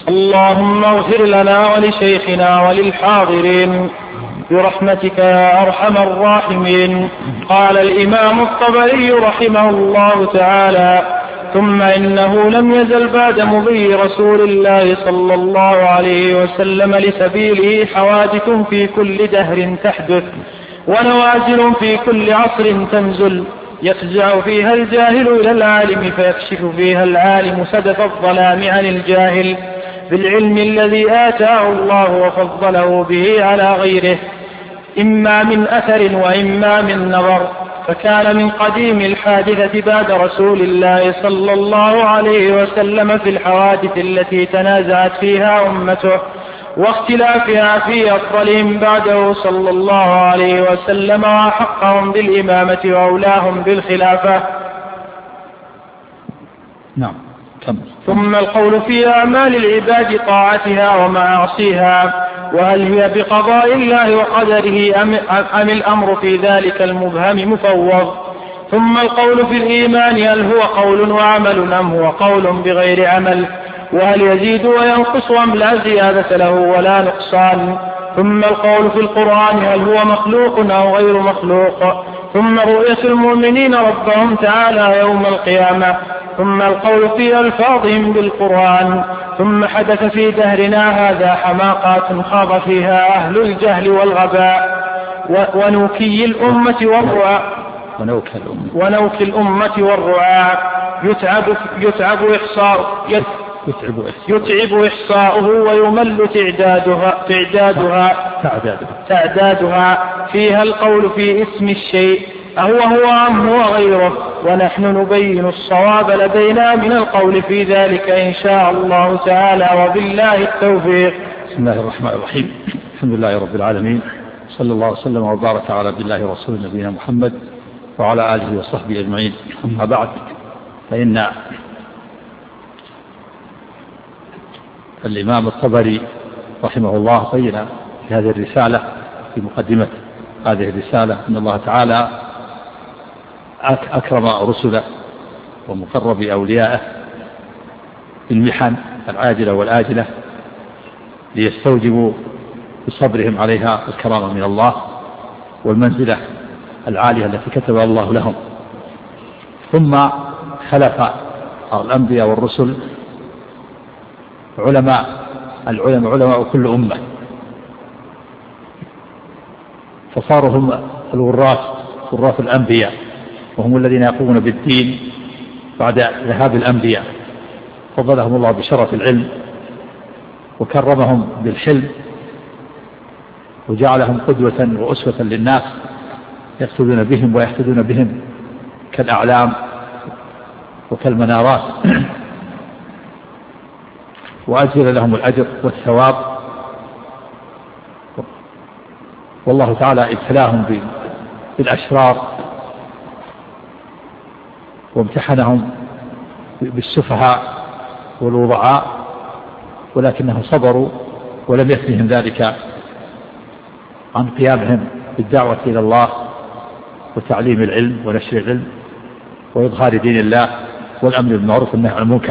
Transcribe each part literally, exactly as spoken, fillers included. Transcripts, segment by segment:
اللهم اغفر لنا ولشيخنا وللحاضرين برحمتك يا أرحم الراحمين. قال الإمام الطبري رحمه الله تعالى: ثم إنه لم يزل بعد مضي رسول الله صلى الله عليه وسلم لسبيله حوادث في كل دهر تحدث ونوازل في كل عصر تنزل، يفزع فيها الجاهل إلى العالم فيكشف فيها العالم سدف الظلام عن الجاهل بالعلم الذي آتاه الله وفضله به على غيره، إما من أثر وإما من نظر. فكان من قديم الحادثة بعد رسول الله صلى الله عليه وسلم في الحوادث التي تنازعت فيها أمته واختلافها في أفضلهم بعده صلى الله عليه وسلم وحقهم بالإمامة وأولاهم بالخلافة. نعم. ثم القول في أعمال العباد طاعتها ومعاصيها، وهل هي بقضاء الله وقدره أم الأمر في ذلك المبهم مفوض. ثم القول في الإيمان، هل هو قول وعمل أم هو قول بغير عمل، وهل يزيد وينقص أم لا زيادة له ولا نقصان. ثم القول في القرآن، هل هو مخلوق أو غير مخلوق. ثم رؤية المؤمنين ربهم تعالى يوم القيامة. ثم القول في ألفاظهم بالقرآن. ثم حدث في دهرنا هذا حماقات خاض فيها أهل الجهل والغباء ونوكي الأمة والرعاء ونوكي الأمة والرعاء يتعب, يتعب إحصاء يتعب, يتعب إحصاؤه ويمل تعدادها, تعدادها, تعدادها فيها القول في اسم الشيء أهو هو أم هو غيره، ونحن نبين الصواب لدينا من القول في ذلك إن شاء الله تعالى، وبالله التوفيق. بسم الله الرحمن الرحيم. الحمد لله رب العالمين، صلى الله وسلم وبارك على عبد الله ورسوله نبينا محمد وعلى آله وصحبه أجمعين. أما بعد، فإن الإمام الطبري رحمه الله بين في هذه الرسالة في مقدمة هذه الرسالة أن الله تعالى أكرم رسله ومقرب أوليائه بالمحن العاجلة والآجلة ليستوجبوا بصبرهم عليها الكرامة من الله والمنزلة العالية التي كتبها الله لهم. ثم خلف الأنبياء والرسل علماء العلماء علماء كل أمة، فصاروا هم الوراث وراث الأنبياء، وهم الذين يقومون بالدين بعد ذهاب الأنبياء. فضلهم الله بشرف العلم وكرمهم بالحلم وجعلهم قدوة وأسوة للناس يقتدون بهم ويحتدون بهم كالأعلام وكالمنارات، وأجزل لهم الأجر والثواب. والله تعالى ابتلاهم بالأشرار وامتحنهم بالسفهاء والوضعاء، ولكنهم صبروا ولم يثنهم ذلك عن قيامهم بالدعوة إلى الله وتعليم العلم ونشر العلم وإظهار دين الله والأمر بالمعروف والنهي عن المنكر.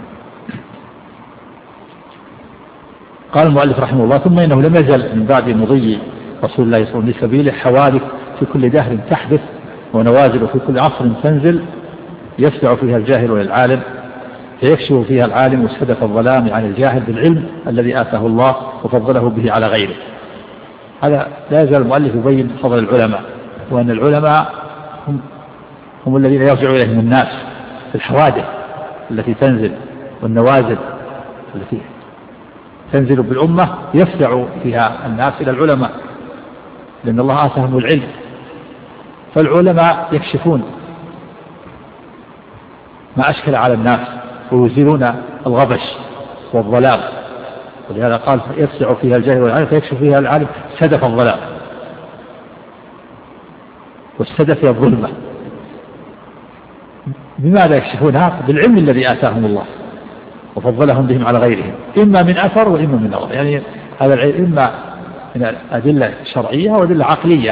قال المؤلف رحمه الله: ثم إنه لم يزل من بعد مضي رسول الله صلى الله عليه وسلم لسبيله حوادث في كل دهر تحدث ونوازل في كل عصر تنزل، يفزع فيها الجاهل للعالم فيكشف فيها العالم وسدف الظلام عن الجاهل بالعلم الذي آتاه الله وفضله به على غيره. هذا لا يزال المؤلف يبين فضل العلماء، وأن العلماء هم, هم الذين يرجع إليهم الناس في الحوادث التي تنزل والنوازل التي تنزل بالأمة، يفزع فيها الناس إلى العلماء، لأن الله آتاهم العلم. فالعلماء يكشفون ما أشكل على الناس ويزيلون الغبش والظلام، ولهذا قال يفزع فيها الجاهل والعالم فيكشف فيها العالم سدف الظلام. والسدف هي الظلمة. بماذا يكشفونها؟ بالعلم الذي آتاهم الله وفضلهم بهم على غيرهم، إما من أثر وإما من نظر. يعني هذا العلم إما من أدلة شرعية وأدلة عقلية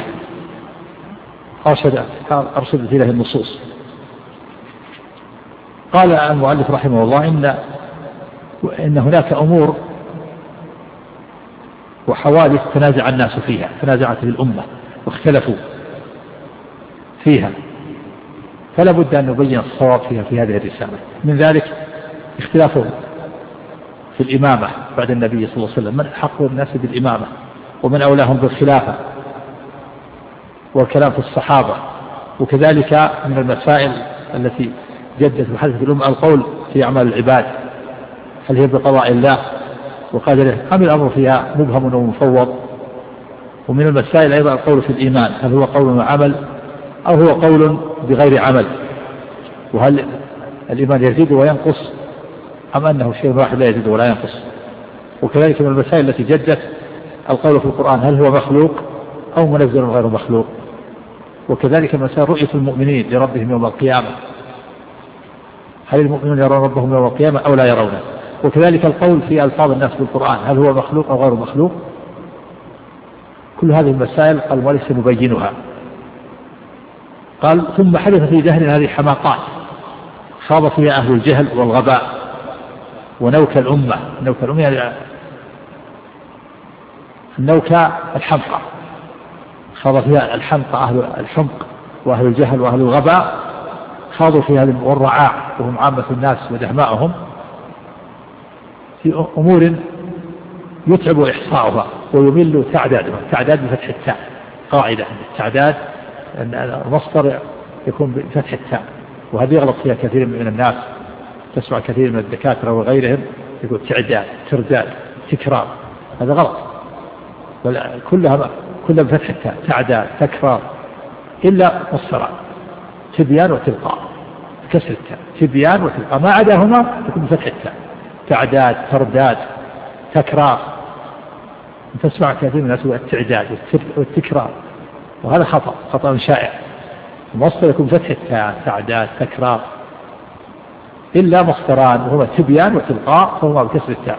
أرشدت إليه النصوص. قال المؤلف رحمه الله: إن وإن هناك أمور وحوادث تنازع الناس فيها، تنازعت الأمة واختلفوا فيها، فلا بد أن نبين الصواب فيها في هذه الرسالة. من ذلك اختلافه في الإمامة بعد النبي صلى الله عليه وسلم، من حق الناس بالإمامة ومن أولاهم بالخلافة، والكلام في الصحابة. وكذلك من المسائل التي جدت وحدثت الأمة القول في أعمال العباد، هل هي بقضاء الله وقدره أم الأمر فيها مبهم ومفوض. ومن المسائل أيضا القول في الإيمان، هل هو قول وعمل أو هو قول بغير عمل، وهل الإيمان يزيد وينقص أم أنه شيء واحد لا يزيد ولا ينقص. وكذلك من المسائل التي جدت القول في القرآن، هل هو مخلوق أو منزل غير مخلوق. وكذلك مسائل رؤية المؤمنين لربهم يوم القيامة، هل المؤمنون يرون ربهم يوم القيامة أو لا يرونه. وكذلك القول في ألفاظ الناس بالقرآن، هل هو مخلوق أو غير مخلوق. كل هذه المسائل قال وليس نبينها. قال ثم حدث في دهر هذه حماقات خاض فيها أهل الجهل والغباء ونوك الأمة. نوك الأمة يعني النوكة الحمقى، خاض فيها الحمقى أهل الحمق وأهل الجهل وأهل الغباء، خاضوا فيها والرعاع وهم عامة الناس ودهماؤهم في أمور يتعب إحصاؤها ويمل تعدادها. تعداد بفتح التاء، قاعدة التعداد أن المصدر يكون بفتح التاء، وهذه يغلط فيها كثير من الناس. تسمع كثير من الدكاترة وغيرهم يقول تعداد، ترداد، تكرار، هذا غلط. كلها كلها بفتح التاء، تعداد، تكرار، إلا مصدران تبيان وتلقاء بكسر التاء. تبيان وتلقاء، ما عداهما يكون بفتح التاء، تعداد، ترداد، تكرار. تسمع كثير من الناس التعداد والتكرار، وهذا خطأ خطأ شائع. المصدر يكون فتح التاء، تعداد، تكرار، إلا مصدران وهما تبيان وتلقاء، فهما بكسر التاء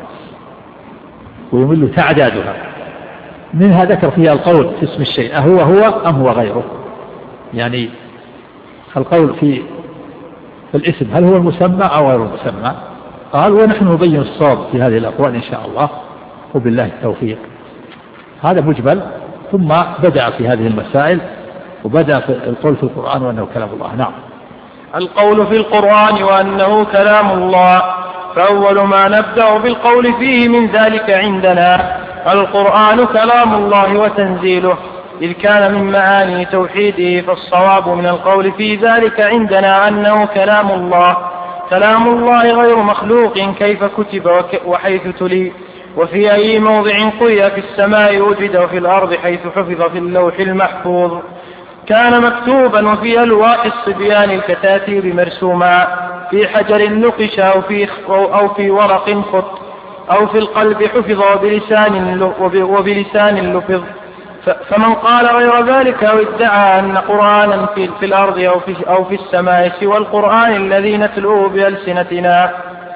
ويمل تعدادها. منها ذكر فيها القول في اسم الشيء، أهو هو أم هو غيره، يعني القول في في الاسم، هل هو المسمى أو غير المسمى. قال ونحن نبين الصواب في هذه الأقوال إن شاء الله وبالله التوفيق. هذا مجمل. ثم بدأ في هذه المسائل وبدأ في القول في القرآن وأنه كلام الله. نعم. القول في القرآن وأنه كلام الله. فأول ما نبدأ بالقول فيه من ذلك عندنا القرآن كلام الله وتنزيله، إذ كان من معاني توحيده، فالصواب من القول في ذلك عندنا أنه كلام الله. كلام الله غير مخلوق كيف كتب وحيث تلي، وفي أي موضع قرئ في السماء وجد وفي الأرض حيث حفظ في اللوح المحفوظ. كان مكتوبا وفي ألواح الصبيان الكتاتيب مرسوما، في حجر نقش أو في, أو في ورق خط، أو في القلب حفظ وبلسان, وبلسان لفظ. فمن قال غير ذلك أو ادعى أن قرآنا في, في الأرض أو في, أو في السماء سوى القرآن الذي نتلوه بألسنتنا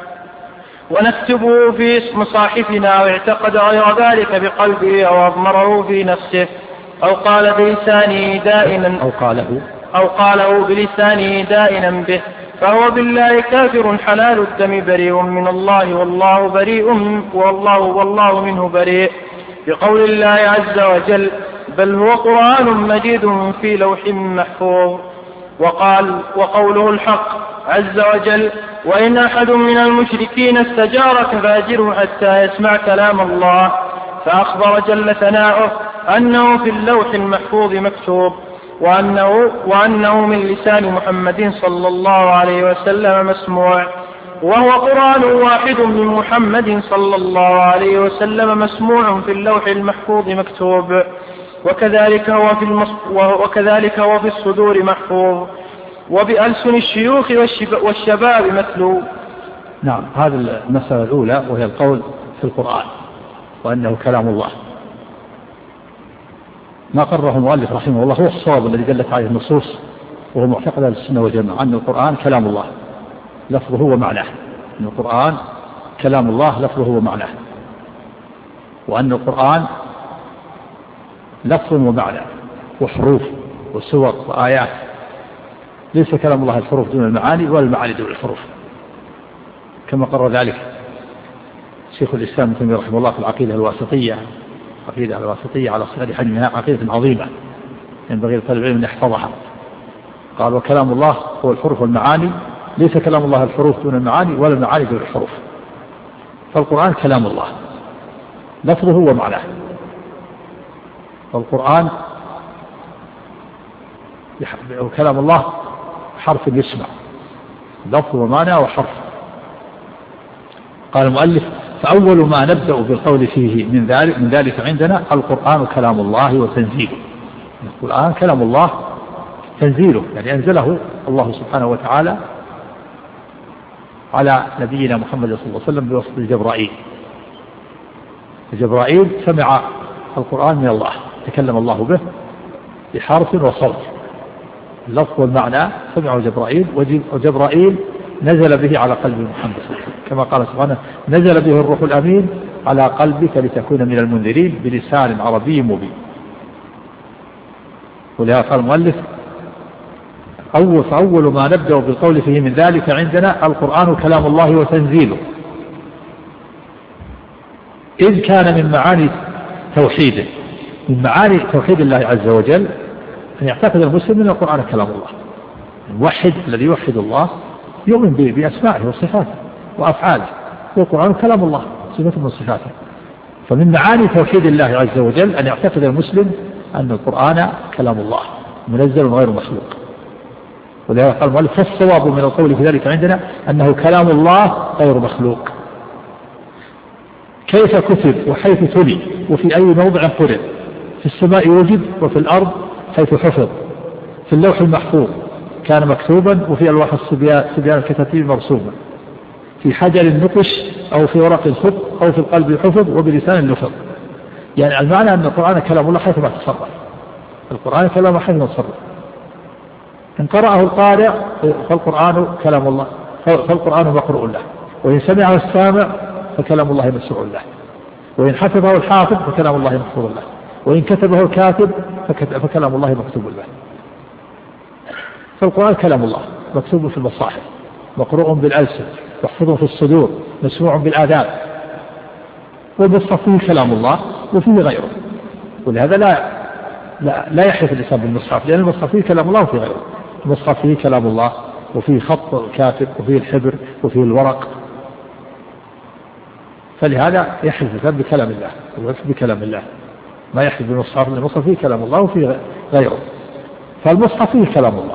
ونكتبه في مصاحفنا، واعتقد غير ذلك بقلبه أو أضمره في نفسه، أو قال بلسانه دائما أو قاله أو قاله بلسانه دائما به، فهو بالله كافر حلال الدم بريء من الله والله بريء والله والله منه بريء، بقول الله عز وجل بل هو قرآن مجيد في لوح محفوظ. وقال وقوله الحق عز وجل وإن أحد من المشركين استجارك فأجره حتى يسمع كلام الله، فأخبر جل ثناؤه أنه في اللوح المحفوظ مكتوب، وأنه, وأنه من لسان محمد صلى الله عليه وسلم مسموع، وهو قرآن واحد من محمد صلى الله عليه وسلم مسموع في اللوح المحفوظ مكتوب، وكذلك هو في, المص... وكذلك هو في الصدور محفوظ، وبألسن الشيوخ والشباب متلو. نعم. هذه المسألة الأولى وهي القول في القرآن وأنه كلام الله. ما قرره المؤلف رحمه الله هو الصواب الذي دلت عليه النصوص، وهو معتقد أهل السنة والجماعة أن القرآن كلام الله لفظه ومعناه، أن القرآن كلام الله لفظه ومعناه، وأن القرآن لفظ ومعنى وحروف وسور وآيات، ليس كلام الله الحروف دون المعاني ولا المعاني دون الحروف، كما قرر ذلك شيخ الإسلام ابن تيمية رحمه الله في العقيدة الواسطية، العقيدة الواسطية على صغر حجمها عقيدة عظيمة ينبغي لطالب العلم أن يحفظها. قال وكلام الله هو الحروف والمعاني، ليس كلام الله الحروف دون المعاني ولا المعاني دون الحروف. فالقرآن كلام الله لفظه ومعناه، والقرآن وكلام الله حرف يسمع، لفظ ومعنى وحرف. قال المؤلف فأول ما نبدأ بالقول فيه من ذلك, من ذلك عندنا القرآن كلام الله وتنزيله. القرآن كلام الله تنزيله، يعني أنزله الله سبحانه وتعالى على نبينا محمد صلى الله عليه وسلم بواسطة جبرائيل. جبرائيل سمع القرآن من الله، تكلم الله به بحرف وصوت، اللفظ والمعنى سمعه جبرائيل، وجبرائيل نزل به على قلب محمد صلى الله عليه وسلم كما قال سبحانه نزل به الروح الأمين على قلبك لتكون من المنذرين بلسان عربي مبين. ولهذا قال المؤلف أول فأول ما نبدأ بالقول فيه من ذلك عندنا القرآن كلام الله وتنزيله، إذ كان من معاني توحيده، من معاني توحيد الله عز وجل أن يعتقد المسلم أن القرآن كلام الله. الموحد الذي يوحد الله يؤمن بأسمائه وصفاته وأفعاله، والقرآن كلام الله صفة من صفاته. فمن معاني توحيد الله عز وجل أن يعتقد المسلم أن القرآن كلام الله منزل غير مخلوق. ولهذا قال المؤلف فالصواب من القول في ذلك عندنا أنه كلام الله غير مخلوق. كيف كتب وحيث تلي وفي أي موضع قرئ، في السماء وجد وفي الأرض حيث حفظ، في اللوح المحفوظ كان مكتوبا وفي ألواح الصبيان الكتاتيب مرسوما، في حجر النقش أو في ورق الخط أو في القلب حفظ وبلسان اللفظ. يعني المعنى أن القرآن كلام الله حيث ما تصرف، القرآن كلام حيث ما تصرف. إن قرأه القارئ فالقرآن كلام الله، فالقرآن مقروء له، وإن سمعه السامع فكلام الله مسموع له، وإن حفظه الحافظ فكلام الله محفوظ له، وإن كتبه الكاتب فكلام الله مكتوب له. فالقرآن كلام الله مكتوب في المصاحف، مقروء بالألسن، محفوظ في الصدور، مسموع بالآذان، والمصحف فيه كلام الله وفيه غيره. ولهذا لا لا, لا يحرف الإنسان بالمصحف، لأن المصحف فيه كلام الله وفيه غيره. المصحف فيه كلام الله وفيه خط الكاتب وفيه الحبر وفيه الورق، فلهذا يحلف الإنسان بكلام الله ويحلف بكلام الله، ما يحلف بالمصحف، لأن المصحف فيه كلام الله وفيه غيره. فالمصحف فيه كلام الله،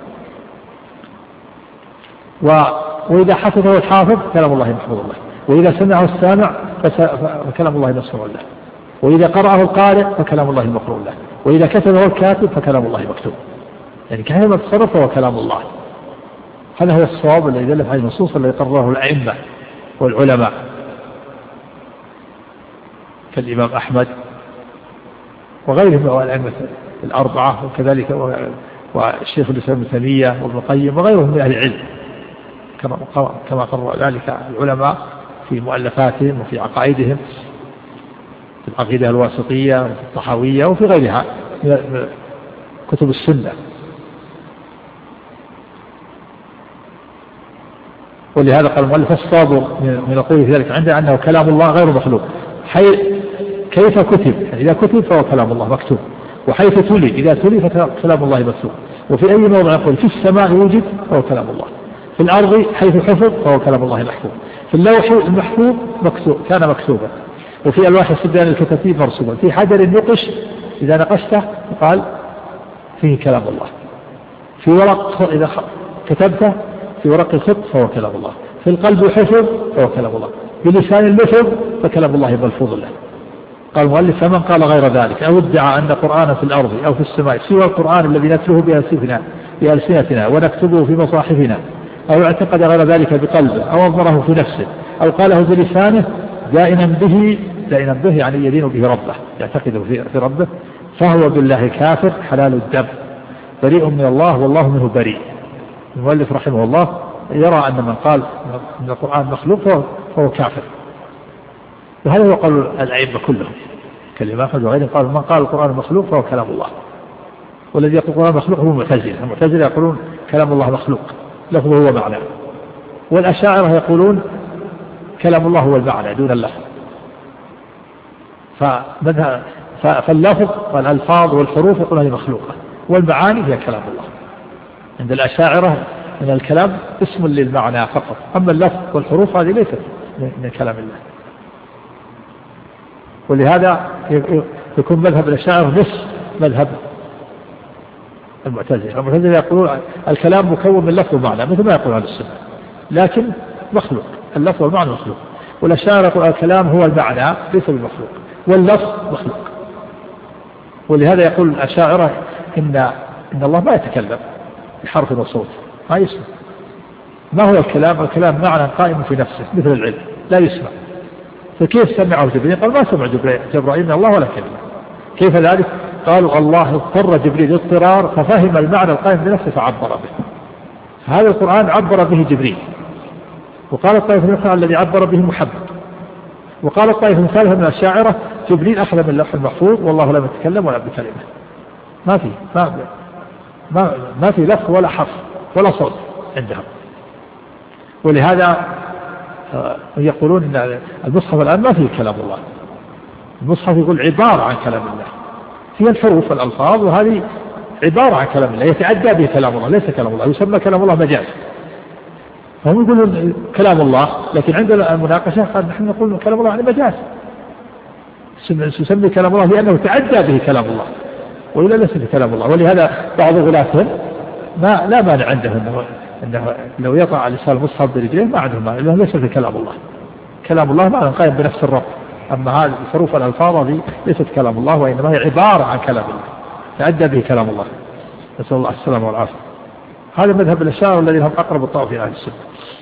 و... وإذا حفظه الحافظ كلام الله محفوظ له، وإذا سمعه السامع فكلام الله مسموع له، وإذا قرأه القارئ فكلام الله مقروء له، وإذا كتبه الكاتب فكلام الله مكتوب. يعني كلمة تصرف فهو كلام الله. هذا هو الصواب الذي يدل على النصوص الذي قرره الأئمة والعلماء كالإمام أحمد وغيرهم من الأئمة الأربعة، وكذلك والشيخ الإسلام ابن تيمية وابن القيم وغيرهم من أهل العلم، كما كما قرر ذلك العلماء في مؤلفاتهم وفي عقائدهم، في العقيدة الواسطية وفي الطحاوية وفي غيرها من كتب السنة. ولهذا قال المؤلف الصواب من القول في ذلك عندنا أنه كلام الله غير مخلوق. حي كيف كتب، إذا كتب فهو كلام الله مكتوب، وحيث تلي إذا تلي فكلام الله مكتوب، وفي أي موضع يقول في السماء يوجد فهو كلام الله، في الأرض حيث حفظ فهو كلام الله محفوظ، في اللوح المحفوظ مكتوب كان مكتوبا، وفي ألواح الصبيان الكتاتيب مرسوما، في حجر النقش إذا نقشته قال فيه كلام الله، في ورق إذا كتبته في ورق الخط فهو كلام الله، في القلب حفظ فهو كلام الله، بلسان اللفظ فكلام الله ملفوظ له. قال المؤلف فمن قال غير ذلك أو ادعى أن قرآن في الأرض أو في السماء سوى القرآن الذي نتلوه بألسنتنا بألسنتنا ونكتبه في مصاحفنا، أو اعتقد غير ذلك بقلبه أو أظهره في نفسه أو قاله بلسانه دائما به دائما به يعني يدين به ربه، يعتقده في ربه، فهو بالله كافر حلال الدم بريء من الله والله منه بريء. المؤلف رحمه الله يرى أن من قال أن القرآن مخلوق فهو كافر، وهذا هو قول الأئمة كلهم كالإمام أحمد وغيره، قال من قال القرآن مخلوق فهو كلام الله، والذي يقول القرآن مخلوق هو المعتزلة. المعتزلة يقولون كلام الله مخلوق لفظه هو معناه، والأشاعرة يقولون كلام الله هو المعنى دون اللفظ. فاللفظ والألفاظ والحروف يقولون هذه مخلوقة، والمعاني هي كلام الله. عند الأشاعرة من الكلام اسم للمعنى فقط، أما اللفظ والحروف هذه ليست من كلام الله. ولهذا يكون مذهب الأشاعرة نصف مذهب المعتزلة. المعتزلة يقولون الكلام مكون من لفظ ومعنى مثل ما يقول أهل السنة، لكن مخلوق، اللفظ والمعنى مخلوق. والأشاعرة يقول الكلام هو المعنى ليس بمخلوق، واللفظ مخلوق. ولهذا يقول الأشاعرة إن إن الله ما يتكلم بحرف وصوت، ما يسمع. ما هو الكلام؟ الكلام معنى قائم في نفسه مثل العلم لا يسمع. فكيف سمعه جبريل؟ قال ما سمع جبرائيل من الله ولا كلمة. كيف ذلك؟ قالوا الله اضطر جبريل اضطرار ففهم المعنى القائم بنفسه فعبر به. هذا القرآن عبر به جبريل. وقال الطائفة الأخرى الذي عبر به محمد. وقال الطائفة الثالثة من الشاعرة جبريل أخذ من اللوح المحفوظ والله لم يتكلم ولا بكلمة. ما في ما ما ما في لفظ ولا حرف ولا صوت عندهم. ولهذا يقولون ان المصحف الآن ما فيه كلام الله. المصحف يقول عبارة عن كلام الله، فيها الحروف والألفاظ، وهذه عبارة عن كلام الله يتعدى به كلام الله، ليس كلام الله، يسمى كلام الله مجاز. هم يقولون كلام الله، لكن عندنا المناقشة قال نحن نقول كلام الله يعني مجاز، يسمى كلام الله لأنه تعدى به كلام الله، وإلا ليس كلام الله. ولهذا بعض غلاتهم ما لا مانع عندهم إنه, إنه لو يقع لسان المصحف برجليه ما عندهم مانع، لأنه ليس في كلام الله. كلام الله معنى قائم بنفس الرب، أما هذه الحروف والألفاظ دي ليست كلام الله، وإنما هي عبارة عن كلام الله تعدى به كلام الله. نسأل الله السلامة والعافية. هذا مذهب الأشاعرة الذين هم أقرب الطائفة إلى أهل السنة.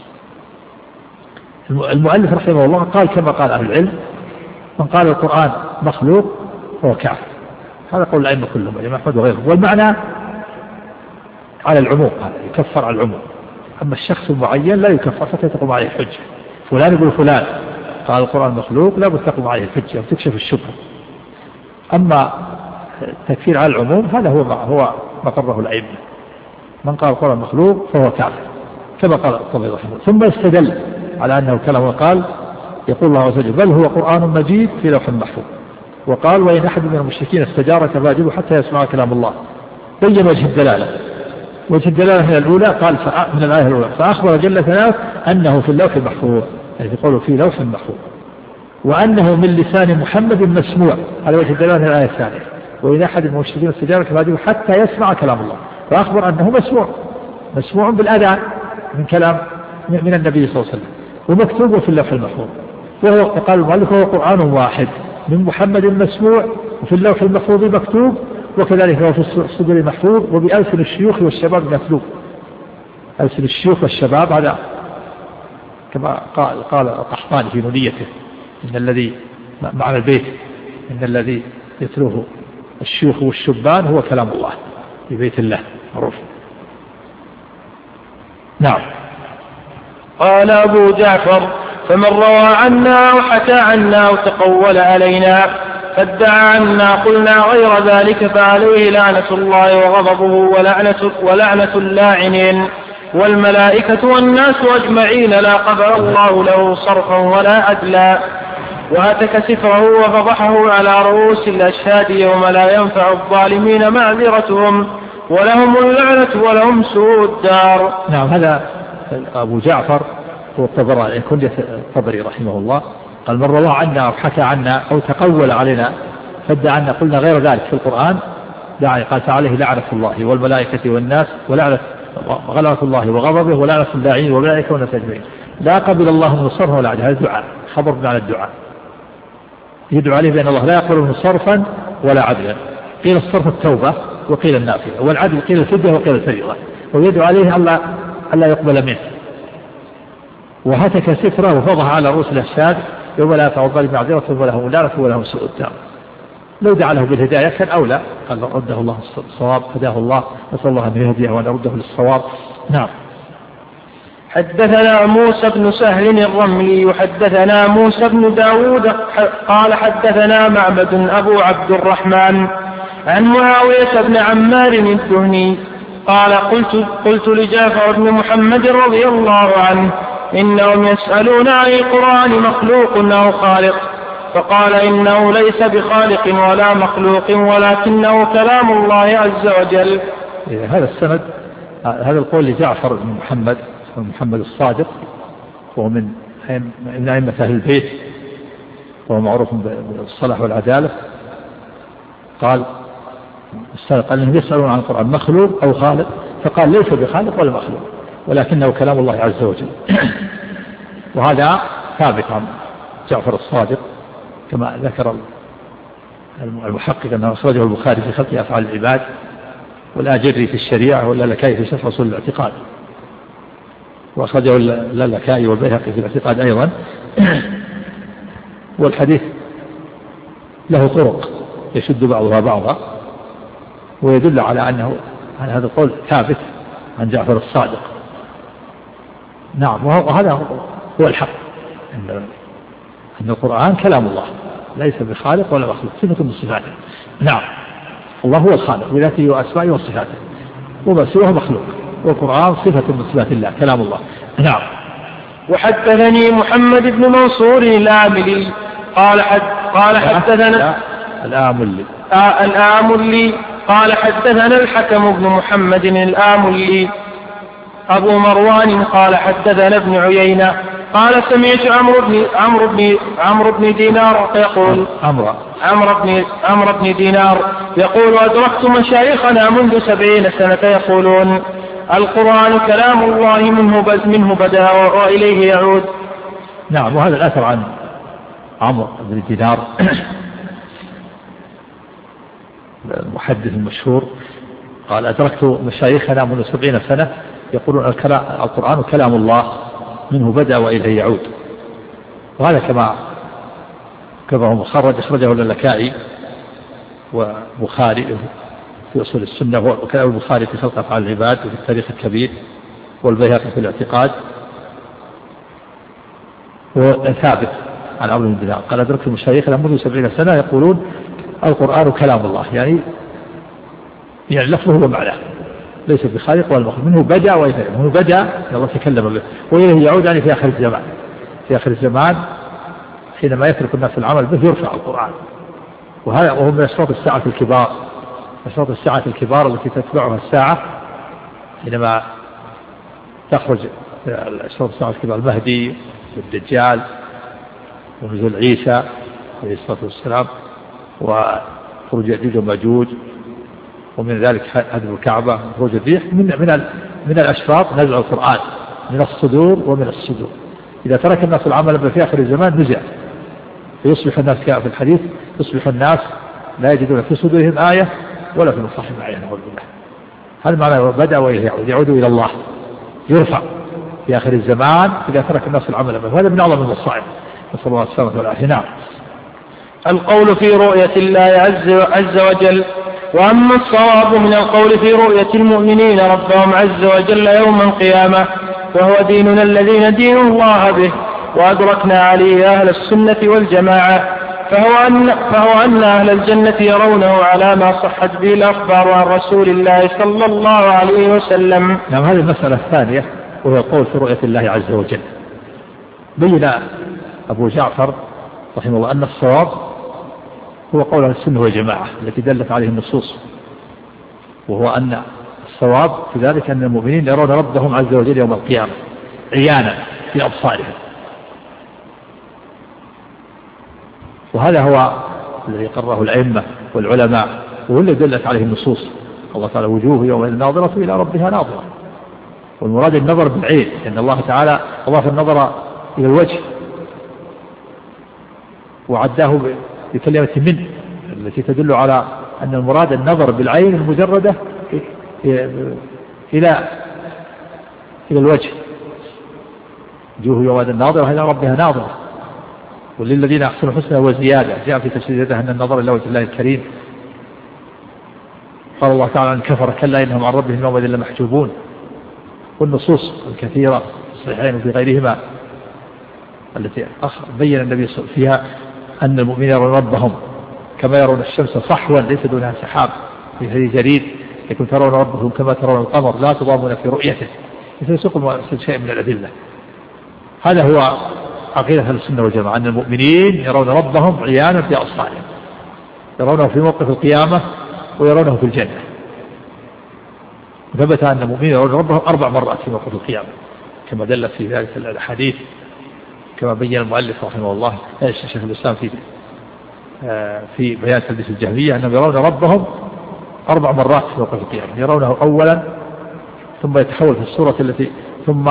المؤلف رحمه الله قال كما قال أهل العلم: من قال القرآن مخلوق فهو كافر. هذا قول الأئمة كلهم، الإمام أحمد وغيره. والمعنى على العموم، هذا يكفر على العموم. أما الشخص المعين لا يكفر حتى تقوم عليه الحجة. فلان يقول فلان قال القرآن مخلوق لا بد تقوم عليه الحجة وتكشف الشبهة. أما التكفير على العموم هذا هو هو ما قرره الأئمة. من قال القرآن مخلوق فهو كافر كما قال الطبري رحمه الله. ثم استدل على أنه كلام، وقال يقول الله عز وجل: بل هو قرآن مجيد في لوح محفوظ. وقال: وإن أحد من المشركين استجارك فأجره حتى يسمع كلام الله. بين وجه الدلالة. وجه الدلالة هي الأولى، قال من الآية الأولى: فأخبر جل ثلاث أنه في اللوح المحفوظ، يعني يقول في لوح محفوظ، وأنه من لسان محمد مسموع. هذا وجه الدلالة هي الآية الثانية: وإن أحد من المشركين استجارك فأجره حتى يسمع كلام الله. فأخبر أنه مسموع، مسموع بالأذان من كلام من النبي صلى الله عليه وسلم، ومكتوب في اللوح المحفوظ. وهو قال المؤلف: هو قرآن واحد من محمد مسموع، وفي اللوح المحفوظ مكتوب، وكذلك هو في الصدر محفوظ، وبألسن الشيوخ والشباب مكتوب. ألسن الشيوخ والشباب هذا كما قال قال القحطاني في نونيته: إن الذي معنى البيت إن الذي يتلوه الشيوخ والشبان هو كلام الله في بيت الله معروف. نعم. قال أبو جعفر: فمن روى عنا وحكى عنا وتقول علينا فادعى عنا قلنا غير ذلك فعليه لعنة الله وغضبه ولعنة, ولعنة اللاعنين والملائكة والناس أجمعين لا قبل الله له صرفا ولا عدلا، وهتك سفره وفضحه على رؤوس الأشهاد يوم لا ينفع الظالمين معذرتهم ولهم اللعنة ولهم سوء الدار. نعم. هذا أبو جعفر هو الطبراني كنية الطبري رحمه الله. قال: من روى عنا أو حكى عنا أو تقول علينا فادعى عنا قلنا غير ذلك في القرآن داعي. قال: فعليه لعنة الله والملائكة والناس ولعنة غلبة الله وغضبه ولعنة اللاعنين والملائكة والناس أجمعين لا قبل الله من صرفا ولا عدلا. هذا دعاء، خبر بمعنى الدعاء، يدعو عليه بأن الله لا يقبل من صرفا ولا عدلا. قيل الصرف التوبة وقيل النافلة، والعدل قيل الفدية وقيل الفريضة، ويدعو عليه ألا ألا يقبل منه. وهتك سفره وفضح على رؤوس الأشهاد يوم لا ينفع الظالم معذرة ولهم لعنة ولهم سوء الدار. لو دعا له بالهداية كان أولى. قال: رده الله الصواب، هداه الله، نسأل الله أن يهديه وأن يرده للصواب. نعم. حدثنا موسى بن سهل الرملي حدثنا موسى بن داود قال: حدثنا معبد أبو عبد الرحمن عن معاوية بن عمار الدهني قال: قلت, قلت لجعفر بن محمد رضي الله عنه: إنهم يسألون عن القرآن مخلوق أو خالق، فقال إنه ليس بخالق ولا مخلوق ولكنه كلام الله عز وجل. هذا السند، هذا القول لجعفر بن محمد محمد الصادق، وهو من من أئمة أهل البيت، وهو معروف بالصلاح والعدالة. قال قال إنهم يسألون عن القرآن مخلوق أو خالق، فقال ليس بخالق ولا مخلوق ولكنه كلام الله عز وجل. وهذا ثابت عن جعفر الصادق كما ذكر المحقق أنه أخرجه البخاري في خلق أفعال العباد، والآجري في الشريعة، واللالكائي في شرح أصول الاعتقاد، وأخرجه اللالكائي والبيهقي في الاعتقاد أيضا. والحديث له طرق يشد بعضها بعضا، ويدل على أنه عن هذا القول ثابت عن جعفر الصادق. نعم، وهذا هو الحق، أن القرآن كلام الله ليس بخالق ولا مخلوق، صفة من صفاته. نعم، الله هو الخالق بذاته وأسمائه وصفاته، وما سواه مخلوق، والقرآن صفة من صفات الله كلام الله. نعم. وحدثني محمد بن منصور الآملي قال حد قال حدثنا الآملي آه الآملي قال حدثنا الحكم بن محمد الآملي أبو مروان قال حدثنا ابن عيينة قال سمعت عمرو بن عمرو بن عمرو بن دينار يقول عمرو عمرو بن عمرو بن دينار يقول أدركت مشايخنا منذ سبعين سنة يقولون القرآن كلام الله منه منه بدأ وإليه يعود. نعم، وهذا الأثر عن عمرو بن دينار المحدث المشهور قال أدركت مشايخنا منذ سبعين سنة يقولون القرآن كلام الله منه بدأ وإليه يعود. وهذا كما كما هو مخرج أخرجه اللالكائي وبخاري في أصول السنة، وكلام البخاري في خلق أفعال العباد وفي التاريخ الكبير، والبيهقي في الاعتقاد. وثابت عن عمرو بن دينار قال أدركت مشايخنا منذ سبعين سنة يقولون القرآن كلام الله، يعني يعني لفظه ومعناه ليس بخالق ولا مخلوق، منه بدأ وإليه منه بدأ الله تكلم به وإليه يعود، يعني في آخر الزمان في آخر الزمان حينما يترك الناس العمل به يرفع القرآن. وهذا وهو من أشراط الساعة الكبار، أشراط الساعة الكبار التي تتبعها الساعة حينما تخرج أشراط الساعة الكبار المهدي والدجال ونزول عيسى عليه الصلاة والسلام وخروج يأجوج وماجوج، ومن ذلك هدم الكعبة وخروج الريح. من من من الأشراط نزع القرآن من الصدور ومن الصدور. إذا ترك الناس العمل في آخر الزمان نزع، فيصبح الناس في الحديث يصبح الناس لا يجدون في صدورهم آية ولا في مصاحفهم آية. نعوذ بالله. هذا معنى بدأ وإليه يعود، يعود إلى الله، يرفع في آخر الزمان إذا ترك الناس العمل به. وهذا من أعظم المصائب، نسأل الله السلامة والعافية. نعم. القول في رؤية الله عز, عز وجل. وأما الصواب من القول في رؤية المؤمنين ربهم عز وجل يوم القيامة، وهو ديننا الذي ندين الله به وأدركنا عليه أهل السنة والجماعة، فهو أن, فهو أن أهل الجنة يرونه على ما صحت به الأخبار عن رسول الله صلى الله عليه وسلم. نعم، هذه المسألة الثانية وهو القول في رؤية الله عز وجل. بين أبو جعفر رحمه الله أن الصواب هو قول السنة والجماعة التي دلت عليه النصوص، وهو أن الصواب في ذلك أن المؤمنين يرون ربهم عز وجل يوم القيامة عيانا في أبصارهم. وهذا هو الذي قرره الأئمة والعلماء، وهو الذي دلت عليه النصوص. الله تعالى وجوه يوم الناظرة إلى ربها ناظرة، والمراد النظر بالعين، لأن الله تعالى أضاف النظر إلى الوجه وعداه بكلمة من التي تدل على أن المراد النظر بالعين المجردة إلى إلى الوجه. وجوه يوم الناظرة إلى ربها ناظرة، وللذين أحسنوا الحسنى وزيادة. جاء في تفسير أن النظر إلى وجه الله الكريم. قال الله تعالى عن كفر كلا إنهم عن ربهم يومئذ لمحجوبون. والنصوص الكثيرة في الصحيحين وفي غيرهما التي بين النبي فيها أن المؤمنين يرون ربهم كما يرون الشمس صحوا ليس دونها سحاب في هذه جريد، يكون ترون ربهم كما ترون القمر لا تضامون في رؤيته. يسوق شيء من الأدلة. هذا هو عقيدة أهل السنة والجماعة، أن المؤمنين يرون ربهم عيانا في أبصارهم، يرونه في موقف القيامة ويرونه في الجنة. ثبت أن المؤمنين يرون ربهم أربع مرات في موقف القيامة كما دلت في ذلك الحديث، كما بين المؤلف رحمه الله الشيخ الإسلام في في بيان تلبيس الجهمية أنهم يرون ربهم أربع مرات في موقف القيامة، يرونه أولا ثم يتحول في الصورة التي ثم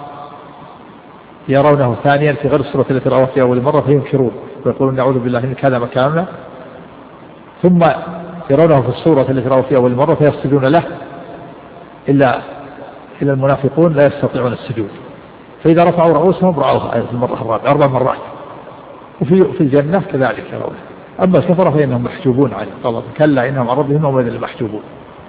يرونه ثانيا في غير الصورة التي رأوها في أول مرة فينكرون ويقولون نعوذ بالله إن هذا مكاننا، ثم يرونه في الصورة التي رأوها في أول مرة فيسجدون له إلا إلا المنافقون لا يستطيعون السجود، فإذا رفعوا رؤوسهم رأوها في المرة الرابعة أربع مرات. وفي في الجنة كذلك يرونه. أما الكفرة فإنهم محجوبون عنه، قال كلا إنهم عن ربهم يومئذ لمحجوبون.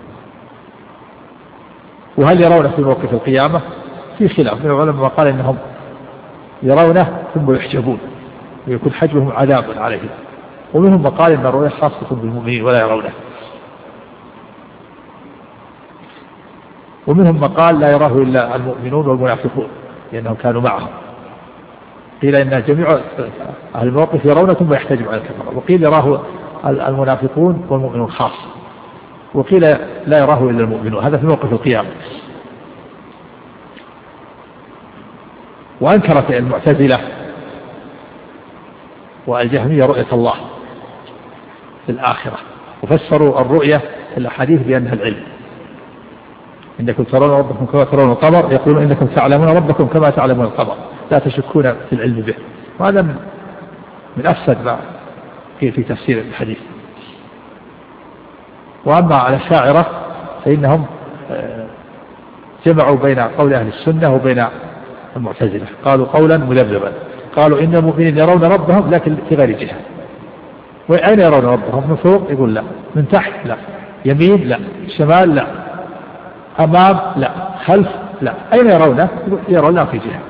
وهل يرونه في موقف القيامة؟ في خلاف من العلماء، قال إنهم يرونه ثم يحجبون ويكون حجبهم عذابا عليهم، ومنهم من قال إن الرؤية خاصة بالمؤمنين ولا يرونه، ومنهم من قال لا يراه إلا المؤمنون والمنافقون لأنهم كانوا معهم. قيل إن جميع أهل الموقف يرونه ثم يحتجب على الكفر، وقيل يراه المنافقون والمؤمنون خاصة، وقيل لا يراه إلا المؤمنون. هذا في موقف القيامة. وأنكرت المعتزلة والجهمية رؤية الله في الآخرة، وفسروا الرؤية في الأحاديث بأنها العلم، إنكم ترون ربكم كما ترون القمر، يقولون إنكم تعلمون ربكم كما تعلمون القمر لا تشكون في العلم به. وهذا من, من أفسد ما في تفسير الحديث. وأما على الشاعرة فإنهم جمعوا بين قول أهل السنة وبين المعتزلة، قالوا قولا مذبذبا، قالوا إن المؤمنين يرون ربهم لكن في غير جهة. وأين يرون ربهم؟ من فوق؟ يقول لا. من تحت؟ لا. يمين؟ لا. شمال؟ لا. أمام؟ لا. خلف؟ لا. أين يرونه؟ يرونه في جهة.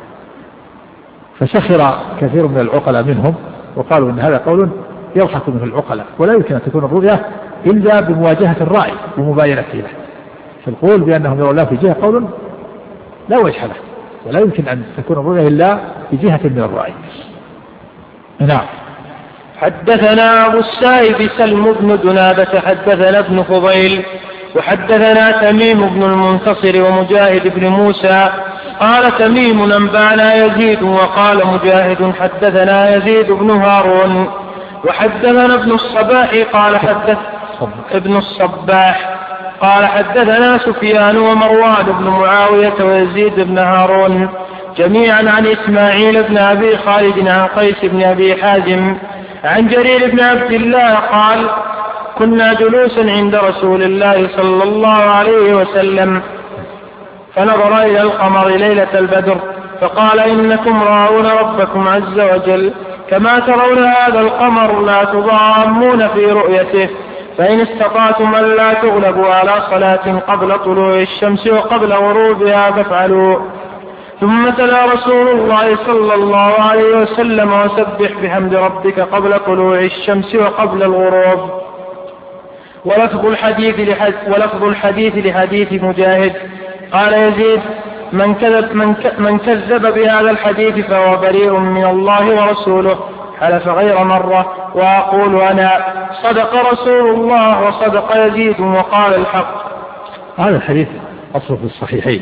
فسخر كثير من العقلاء منهم وقالوا إن هذا قول يضحك منه العقلاء، ولا يمكن أن تكون الرؤية إلا بمواجهة الرأي ومباينته له. فالقول بأنهم يرون الله في جهة قول لا وجه له، ولا يمكن أن تكون الرؤية إلا بجهة من الرأي. نعم. حدثنا أبو السائب سلم بن دنابة حدثنا ابن فضيل وحدثنا تميم بن المنتصر ومجاهد بن موسى قال تميم أنبأنا يزيد وقال مجاهد حدثنا يزيد بن هارون وحدثنا ابن الصباح قال حدث ابن الصباح قال حدثنا سفيان ومروان بن معاوية ويزيد بن هارون جميعا عن إسماعيل بن أبي خالد عن قيس بن أبي حازم عن جرير بن عبد الله قال كنا جلوسا عند رسول الله صلى الله عليه وسلم فنظر إلى القمر ليلة البدر فقال إنكم راؤون ربكم عز وجل كما ترون هذا القمر لا تضامون في رؤيته، فإن استطعتم أن لا تغلبوا على صلاة قبل طلوع الشمس وقبل غروبها فافعلوا. ثم تلا رسول الله صلى الله عليه وسلم وسبح بحمد ربك قبل طلوع الشمس وقبل الغروب. ولفظ الحديث لحديث, ولفظ الحديث لحديث مجاهد قال يزيد من كذب, من, من كذب بهذا الحديث فهو بريء من الله ورسوله، حلف غير مرة وأقول أنا صدق رسول الله وصدق يزيد وقال الحق. هذا الحديث أصله في الصحيحين،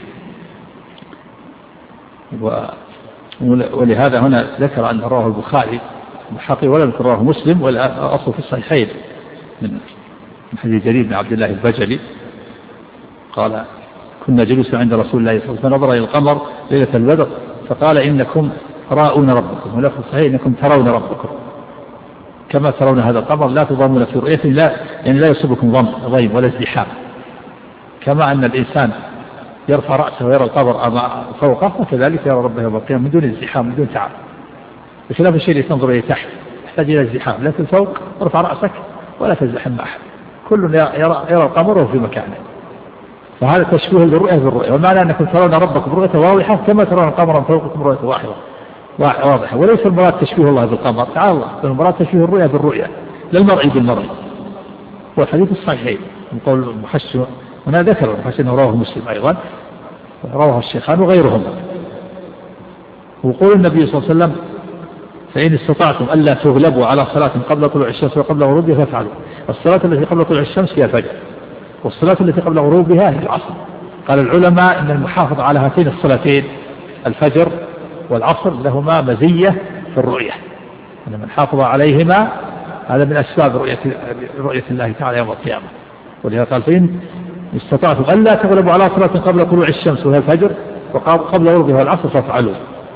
ولهذا هنا ذكر أن رواه البخاري بحقي ولا ذكر رواه مسلم، ولا أصله في الصحيحين من حديث جرير بن عبد الله البجلي قال كنا جلوسا عند رسول الله صلى الله عليه وسلم فنظر إلى القمر ليلة البدر فقال إنكم راؤون ربكم، ولفظ الصحيح إنكم ترون ربكم كما ترون هذا القمر لا تضامون في رؤيته، لا يعني لا يصيبكم ضيم ولا ازدحام، كما أن الإنسان يرفع رأسه ويرى القمر فوقه وكذلك يرى ربه يوم القيامة من دون ازدحام من دون تعب، بخلاف الشيء اللي تنظر إليه تحت يحتاج إلى ازدحام، لكن فوق ارفع رأسك ولا تزدحم مع أحد، كل يرى, يرى القمر وهو في مكانه. فهذا تشبيه للرؤية بالرؤية، ومعنى أنكم ترون ربكم رؤية واضحة كما ترون القمر فوقكم رؤية واحدة واضحة، وليس المراد تشبيه الله بالقمر تعالى الله، بل المراد تشبيه الرؤية بالرؤية للمرء بالمرء. والحديث الصحيح من قول المحسن هنا ذكر المحسن أنه رواه مسلم أيضا رواه الشيخان وغيرهم. وقول النبي صلى الله عليه وسلم فإن استطعتم ألا تغلبوا على صلاة قبل طلوع الشمس وقبل غروبها فافعلوا. الصلاة التي قبل طلوع الشمس هي الفجر، والصلاة التي قبل غروبها هي العصر. قال العلماء إن المحافظة على هاتين الصلاتين الفجر والعصر لهما مزية في الرؤية، أن من حافظ عليهما هذا من أسباب رؤية, رؤية الله تعالى يوم القيامة. ولهذا قال فإن استطعتم ألا تغلبوا على صلاة قبل طلوع الشمس وهي الفجر وقبل غروبها العصر فافعلوا.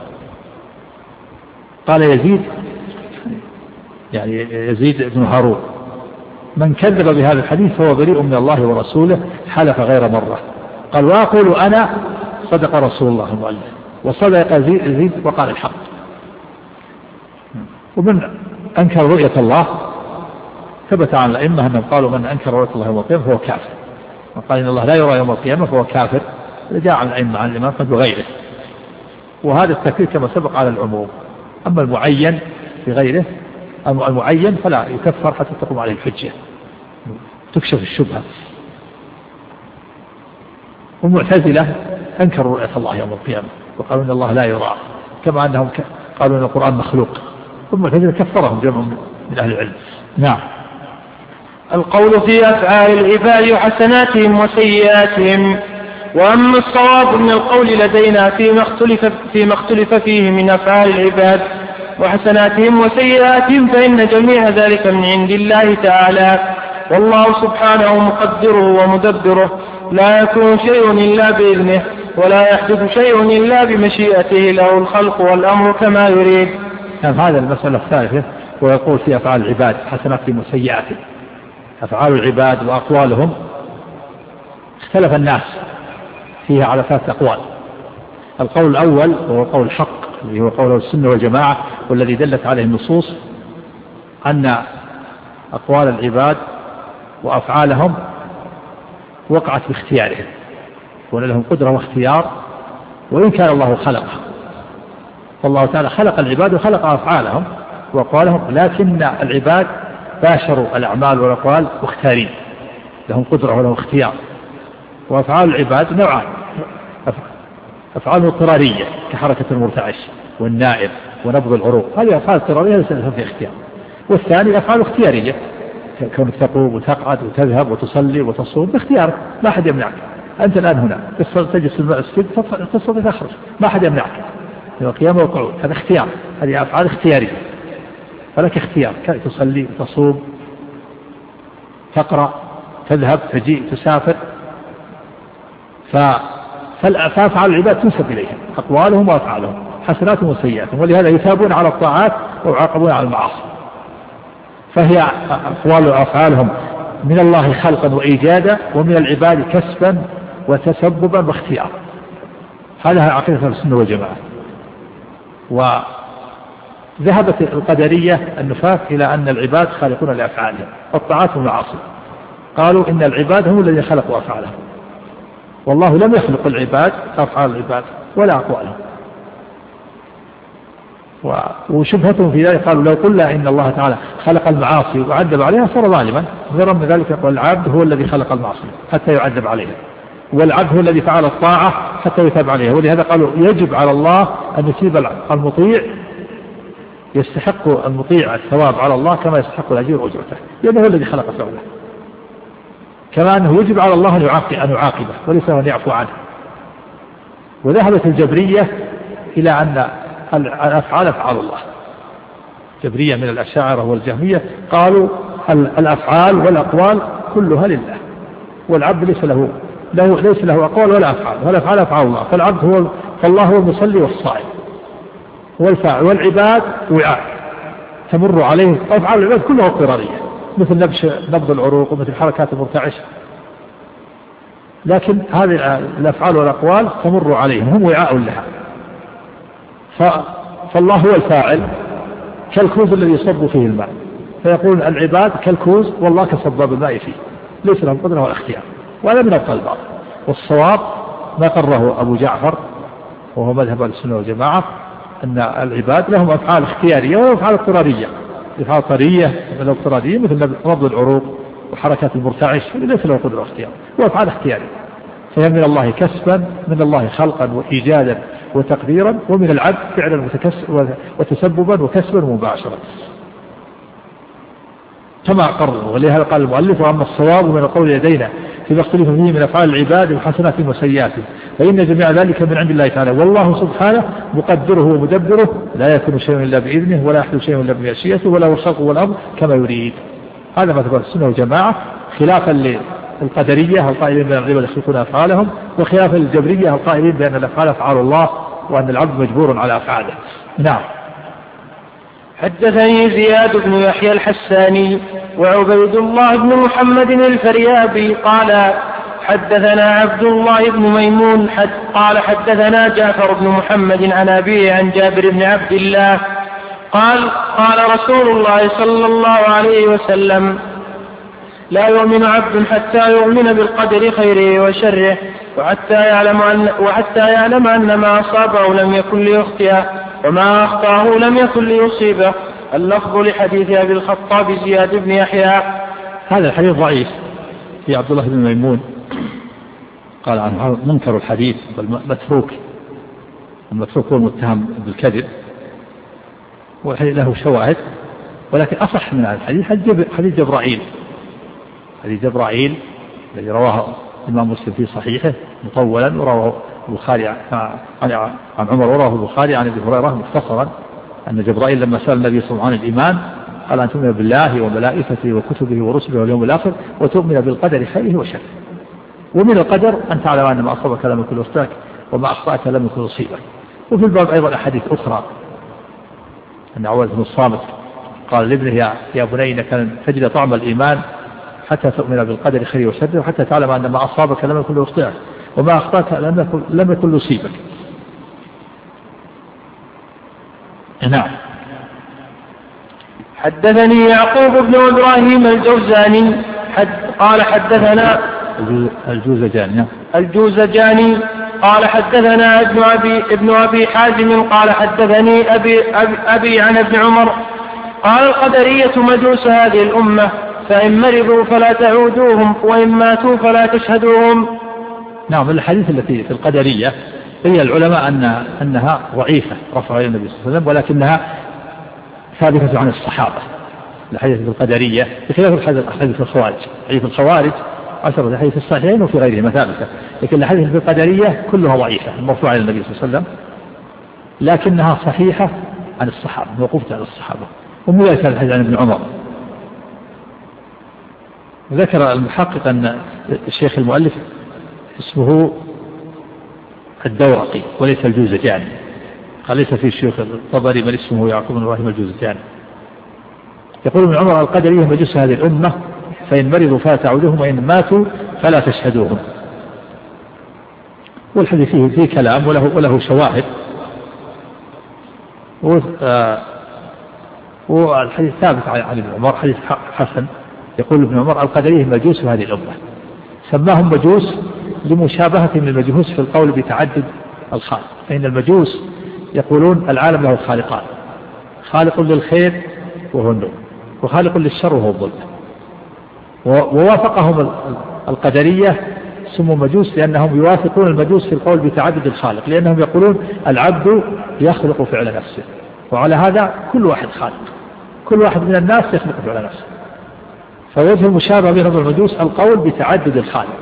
قال يزيد يعني يزيد بن هارون من كذب بهذا الحديث فهو بريء من الله ورسوله حلف غير مرة. قال وأقول أنا صدق رسول الله المؤلف وصدق يزيد وقال الحق. ومن أنكر رؤية الله ثبت عن الأئمة أنهم قالوا من أنكر رؤية الله يوم القيامة فهو كافر، وقال إن الله لا يرى يوم القيامة فهو كافر. جاء عن الأئمة عن الإمام أحمد وغيره. وهذا التكفير كما سبق على العموم. أما المعين في غيره المعين فلا يكفر حتى تقوم عليه الحجة تكشف الشبهة. والمعتزلة أنكروا رؤية الله يوم القيامة وقالوا إن الله لا يرى، كما أنهم قالوا إن القرآن مخلوق. والمعتزلة كفرهم جمع من أهل العلم. نعم. القول في أفعال العباد وحسناتهم وسيئاتهم. وأما الصواب من القول لدينا فيما اختلف, فيما اختلف فيه من أفعال العباد وحسناتهم وسيئاتهم فإن جميع ذلك من عند الله تعالى، والله سبحانه مقدره ومدبره، لا يكون شيء إلا بإذنه ولا يحدث شيء إلا بمشيئته، له الخلق والأمر كما يريد. يعني هذا المسألة الثالثة. ويقول في أفعال العباد حسناتهم وسيئاتهم. أفعال العباد وأقوالهم اختلف الناس فيها على ثلاث أقوال. القول الأول وهو قول الحق اللي هو قول السنة والجماعة والذي دلت عليه النصوص أن أقوال العباد وأفعالهم وقعت باختيارهم وأن لهم قدرة واختيار وإن كان الله خلقها. فالله تعالى خلق العباد وخلق أفعالهم وأقوالهم، لكن العباد باشروا الأعمال والأقوال مختارين لهم قدرة ولهم اختيار. وأفعال العباد نوعان: أفعال اضطرارية كحركة المرتعش والنائب ونبض العروق، هذه أفعال اضطرارية ليس لها في اختيار. والثاني أفعال اختيارية كونك تقوم وتقعد وتذهب وتصلي وتصوم باختيارك، ما أحد يمنعك. أنت الآن هنا تجلس في المسجد تستطيع تخرج، ما أحد يمنعك. القيام والقعود هذا اختيار، هذه أفعال اختيارية فلك اختيار، تصلي تصوم تقرأ تذهب تجيء تسافر. فأفعال العباد تنسب إليهم أقوالهم وأفعالهم حسناتهم وسيئاتهم، ولهذا يثابون على الطاعات ويعاقبون على المعاصي. فهي أقوال وأفعالهم من الله خلقا وإيجادا ومن العباد كسبا وتسببا واختيارا. هذا عقيدة السنة والجماعة. وذهبت القدرية النفاة إلى أن العباد خالقون لأفعالهم الطاعات والمعاصي. قالوا إن العباد هم الذين خلقوا أفعالهم، والله لم يخلق العباد أفعال العباد ولا أقوالهم. وشبهتهم في ذلك قالوا لو قلنا إن الله تعالى خلق المعاصي وعذب عليها صار ظالما. غير من ذلك يقول العبد هو الذي خلق المعاصي حتى يعذب عليها، والعبد هو الذي فعل الطاعة حتى يثاب عليها. ولهذا قالوا يجب على الله أن يثيب المطيع، يستحق المطيع الثواب على الله كما يستحق الأجير أجرته، لأنه هو الذي خلق فعله. كما أنه يجب على الله أن يعاقبه وليس أن يعفو عنه. وذهبت الجبرية إلى أن الأفعال أفعال الله. جبرية من الأشاعرة والجهمية قالوا الأفعال والأقوال كلها لله، والعبد ليس له ليس له أقوال ولا أفعال، والأفعال أفعال الله. فالعبد هو فالله هو المصلي والصائم والفاعل، والعباد وعاء تمر عليه. أفعال العباد كلها اضطرارية مثل نبش نبض العروق ومثل حركات المرتعش، لكن هذه الأفعال والأقوال تمر عليهم هم وعاء لها. فالله هو الفاعل كالكوز الذي يصب فيه الماء، فيقول العباد كالكوز والله كصباب الماء فيه، ليس لهم قدرة ولا اختيار. وهذا من أبطال الباطل. والصواب ما قرره أبو جعفر وهو مذهب السنة والجماعة أن العباد لهم أفعال اختيارية وأفعال اضطرارية. أفعال اضطرارية الاضطرارية مثل نبض العروق وحركات المرتعش ليس له قدرة واختيار، وأفعال اختيارية فهي من الله كسبا من الله خلقا وإيجادا وتقديرا، ومن العبد فعلا وتسببا وكسبا مباشرا كما قرر. ولهذا قال المؤلف: وأما الصواب من القول لدينا فيما اختلف فيه من أفعال العباد وحسناتهم وسيئاتهم فإن جميع ذلك من عند الله تعالى، والله سبحانه مقدره ومدبره، لا يكون شيء إلا بإذنه ولا يحدث شيء إلا بمشيئته ولا الخلق والأمر كما يريد. هذا مثل السنة والجماعة، خلافا للقدرية القائلين بأن العباد يخلقون أفعالهم، وخلافا للجبرية القائلين بأن الأفعال أفعال الله وأن العبد مجبور على أفعاله. نعم. حدثني زياد بن يحيى الحساني وعبيد الله بن محمد الفريابي قال حدثنا عبد الله بن ميمون حد قال حدثنا جعفر بن محمد عن أبيه عن جابر بن عبد الله قال قال رسول الله صلى الله عليه وسلم: لا يؤمن عبد حتى يؤمن بالقدر خيره وشره وحتى يعلم أن, وحتى يعلم أن ما أصابه لم يكن ليخطئه وما أخطأه لم يكن ليصيبه. اللفظ لحديث أبي الخطاب زياد بن يحيى. هذا الحديث ضعيف في عبد الله بن ميمون، قال عنه منكر الحديث بل متروك، المتروك هو المتهم بالكذب، والحديث له شواهد، ولكن أصح من هذا الحديث حديث جبرائيل حديث جبرائيل الذي رواه الإمام مسلم في صحيحه مطولا، ورواه البخاري عن عمر، ورواه البخاري عن ابي هريرة مختصرا أن جبرائيل لما سأل النبي صلى الله عليه وسلم عن الإيمان قال: أن تؤمن بالله وملائكته وكتبه ورسله واليوم الآخر وتؤمن بالقدر خيره وشره. ومن القدر أن تعلم أن ما أصابك لم يكن ليخطئك وما أخطأك لم يكن ليصيبك. وفي الباب أيضا أحاديث أخرى أن عواد بن الصامت قال لابنه: يا بني إنك لن تجد طعم الإيمان حتى تؤمن بالقدر خيره وشره وحتى تعلم أن ما أصابك لم يكن ليخطئك وما أخطأك لم يكن ليصيبك. نعم. حدثني يعقوب بن إبراهيم الجوزاني حد قال حدثنا الجوزجاني الجوزجاني قال حدثنا ابن أبي, ابن أبي حازم قال حدثني أبي, أبي, أبي عن ابن عمر قال: القدرية مجوس هذه الأمة، فإن مرضوا فلا تعودوهم وإن ماتوا فلا تشهدوهم. نعم. الحديث التي في القدرية هي العلماء أن أنها ضعيفة رفعها إلى النبي صلى الله عليه وسلم، ولكنها ثابتة عن الصحابة. الحديث في القدرية بخلاف الحديث في الخوارج. حديث الخوارج عشرة الحديث في الصحيحين وفي غيرهما ثابتة، لكن الحديث في القدرية كلها ضعيفة مرفوعة إلى النبي صلى الله عليه وسلم، لكنها صحيحة عن الصحابة، موقوفة على الصحابة. ومن ذلك الحديث عن ابن عمر. ذكر المحقق أن الشيخ المؤلف اسمه الدورقي وليس الجوزجاني، قال ليس في الشيخ الطبري من اسمه يعقوب بن إبراهيم الجوزجاني. يقول ابن عمر: القدرية مجوس هذه الأمة، فإن مرضوا فلا تعودوهم وإن ماتوا فلا تشهدوهم. والحديث فيه, فيه كلام وله, وله شواهد، والحديث ثابت عن ابن عمر حديث حسن. يقول ابن عمر: القدرية مجوس هذه الأمة، سماهم مجوس لمشابهتهم للمجوس في القول بتعدد الخالق. فإن المجوس يقولون العالم له خالقان: خالق للخير وهو النور، وخالق للشر وهو الظلم. ووافقهم القدرية سموا مجوس لأنهم يوافقون المجوس في القول بتعدد الخالق، لأنهم يقولون العبد يخلق فعل نفسه، وعلى هذا كل واحد خالق، كل واحد من الناس يخلق فعل نفسه. فوجه المشابه بين المجوس القول بتعدد الخالق.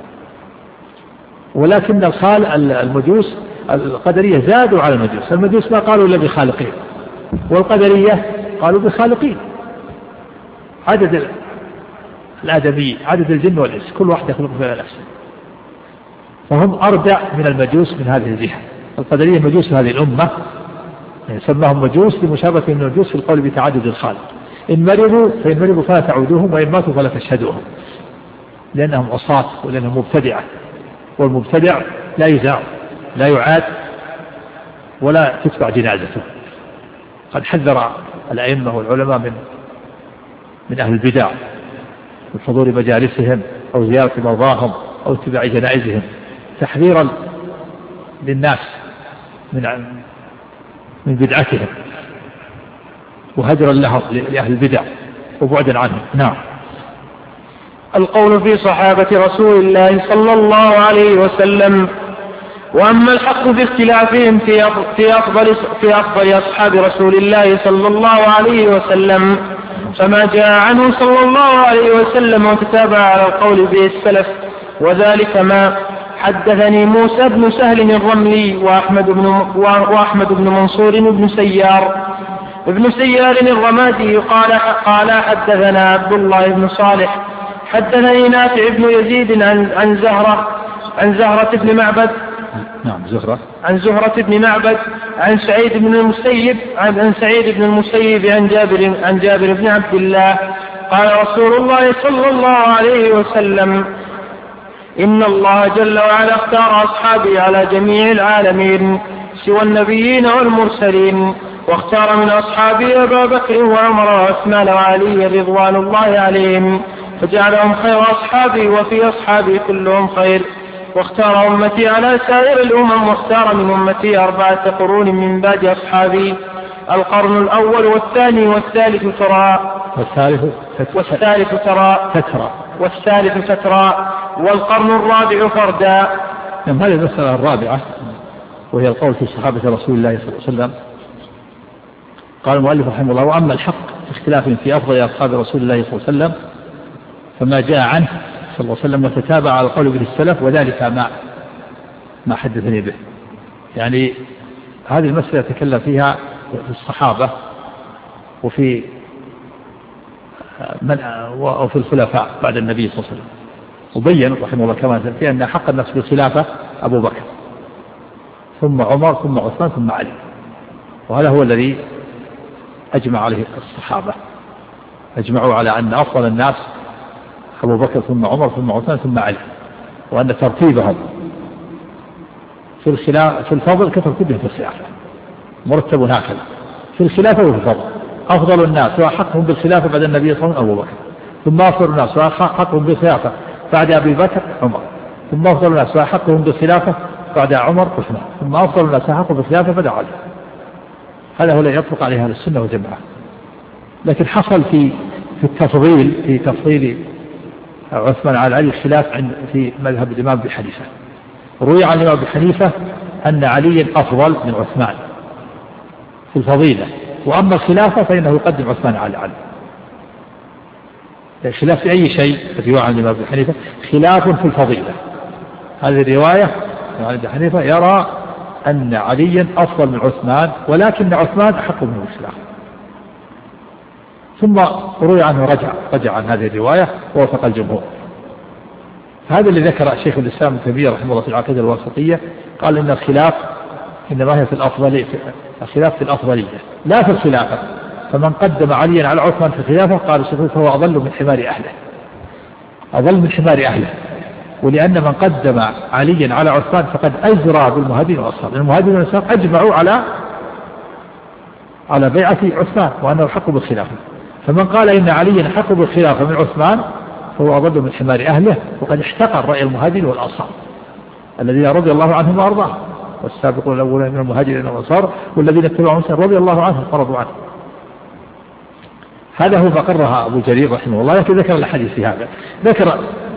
ولكن الخالق المجوس القدرية زادوا على المجوس. المجوس ما قالوا إلا بخالقين، والقدرية قالوا بخالقين. عدد الآدمي عدد الجن والإنس كل واحد يخلق فعل نفسه، فهم أردع من المجوس من هذه الجهة. القدرية مجوس هذه الأمة، سماهم مجوس لمشابهة من المجوس في القول بتعدد الخالق. إن مرضوا فإن مرضوا فلا تعودوهم وإن ماتوا فلا تشهدوهم، لأنهم عصاة ولأنهم مبتدعة، والمبتدع لا يزاع لا يعاد ولا تتبع جنازته. قد حذر الأئمة والعلماء من من أهل البدع من حضور مجالسهم أو زيارة مرضاهم أو اتباع جنائزهم، تحذيرا للناس من من بدعتهم وهجرا لهم لأهل البدع وبعدا عنهم. نعم. القول في صحابة رسول الله صلى الله عليه وسلم. وأما الحق في اختلافهم في في أفضل في أفضل أصحاب رسول الله صلى الله عليه وسلم فما جاء عنه صلى الله عليه وسلم وتتابع على القول به السلف، وذلك ما حدثني موسى بن سهل الرملي وأحمد بن وأحمد بن منصور بن سيار ابن سيار الرمادي قال قال حدثنا عبد الله بن صالح حدثني نافع بن يزيد عن عن زهرة عن زهرة بن معبد نعم زهرة عن زهرة بن معبد عن سعيد بن المسيب عن سعيد بن المسيب عن جابر عن جابر بن عبد الله قال رسول الله صلى الله عليه وسلم: إن الله جل وعلا اختار أصحابي على جميع العالمين سوى النبيين والمرسلين، واختار من أصحابي أبا بكر وعمر وعثمان وعلي رضوان الله عليهم، فجعلهم خير أصحابي وفي أصحابي كلهم خير، واختار أمتي على سائر الأمم، واختار من أمتي أربعة قرون من بعد أصحابي: القرن الأول والثاني والثالث ترى والثالث والثالث ترى تترى والثالث تترى والقرن الرابع فردا. هذه المسألة الرابعة وهي القول في صحابة رسول الله صلى الله عليه وسلم. قال المؤلف رحمه الله: وأما الحق في اختلاف في أفضل أصحاب رسول الله صلى الله عليه وسلم فما جاء عنه صلى الله عليه وسلم وتتابع على القول به السلف، وذلك ما ما حدثني به. يعني هذه المسألة يتكلم فيها في الصحابة وفي من وفي الخلفاء بعد النبي صلى الله عليه وسلم، وبين رحمه الله كما في أن حق الناس بالخلافة أبو بكر ثم عمر ثم عثمان ثم علي، وهذا هو الذي أجمع عليه الصحابة، أجمعوا على أن أفضل الناس أبو بكر ثم عمر ثم عثمان ثم علي، وأن ترتيبهم في الخلافة في الفضل كترتيبهم في الخلافة مرتب هكذا في الخلافة وفي الفضل. أفضل الناس وأحقهم بالخلافة بعد النبي صلى الله عليه وسلم أبو بكر، ثم أفضل الناس وأحقهم بالخلافة بعد أبي بكر عمر، ثم أفضل الناس وأحقهم بالخلافة بعد عمر عثمان، ثم أفضل الناس وأحقهم بالخلافة بعد علي. هذا هو الذي يطلق عليه أهل السنة والجماعة. لكن حصل في في التفضيل في تفضيل عثمان على علي خلاف في مذهب الإمام أبي حنيفة. روي عن الإمام أبي حنيفة أن علي أفضل من عثمان في الفضيلة، وأما الخلافة فإنه يقدم عثمان على علي. خلاف في أي شيء في عن الإمام أبي حنيفة خلاف في الفضيلة. هذه الرواية عن أبي حنيفة يرى أن علي أفضل من عثمان، ولكن عثمان أحق منه الخلافة. ثم روي عنه رجع رجع عن هذه الرواية ووافق الجمهور. هذا اللي ذكر الشيخ الإسلام ابن تيمية رحمه الله في العقيدة الواسطية، قال إن الخلاف إنما هي في الأفضلية، الخلاف في الأفضلية لا في الخلافة. فمن قدم عليا على عثمان في الخلافة قال الشيخ فهو أضل من حمار أهله، أضل من حمار أهله. ولأن من قدم عليا على عثمان فقد أجرى بالمهاجرين والأنصار، المهاجرين والأنصار أجمعوا على على بيعة عثمان وأنه حق بالخلافة. فمن قال إن عليا حق بالخلافة من عثمان فهو أضل من حمار أهله، وقد احتقر رأي المهاجرين والأنصار الذين رضي الله عنهم وأرضاهم، والسابقون الأولون من المهاجرين والأنصار والذين اتبعهم رضي الله عنهم ورضوا عنه. هذا هو ما قررها أبو جرير رحمه الله. لكن ذكر الحديث في هذا، ذكر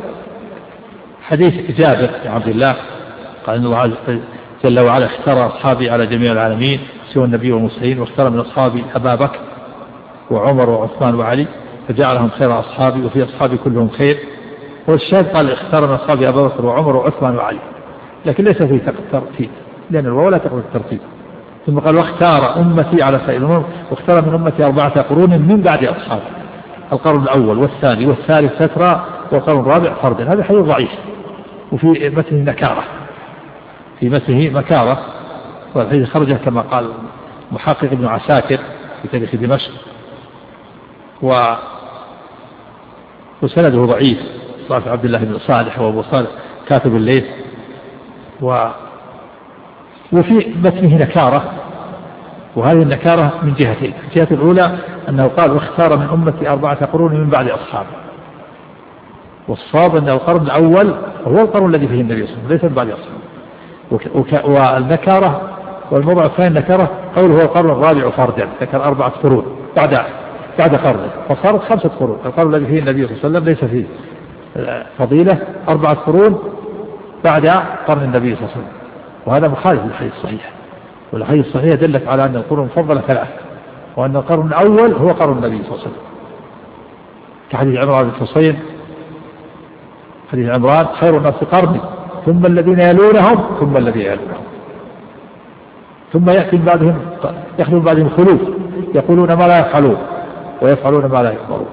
حديث جابر بن عبد الله قال إن الله جل وعلا اختار أصحابي على جميع العالمين سوى النبي والمرسلين، واختار من أصحابي أبا بكر وعمر وعثمان وعلي فجعلهم خير أصحابي وفي أصحابي كلهم خير. والشاهد قال اختار من أصحابي أبا بكر وعمر وعثمان وعلي، لكن ليس في ترتيب لأن الواو لا تقبل الترتيب. ثم قال واختار أمتي على سائر الأمم، واختار من أمتي أربعة قرون من بعد أصحابي: القرن الأول والثاني والثالث فترة والقرن الرابع فردا. هذا حديث ضعيف وفي متنه نكارة، في متنه مكارة، والحديث خرجه كما قال محقق ابن عساكر في تاريخ دمشق، و وسنده ضعيف، ضعف عبد الله بن صالح وابو صالح كاتب الليث، و وفي متنه نكارة. وهذه النكارة من جهتين: الجهة الأولى أنه قال واختار من أمتي أربعة قرون من بعد أصحابه، والصواب أن القرن الأول هو القرن الذي فيه النبي صلى الله عليه وسلم ليس من بعد أصحابه. والنكارة والموضع الثاني النكارة قوله هو القرن الرابع فردا، ذكر أربعة قرون بعد بعد قرن، فصارت خمسة قرون. القرن الذي فيه النبي صلى الله عليه وسلم ليس فيه فضيلة، أربعة قرون بعد قرن النبي صلى الله عليه وسلم. وهذا مخالف للحديث الصحيح. والحديث الصحيح دلت على أن القرون المفضلة ثلاث، وأن القرن الأول هو قرن النبي صلى الله عليه وسلم، كحديث عمران بن حصين، حديث عمران: خير الناس قرني ثم الذين يلونهم ثم الذين يلونهم، ثم يأتي بعدهم يخلو بعدهم خلوف يقولون ما لا يفعلون ويفعلون ما لا يؤمرون.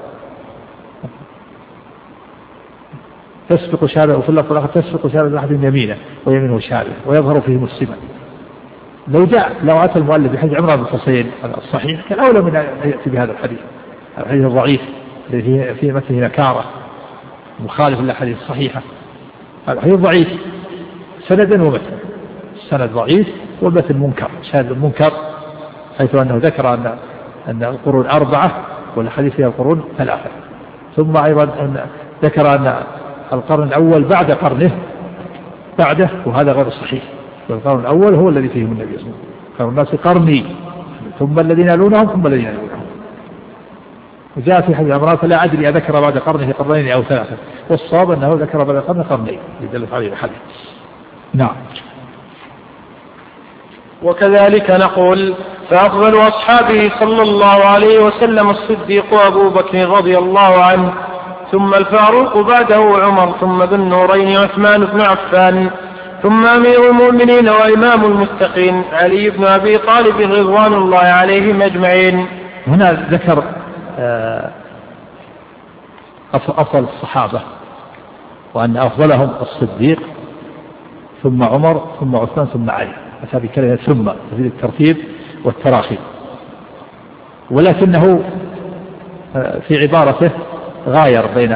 تسبق شارع، وفي اللفظ الآخر تسبق شارع أحد يمينه ويمينه شارع ويظهر فيه مسلما. لو جاء لو أتى المؤلف بحديث عمران بن حصين الصحيح كان أولى من أن يأتي بهذا الحديث، الحديث الضعيف الذي فيه مثله نكارة مخالف للحديث الصحيحة. الحديث ضعيف سندا ومتن، السند ضعيف والمتن منكر، شاهد منكر، حيث أنه ذكر أن أن القرون أربعة والحديث فيها القرون ثلاثة، ثم أيضا أن ذكر أن القرن الأول بعد قرنه بعده، وهذا غير صحيح. والقرن الأول هو الذي فيه النبي صلى الله عليه وسلم، خير الناس قرني ثم الذين يلونهم ثم الذين يلونهم. وجاء في حديث عمران: فلا أدري أذكر بعد قرنه قرنين أو ثلاثة، والصواب أنه ذكر بعد قرنه قرنين يدلت عليه الحديث. نعم. وكذلك نقول: فأفضل أصحابه صلى الله عليه وسلم الصديق أبو بكر رضي الله عنه، ثم الفاروق، بعده عمر، ثم ذو النورين عثمان بن عفان، ثم أمير المؤمنين وإمام المتقين علي بن أبي طالب رضوان الله عليهم أجمعين. هنا ذكر أفضل الصحابة، وأن أفضلهم الصديق ثم عمر ثم عثمان ثم علي، هذه كلمة ثم في الترتيب والتراخي. ولكنه في عبارته غاير بين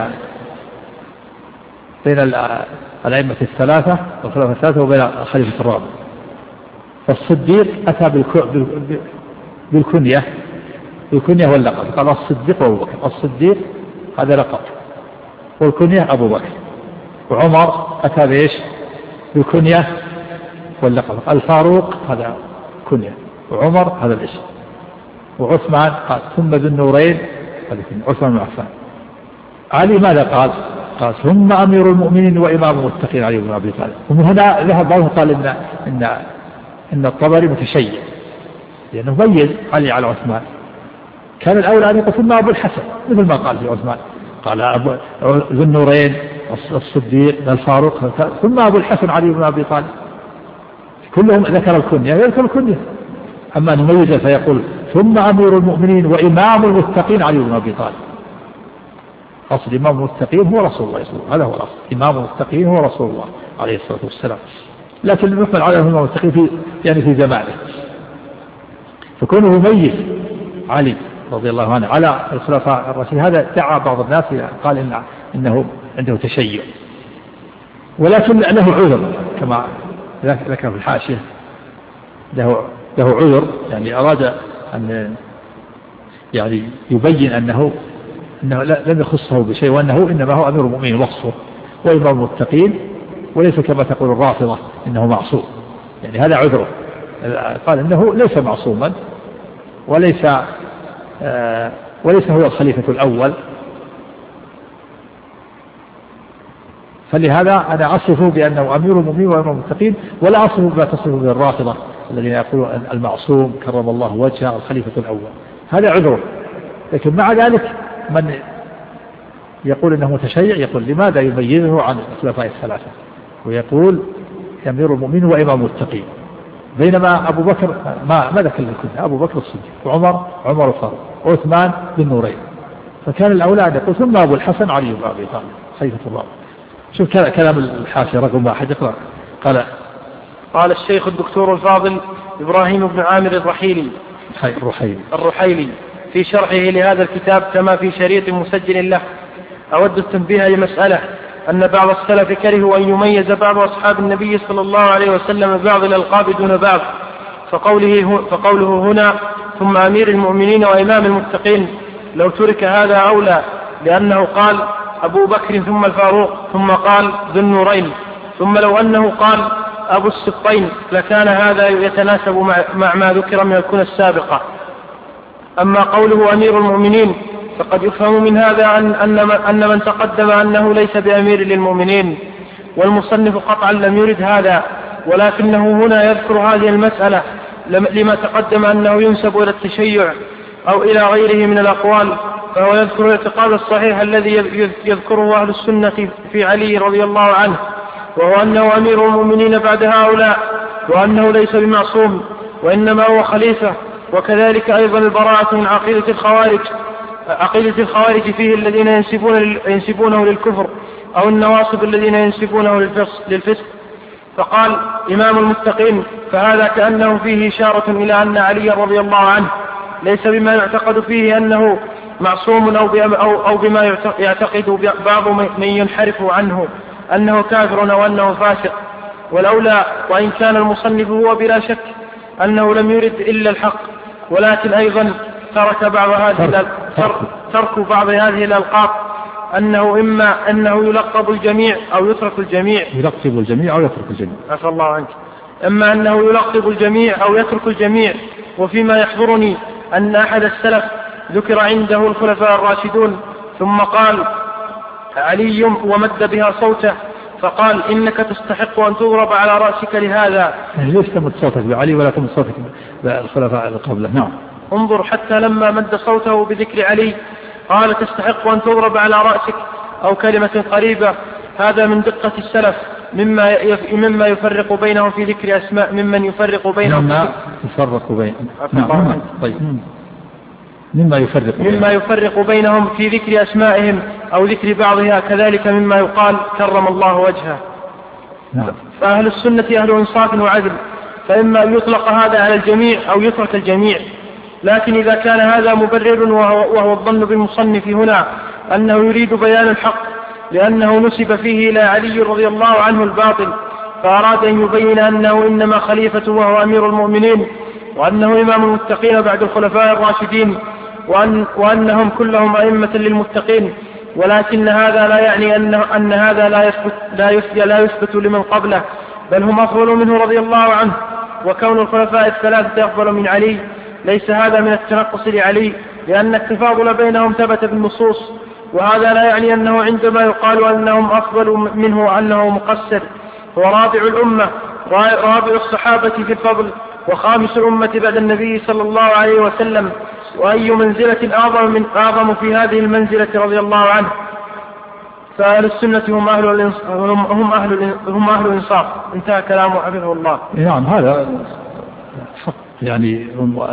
بين الأئمة الثلاثة والخلفاء الثلاثة وبين الخليفة الرابع. فالصديق أتى بالكنية بالكنية واللقب، قال الصديق وأبو بكر. الصديق هذا لقب والكنية أبو بكر. وعمر أتى بإيش؟ بالكنية واللقب. الفاروق هذا كنية، وعمر هذا الاسم، وعثمان قال ثم ذو النورين عثمان بن عفان. علي ماذا قال؟ قال ثم أمير المؤمنين وإمام المتقين علي بن أبي طالب. ومن هنا ذهب بعضهم قال إن إن إن الطبري متشيع لأنه ميز علي على عثمان. كان الأولى أن يقول ثم أبو الحسن مثل ما قال في عثمان، قال أبو ذو النورين الصديق الفاروق ثم أبو الحسن علي بن أبي طالب. كلهم ذكر الكنية يذكر الكنية، أما نميز فيقول ثم أمير المؤمنين وإمام المتقين علي بن أبي طالب. أصل إمام المتقين هو رسول الله صلى الله عليه وسلم، هذا هو الأصل، إمام المتقين هو رسول الله عليه الصلاة والسلام. لكن المحمل على إمام المتقين في يعني في زمانه، فكونه يميز علي رضي الله عنه على الخلفاء الراشدين هذا دعا بعض الناس قال إن إنه عنده تشيع، ولكن له عذر كما ذكر في الحاشية، له له عذر، يعني أراد أن يعني يبين أنه أنه لم يخصه بشيء، وأنه إنما هو أمير المؤمنين وصفه وإمام المتقين، وليس كما تقول الرافضة إنه معصوم، يعني هذا عذره. قال إنه ليس معصوما وليس آه وليس هو الخليفة الأول، فلهذا أنا أصفه بأنه أمير المؤمنين وإمام المتقين، ولا أصفه بما تصفه بالرافضة الذين يقولون المعصوم كرم الله وجهه الخليفة الأول، هذا عذره. لكن مع ذلك من يقول إنه متشيع يقول لماذا يميزه عن الخلفاء الثلاثة ويقول أمير المؤمنين وإمام المتقين، بينما أبو بكر ما ما ذكر الكل، أبو بكر الصديق وعمر عمر الفاروق وعثمان بن نورين، فكان الأولى أن يقول ثم أبو الحسن علي بن أبي طالب خليفة الرابع. شوف كلام الحاشية رقم واحد اقرأ. قال قال الشيخ الدكتور الفاضل إبراهيم بن عامر الرحيلي الرحيلي الرحيلي في شرحه لهذا الكتاب كما في شريط مسجل له: أود التنبيه لمسألة أن بعض السلف كرهوا أن يميز بعض أصحاب النبي صلى الله عليه وسلم بعض الألقاب دون بعض، فقوله, فقوله هنا ثم أمير المؤمنين وإمام المتقين لو ترك هذا أولى، لأنه قال أبو بكر ثم الفاروق ثم قال ذو النورين، ثم لو أنه قال أبو السبطين لكان هذا يتناسب مع ما ذكر من الكنى السابقة. أما قوله أمير المؤمنين فقد يفهم من هذا أن, أن من تقدم أنه ليس بأمير للمؤمنين، والمصنف قطعا لم يرد هذا، ولكنه هنا يذكر هذه المسألة لما تقدم أنه ينسب إلى التشيع أو إلى غيره من الأقوال، فهو يذكر الاعتقاد الصحيح الذي يذكره أهل السنة في علي رضي الله عنه، وهو أنه أمير المؤمنين بعد هؤلاء، وأنه ليس بمعصوم وإنما هو خليفة. وكذلك أيضا البراءة من عقيدة الخوارج عقيدة الخوارج فيه الذين ينسبون ينسبونه للكفر، أو النواصب الذين ينسبونه للفسق. فقال إمام المتقين، فهذا كأنه فيه إشارة إلى أن علي رضي الله عنه ليس بما يعتقد فيه أنه معصوم أو بما يعتقد بعض من ينحرف عنه أنه كافر أو أنه فاسق. والأولى وإن كان المصنف هو بلا شك أنه لم يرد إلا الحق، ولكن أيضا ترك بعض هذه ترك بعض هذه الألقاب أنه إما أنه يلقب الجميع أو يترك الجميع يلقب الجميع أو يترك الجميع عفى الله عنك إما أنه يلقب الجميع أو يترك الجميع. وفيما يحضرني أن أحد السلف ذكر عنده الخلفاء الراشدون ثم قال علي ومد بها صوته فقال إنك تستحق أن تضرب على رأسك لهذا. ليش تمد صوتك بعلي ولا تمد صوتك بالخلفاء قبله؟ نعم. انظر حتى لما مد صوته بذكر علي قال تستحق أن تضرب على رأسك أو كلمة قريبة. هذا من دقة السلف مما مما يفرق بينهم في ذكر أسماء ممن يفرق بينهم مما يفرق بين نعم. طيب مما يفرق مما يفرق بينهم في ذكر أسمائهم أو ذكر بعضها، كذلك مما يقال كرم الله وجهه. نعم. فأهل السنة أهل إنصاف وعدل، فإما يطلق هذا على الجميع أو يترك الجميع. لكن إذا كان هذا مبرر وهو, وهو الظن بالمصنف هنا أنه يريد بيان الحق لأنه نسب فيه إلى علي رضي الله عنه الباطل، فأراد أن يبين أنه إنما خليفة وهو أمير المؤمنين، وأنه إمام المتقين بعد الخلفاء الراشدين، وأن وأنهم كلهم أئمة للمتقين. ولكن هذا لا يعني أن, أن هذا لا يثبت, لا, يثبت, لا يثبت لمن قبله، بل هم أفضل منه رضي الله عنه. وكون الخلفاء الثلاثة أفضل من علي ليس هذا من التنقص لعلي، لأن التفاضل بينهم ثبت بالنصوص، وهذا لا يعني أنه عندما يقال أنهم أفضل منه أنه مقصر. هو رابع الأمة، رابع الصحابة في الفضل، وخامس الأمة بعد النبي صلى الله عليه وسلم، وأي منزلة أعظم من أعظم في هذه المنزلة رضي الله عنه. فأهل السنة هم أهل هم أهل هم أهل الإنصاف. انتهى كلامه حفظه الله. نعم. هذا يعني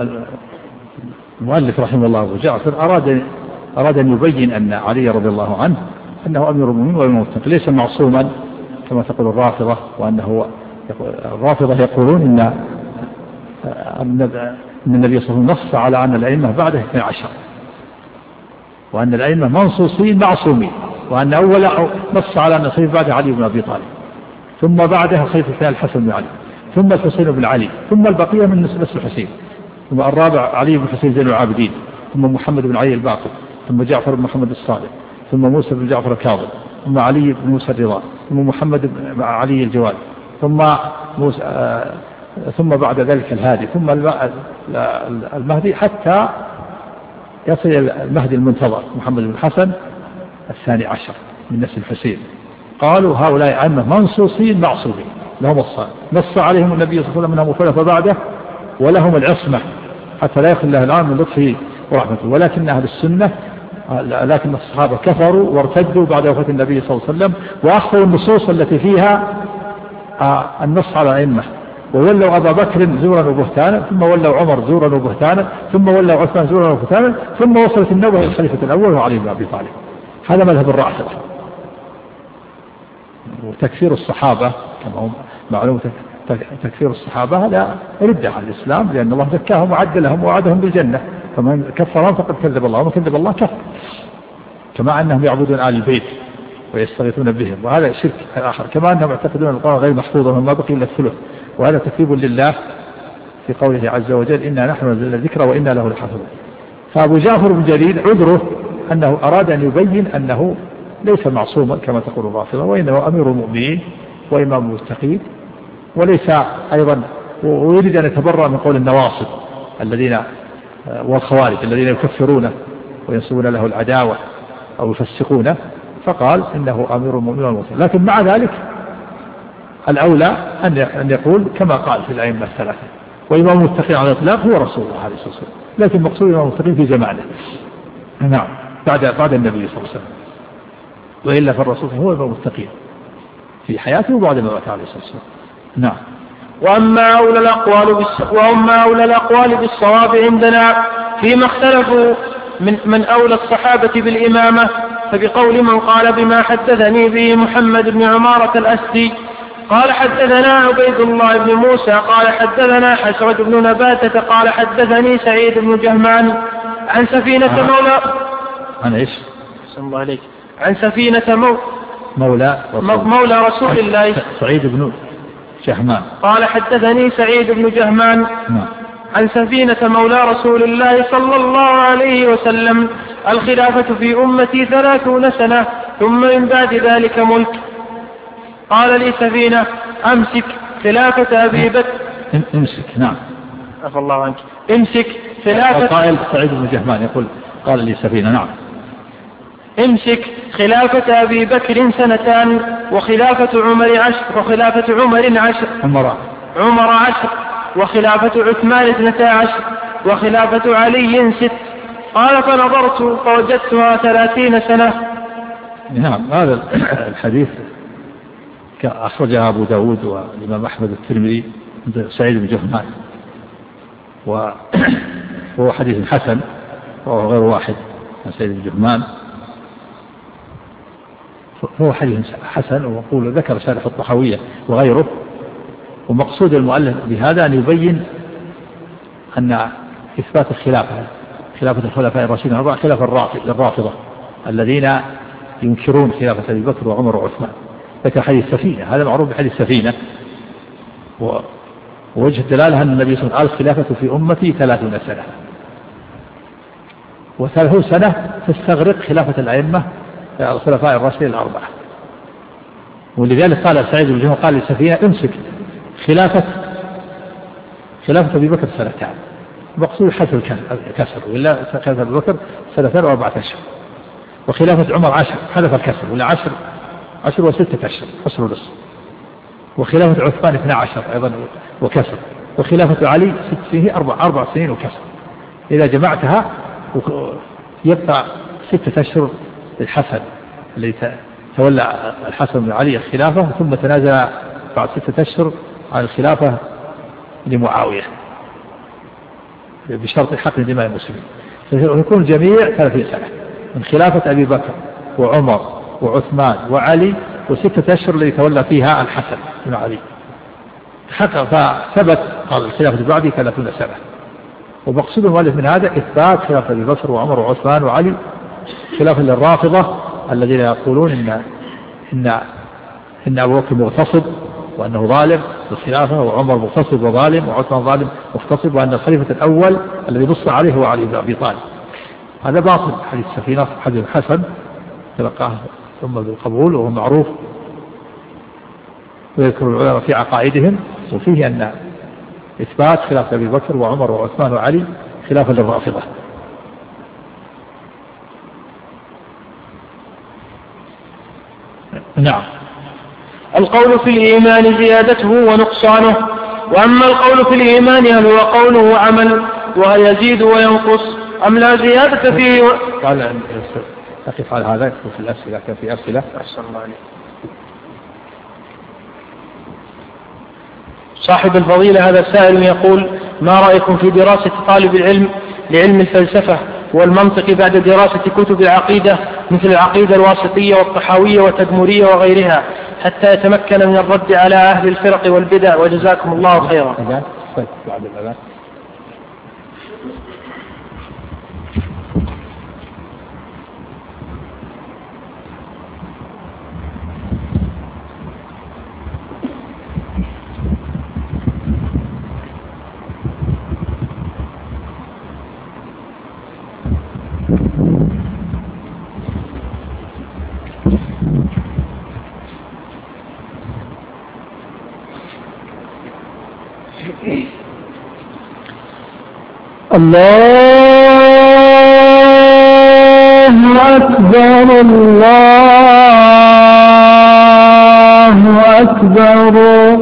المؤلف رحمه الله أبو جعفر أراد أراد أن يبين أن علي رضي الله عنه أنه أمير المؤمنين والمتقين ليس معصوما كما تقول الرافضة، وأنه الرافضة يقولون إن أن النبي صلى الله عليه وسلم نص على أن الأئمة بعده اثني عشر، وأن الأئمة منصوصين معصومين، وأن أول نص على أن الخليفة بعده علي بن أبي طالب، ثم بعدها الخليفة الحسن بن علي، ثم الحسين بن علي، ثم البقية من نسل الحسين، ثم الرابع علي بن حسين زين العابدين، ثم محمد بن علي الباقر، ثم جعفر بن محمد الصادق، ثم موسى بن جعفر الكاظم، ثم علي بن موسى الرضا، ثم محمد بن علي الجواد، ثم موسى آه ثم بعد ذلك الهادي، ثم المهدي حتى يصل المهدي المنتظر محمد بن الحسن الثاني عشر من نسل الحسين. قالوا هؤلاء أئمة منصوصين معصومين لهم الصلاة، نص عليهم النبي صلى الله عليه وسلم أنهم خلفاء بعده ولهم العصمة حتى لا يخل الله الآن من لطفه ورحمته. ولكن أهل السنة لكن الصحابة كفروا وارتدوا بعد وفاة النبي صلى الله عليه وسلم، وأخذوا النصوص التي فيها النص على الأئمة، وولوا أبا بكر زورا وبهتانا، ثم ولوا عمر زورا وبهتانا، ثم ولوا عثمان زورا وبهتانا، ثم وصلت النوبة إلى الخليفة الأول وعلي بن أبي طالب. هذا مذهب الرافضة. وتكفير الصحابة كما هم معلومة، تكفير الصحابة هذا ردة عن الإسلام، لأن الله زكاهم وعدلهم ووعدهم بالجنة، فمن كفرهم فقد كذب الله، ومن كذب الله كفر. كما أنهم يعبدون آل البيت ويستغيثون بهم، وهذا شرك آخر. كما أنهم يعتقدون القرآن غير محفوظ وما بقي إلا الثلث، وهذا تكذيب لله في قوله عز وجل إنا نحن نزلنا الذكر وإنا له لحافظون. فأبو جعفر بن جرير عذره أنه أراد أن يبين أنه ليس معصوما كما تقول الرافضة، وإنه أمير المؤمنين وإمام المتقين، وليس أيضا، ويريد أن يتبرأ من قول النواصب الذين والخوارج الذين يكفرونه وينسبون له العداوة أو يفسقونه، فقال إنه أمير المؤمنين والمتقين. لكن مع ذلك الأولى أن يقول كما قال في الأئمة الثلاثة، وإمام المتقين على الإطلاق هو رسول الله عليه الصلاة والسلام، لكن مقصود إمام المتقين في زمانه، نعم، بعد بعد النبي صلى الله عليه وسلم، وإلا فالرسول هو إمام المتقين في حياته وبعد ما مات عليه الصلاة والسلام. نعم. وأما أولى الأقوال بالص... وأما أولى الأقوال بالصواب عندنا فيما اختلفوا من من أولى الصحابة بالإمامة، فبقول من قال بما حدثني به محمد بن عمارة الأسدي قال حدثنا عبيد الله بن موسى قال حدثنا حسرة بن نباتة قال حدثني سعيد بن جهمان عن سفينة آه. مولى عن إيش؟ الله عليك. عن سفينة مو... مولى رسول مولى رسول الله سعيد بن جهمان قال حدثني سعيد بن جهمان نعم. عن سفينة مولى رسول الله صلى الله عليه وسلم الخلافة في أمتي ثلاثون سنة ثم من بعد ذلك ملك. قال لي سفينة أمسك خلافة أبي بكر امسك نعم عفى الله عنك امسك خلافة قائل سعيد بن جهمان يقول قال لي سفينة نعم امسك خلافة أبي بكر سنتان وخلافة عمر عشر وخلافة عمر عشر عمر عمر عشر وخلافة عثمان اثنتا عشر وخلافة علي ست. قال فنظرت فوجدتها ثلاثين سنة. نعم هذا الحديث أخرجها أبو داود والإمام أحمد الترمذي سعيد بن جهمان، وهو حديث حسن وهو غير واحد عن سعيد بن جهمان، هو حديث حسن. ويقول ذكر شارح الطحاوية وغيره، ومقصود المؤلف بهذا أن يبين أن إثبات الخلافة خلافة الخلفاء الراشدين الأربعة خلاف الرافضة الذين ينكرون خلافة أبي بكر وعمر وعثمان. ذكر حديث سفينة، هذا معروف بحديث سفينة، ووجه الدلالة أن النبي صلى الله عليه وسلم قال الخلافة في أمتي ثلاثون سنة، وثلاثون سنة تستغرق خلافة الأئمة الخلفاء الراشدين الأربعة. ولذلك قال سعيد بن جهنم قال لسفينة امسك خلافة خلافة أبي بكر سنتان، مقصود حسب الكسر، ولا خلافة أبي بكر سنتين وأربعة أشهر، وخلافة عمر عشر حذف الكسر ولا عشر عشر وستة أشهر عشر ونصف، وخلافة عثمان اثنا عشر أيضا وكسر، وخلافة علي ست سنين أربع أربع سنين وكسر. إذا جمعتها يبقى ستة أشهر للحسن الذي تولى الحسن بن علي الخلافة، ثم تنازل بعد ستة أشهر عن الخلافة لمعاوية بشرط حقن دماء المسلمين، فيكون الجميع ثلاثين سنة من خلافة أبي بكر وعمر وعثمان وعلي، وستة أشهر الذي تولى فيها الحسن بن علي حقق. فثبت قال الخلافة بعدي ثلاثون سنة. ومقصود المؤلف من هذا إثبات خلافة أبي بكر وعمر وعثمان وعلي خلافة للرافضة الذين يقولون إن إن إن أبو بكر مغتصب وأنه ظالم بالخلافة، وعمر مغتصب وظالم، وعثمان ظالم مغتصب، وأن الخليفة الأول الذي نص عليه هو علي بن أبي طالب. هذا باطل. حديث السفينة حديث حسن تلقاه ثم بالقبول وهو معروف، ويذكر العلماء في عقائدهم، وفيه أن إثبات خلافة أبي بكر وعمر وعثمان وعلي خلافة للرافضة. نعم. القول في الإيمان زيادته ونقصانه. وأما القول في الإيمان هل هو قوله عمل وهل يزيد وينقص أم لا زيادة فيه؟ قال أقف على هذا في الأسئلة، كان في أسئلة. أحسن الله عليك. صاحب الفضيلة هذا سائل يقول: ما رأيكم في دراسة طالب العلم لعلم الفلسفة والمنطق بعد دراسة كتب العقيدة مثل العقيدة الواسطية والطحاوية والتدمرية وغيرها حتى يتمكن من الرد على أهل الفرق والبدع؟ وجزاكم الله خيرا. الله أكبر الله أكبر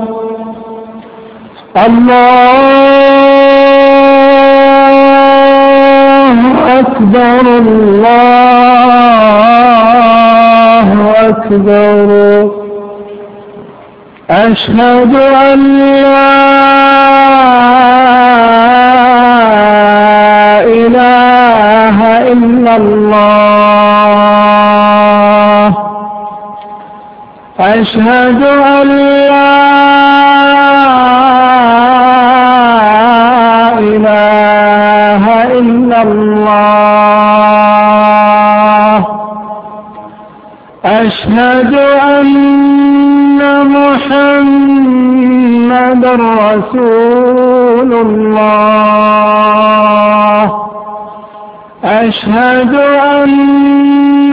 الله أكبر الله أكبر أشهد أن لا إله إلا الله أشهد أن لا إله إلا الله أشهد أن محمدا رسول الله أشهد أن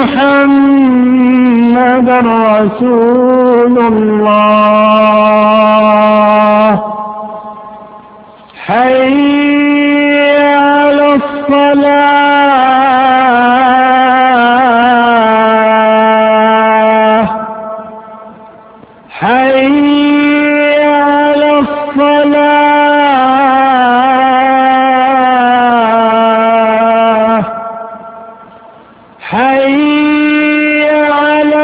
محمدا رسول الله حي على الصلاة حي على الصلاة حي على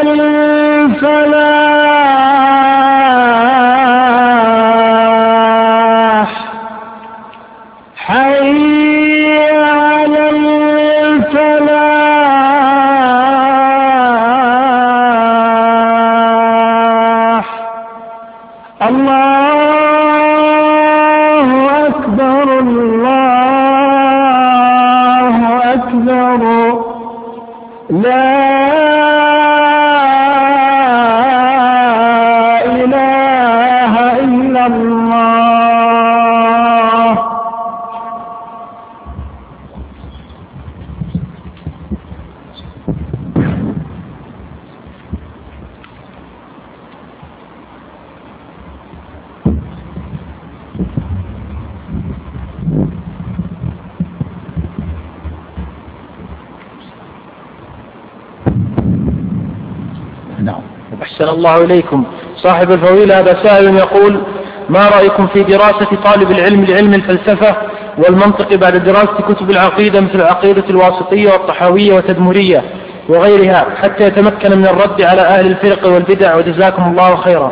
الفلاح حي على الفلاح الله أكبر الله أكبر لا إله إلا الله نعم. أحسن الله إليكم. صاحب الفضيلة هذا سائل يقول: ما رأيكم في دراسة طالب العلم لعلم الفلسفة والمنطق بعد دراسة كتب العقيدة مثل العقيدة الواسطية والطحاوية والتدمرية وغيرها حتى يتمكن من الرد على أهل الفرق والبدع، وجزاكم الله خيرا.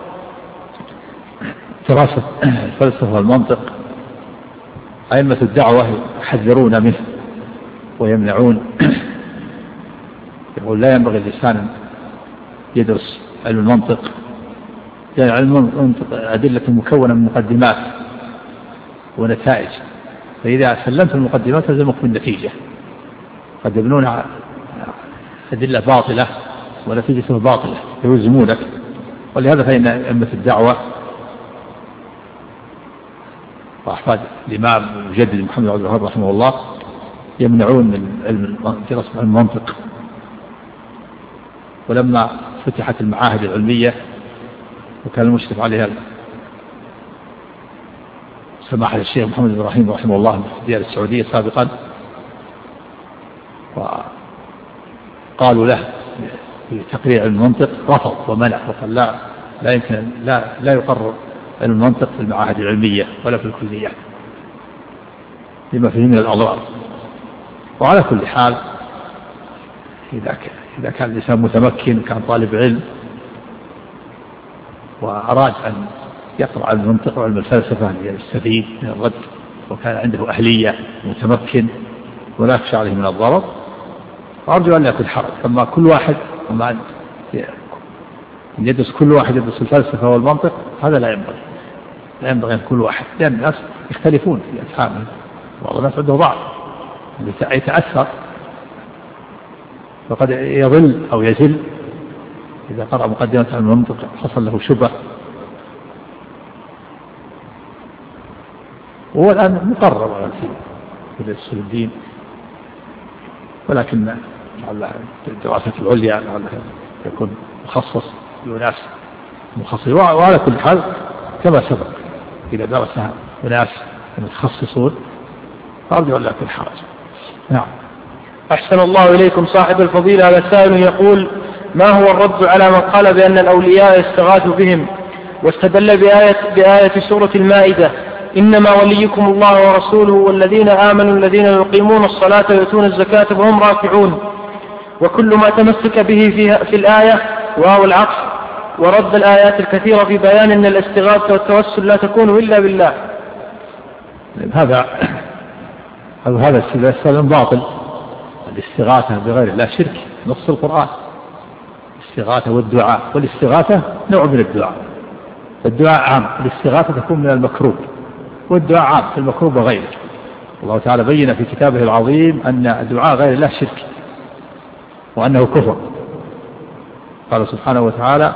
دراسة الفلسفة والمنطق أئمة الدعوة يحذرون منه ويمنعون، يقول لا ينبغي الإنسان يدرس علم المنطق، لأن علم المنطق أدلة مكونة من مقدمات ونتائج، فإذا سلمت المقدمات تلزمك بالنتيجة، قد يبنون أدلة باطلة ونتيجة باطلة يلزمونك. ولهذا فإن أئمة الدعوة وأحفاد الإمام المجدد محمد عبد الوهاب رحمه الله يمنعون من علم دراسة علم المنطق. ولما فتحت المعاهد العلمية وكان المشرف عليها سماحة الشيخ محمد إبراهيم رحمه الله في الديار السعودية سابقا، وقالوا له في تقرير علم المنطق رفض ومنع وقال لا لا يمكن لا لا يقرر علم المنطق في المعاهد العلمية ولا في الكليات لما فيه من الأضرار. وعلى كل حال إذا كان إذا كان الإنسان متمكن وكان طالب علم وأراد أن يقرأ علم المنطق وعلم الفلسفة ليستفيد من الرد وكان عنده أهلية متمكن ولا يخشى عليه من الضرر، فأرجو أن لا يكون حرج. أما كل واحد أما أن يدرس كل واحد يدرس الفلسفة والمنطق هذا لا ينبغي، لا ينبغي أن كل واحد، لأن الناس يختلفون في أفهامهم، بعض الناس عنده ضعف يتأثر فقد يضل أو يزل إذا قرأ مقدمة عن المنطق حصل له شبه. وهو الآن مقرر في درس الدين، ولكن الدراسة العليا يكون مخصص لناس مخصصين. وعلى كل حال كما سبق إذا درسها ناس متخصصون فأرجو أن لا يكون حرج. نعم. أحسن الله إليكم. صاحب الفضيلة هذا سائل يقول: ما هو الرد على من قال بأن الأولياء يستغاث بهم واستدل بآية, بآية سورة المائدة إنما وليكم الله ورسوله والذين آمنوا الذين يقيمون الصلاة ويؤتون الزكاة وهم راكعون، وكل ما تمسك به في, في الآية وهو العطف، ورد الآيات الكثيرة في بيان أن الاستغاثة والتوسل لا تكون إلا بالله. هذا هذا السلام باطل. الاستغاثة بغير الله شرك، نص القرآن الاستغاثة والدعاء، والاستغاثة نوع من الدعاء. الدعاء عام، الاستغاثة تكون من المكروب، والدعاء عام في المكروب وغيره. الله تعالى بين في كتابه العظيم أن الدعاء غير الله شرك وأنه كفر. قال سبحانه وتعالى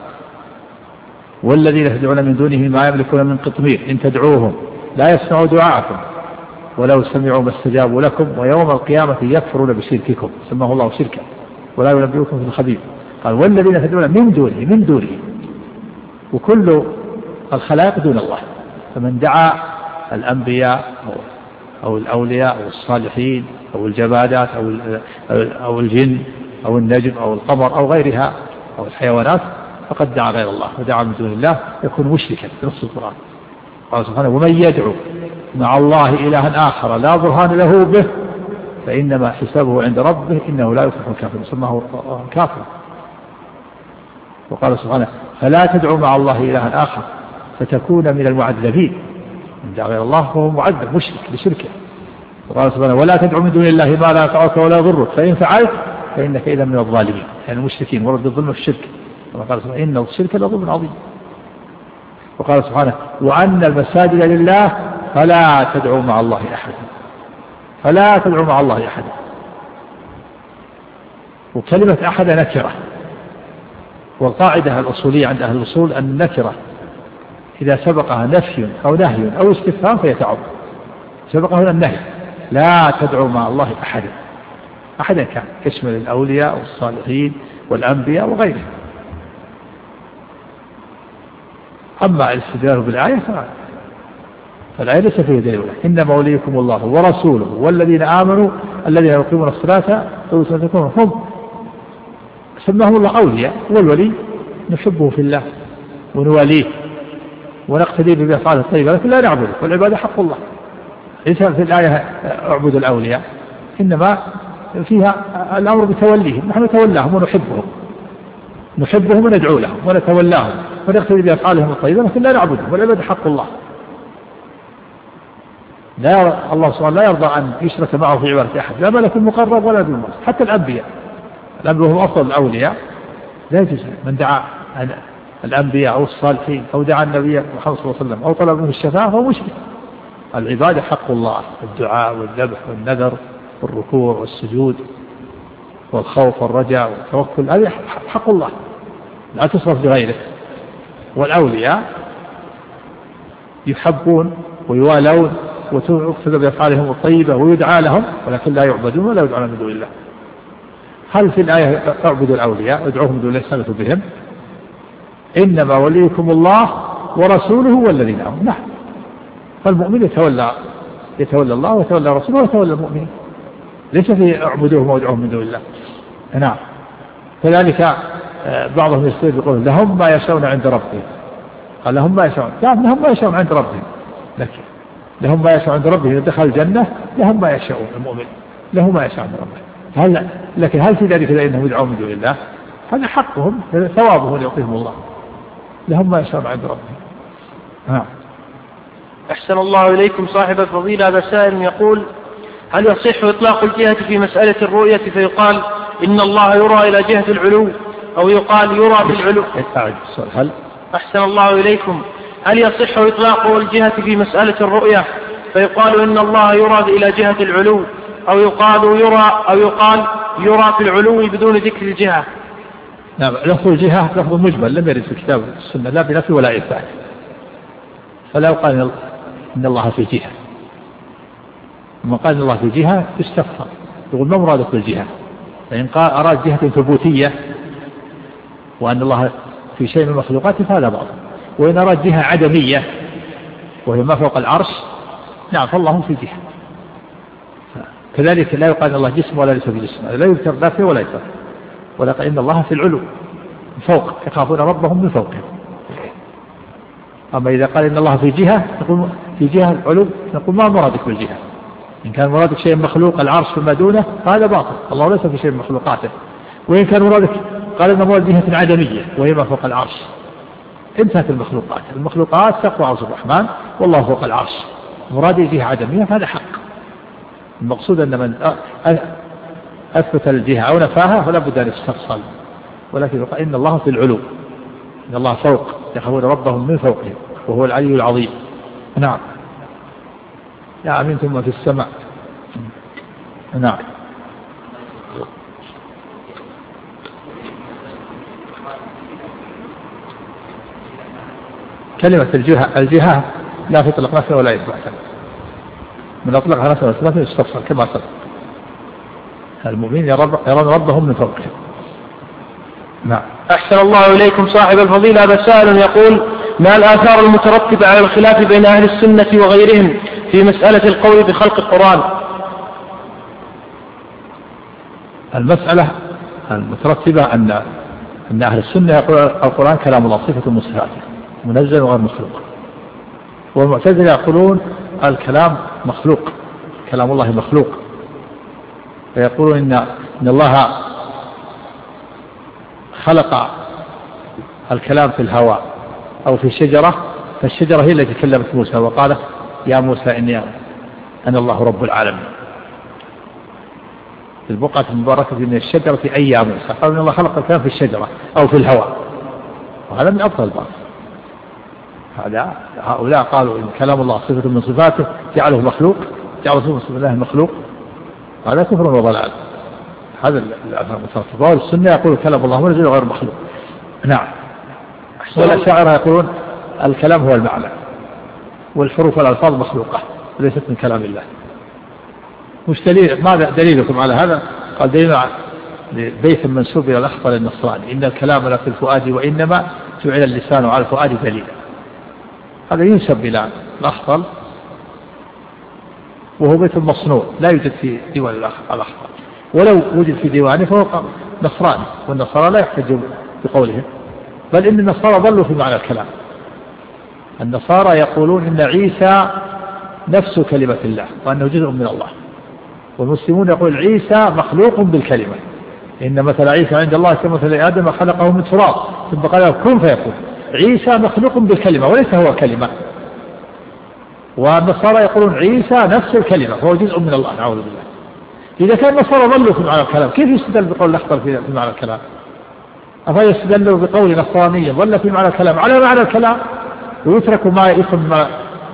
والذين يدعون من دونه ما يملكون من قطمير إن تدعوهم لا يسمعوا دعاءكم ولو سمعوا ما استجابوا لكم ويوم القيامة يكفرون بشرككم سماه الله شركا ولا ينبئكم في الخبير. قال والذين تدعون من دونه من دونه وكل الخلائق دون الله، فمن دعا الأنبياء أو الأولياء أو الصالحين أو الجمادات أو أو الجن أو النجم أو القمر أو غيرها أو الحيوانات فقد دعا غير الله ودعا من دون الله يكون مشركا بنص القرآن. قال سبحانه ومن يدعو مع الله إلها آخر لا برهان له به فإنما حسابه عند ربه إنه لا يفلح الكافر سماه كافر. وقال سبحانه فلا تدعو مع الله إلها آخر فتكون من المعذبين، من دعا غير الله فهو معذب مشرك بشركه. وقال سبحانه ولا تدعو من دون الله ما لا ينفعك ولا يضرك فإن فعلت فإنك إذا من الظالمين، يعني المشركين ورد الظلم في الشرك. وقال سبحانه إن الشرك لظلم عظيم. وقال سبحانه وأن المساجد لله فلا تدعو مع الله أحدا، فلا تدعو مع الله أحدا. وكلمة أحد نكرة، والقاعدة الأصولية عند أهل الأصول أن النكرة إذا سبقها نفي أو نهي أو استفهام فيتعب. سبقها هنا النهي لا تدعو مع الله أحدا، أحدا كان يشمل الأولياء والصالحين والأنبياء وغيرهم. أما الاستدلال بالآية فالآية ليس فيه دليل، إنما وليكم الله ورسوله والذين آمنوا الذين يقيمون الصلاة ويؤتون الزكاة هم سماهم الله أولياء، والولي نحبه في الله ونواليه ونقتدي بأفعاله الطيبة لكن لا نعبده، والعبادة حق الله. ليس في الآية اعبدوا الأولياء، إنما فيها الأمر بتوليهم، نحن نتولاهم ونحبهم نحبهم وندعو لهم ونتولاهم ونقتدي بأفعالهم الطيبة لكن لا نعبدهم، والعبادة حق الله. لا الله سبحانه لا يرضى أن يشرك معه في عبادة أحد، لا ملك مقرب ولا ذو المرض. حتى الأنبياء الأنبياء هم أفضل الأولياء لا يجوز من دعا الأنبياء أو الصالحين أو دعا النبي محمد صلى الله عليه وسلم أو طلب منه الشفاعة فهو مشرك. العبادة حق الله، الدعاء والذبح والنذر والركوع والسجود والخوف والرجاء والتوكل هذه حق الله لا تصرف لغيره. والأولياء يحبون ويوالون وتقتدى بأفعالهم الطيبة ويدعى لهم ولكن لا يعبدون ولا يدعون من دون الله. هل في الآية اعبدوا الأولياء ادعوهم من دون الله استغيثوا بهم؟ إنما وليكم الله ورسوله والذين آمنوا. نعم، فالمؤمن يتولى يتولى الله ويتولى رسوله ويتولى المؤمنين، ليس في اعبدوهم وادعوهم من دون الله. نعم، كذلك بعضهم يستدل يقول لهم ما يشاءون عند ربهم. قال لهم ما يشاءون، نعم لهم ما يشاءون عند ربهم، لكن لهم ما يشاءون عند ربهم إذا دخل الجنة لهم ما يشاءون. المؤمن له ما يشاء عند ربه، هل لكن هل في ذلك لأنهم يدعون من دون الله؟ هذا حقهم ثوابهم يعطيهم الله، لهم ما يشاءون عند ربهم. نعم. أحسن الله إليكم صاحب الفضيلة. هذا سائل يقول هل يصح إطلاق الجهة في مسألة الرؤية فيقال إن الله يرى إلى جهة العلو أو يقال يرى في العلو؟ هل أحسن الله إليكم هل يصح إطلاق الجهة في مسألة الرؤية فيقال إن الله يرى إلى جهة العلو أو يقال يرى أو يقال يرى في العلو بدون ذكر الجهة؟ نعم، لفظ الجهة لفظ مجمل لم يرد في الكتاب والسنة لا بنفي ولا إثبات، فلا يقال إن الله في جهة. لما قال إن الله في جهة يستفهم، يقول ما مرادك بالجهة؟ فإن قال أراد جهة ثبوتية وأن الله في شيء من المخلوقات فهذا باطل، وإن أراد جهة عدمية وهي ما فوق العرش نعم فالله في جهة. كذلك لا يقال إن الله جسم ولا ليس بجسم، لا يذكر لا فيه ولا يذكر. ولكن إن الله في العلو فوق، يخافون ربهم من فوقهم. أما إذا قال إن الله في جهة نقول في جهة العلو، نقول ما مرادك بالجهة؟ إن كان مرادك شيء مخلوق العرش فما دونه هذا باطل، الله ليس في شيء من مخلوقاته. وإن كان مرادك قال إن مراد جهة عدمية وهي ما فوق العرش، انتهت المخلوقات. المخلوقات تقوى عرش الرحمن والله فوق العرش، مراد جهة عدمية فهذا حق. المقصود أن من أثبت الجهة أو نفاها فلا بد أن يستفصل، ولكن يقول إن الله في العلو، إن الله فوق، يخافون ربهم من فوقهم وهو العلي العظيم. نعم. يا أمنتم من في السماء. نعم. كلمة الجهة الجهة لا تطلق نفسها ولا يثبت، من أطلقها نفسها ولا يثبت يستفسر كما سبق. المؤمنين يرون ربهم من فوقهم. نعم. أحسن الله إليكم صاحب الفضيلة. هذا سائل يقول: ما الآثار المترتبة على الخلاف بين أهل السنة وغيرهم في مسألة القول بخلق القرآن؟ المسألة المترتبة أن أن أهل السنة يقول القرآن كلام الله صفة من صفاته منزل وغير مخلوق، والمعتزلة يقولون الكلام مخلوق، كلام الله مخلوق، فيقولون إن إن الله خلق الكلام في الهواء أو في الشجرة، فالشجرة هي التي كلمت موسى وقالت يا موسى إني أنا الله رب العالمين. في البقعة المباركة من الشجرة في أي يا موسى، قالوا إن الله خلق الكلام في الشجرة أو في الهواء، وهذا من أبطل الباطل. هذا هؤلاء قالوا إن كلام الله صفة من صفاته جعله مخلوق، جعله صفة من صفات الله مخلوق، هذا كفر وضلال. هذا الأثر المترتب. والسنة يقول كلام الله منزل وغير مخلوق. نعم. والأشاعرة يقولون الكلام هو المعنى والحروف والألفاظ مخلوقة وليست من كلام الله. مش دليل؟ ماذا دليلكم على هذا؟ قال دليل بيت منسوب إلى الأخطل النصراني إن الكلام لا في الفؤاد وإنما جعل اللسان على الفؤاد دليلا. هذا ينسب إلى الأخطل وهو بيت مصنوع لا يوجد في ديوان الأخطل، ولو وجد في ديوانه فهو نصراني، والنصارى لا يحتج بقولهم، بل إن النصارى ضلوا في معنى الكلام. النصارى يقولون إن عيسى نفس كلمة الله وأنه جزء من الله، والمسلمون يقول عيسى مخلوق بالكلمة، إن مثل عيسى عند الله كمثل آدم خلقه من تراب ثم قال له كن فيكون. عيسى مخلوق بالكلمة وليس هو كلمة. والنصارى يقولون عيسى نفس الكلمة وهو جزء من الله، نعوذ بالله. إذا كان النصارى ضلوا في معنى الكلام كيف يستدل بقول الأخطر في معنى الكلام؟ أفا يستدلوا بقول نصراني ضل في معنى الكلام على معنى الكلام ويتركوا ما يفهم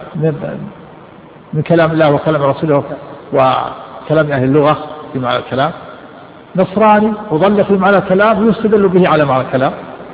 من كلام الله وكلام رسوله وكلام أهل اللغة في معنى الكلام؟ نصراني وضل في معنى الكلام ويستدل به على معنى الكلام.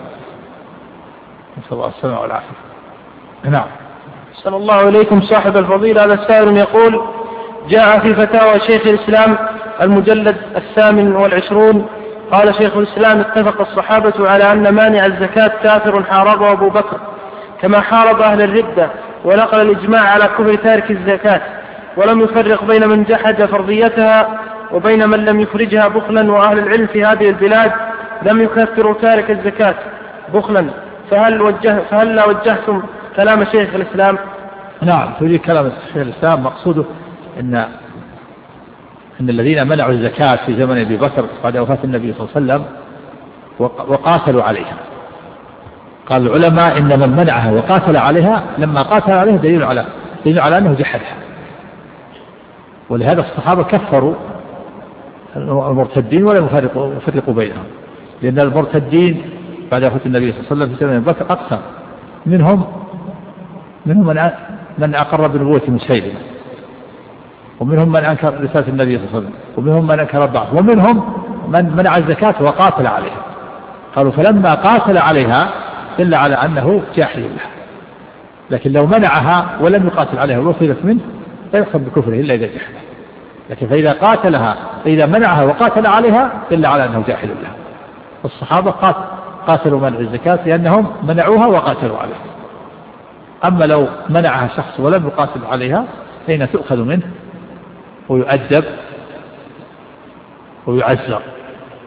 نسأل الله السلامة والعافية. نعم. صلى الله إليكم صاحب الفضيلة. هذا السائل يقول: جاء في فتاوى شيخ الإسلام المجلد الثامن والعشرون قال شيخ الإسلام: اتفق الصحابة على أن مانع الزكاة كافر حاربه أبو بكر كما حارب أهل الردة، ونقل الإجماع على كفر تارك الزكاة، ولم يفرق بين من جحد فرضيتها وبين من لم يخرجها بخلا، وأهل العلم في هذه البلاد لم يكفروا تارك الزكاة بخلا، فهل, وجه فهل لا وجهتم كلام شيخ الإسلام؟ نعم، تريد كلام شيخ الإسلام مقصوده إن أن الذين منعوا الزكاة في زمن أبي بكر بعد وفاة النبي صلى الله عليه وسلم وقاتلوا عليها، قال العلماء إن من منعها وقاتل عليها لما قاتل عليها دليل على دليل على أنه جحدها، ولهذا الصحابة كفروا المرتدين ولم يفرقوا بينهم، لأن المرتدين بعد وفاة النبي صلى الله عليه وسلم في زمن أبي بكر أقسم، منهم منهم من من أقر بنبوة مسيلمة، ومنهم من أنكر رسالة النبي صلى الله عليه وسلم، ومنهم من أنكر البعث، ومنهم من منع الزكاة وقاتل عليها. قالوا فلما قاتل عليها دل على أنه جاحد لها، لكن لو منعها ولم يقاتل عليها ووصلت منه لا يحكم بكفره إلا إذا جحد، لكن فإذا قاتلها فإذا منعها وقاتل عليها دل على أنه جاحد لها. الصحابة قاتلوا منع الزكاة لأنهم منعوها وقاتلوا عليها. أما لو منعها شخص ولم يقاتل عليها فإن تؤخذ منه ويؤدب ويعزر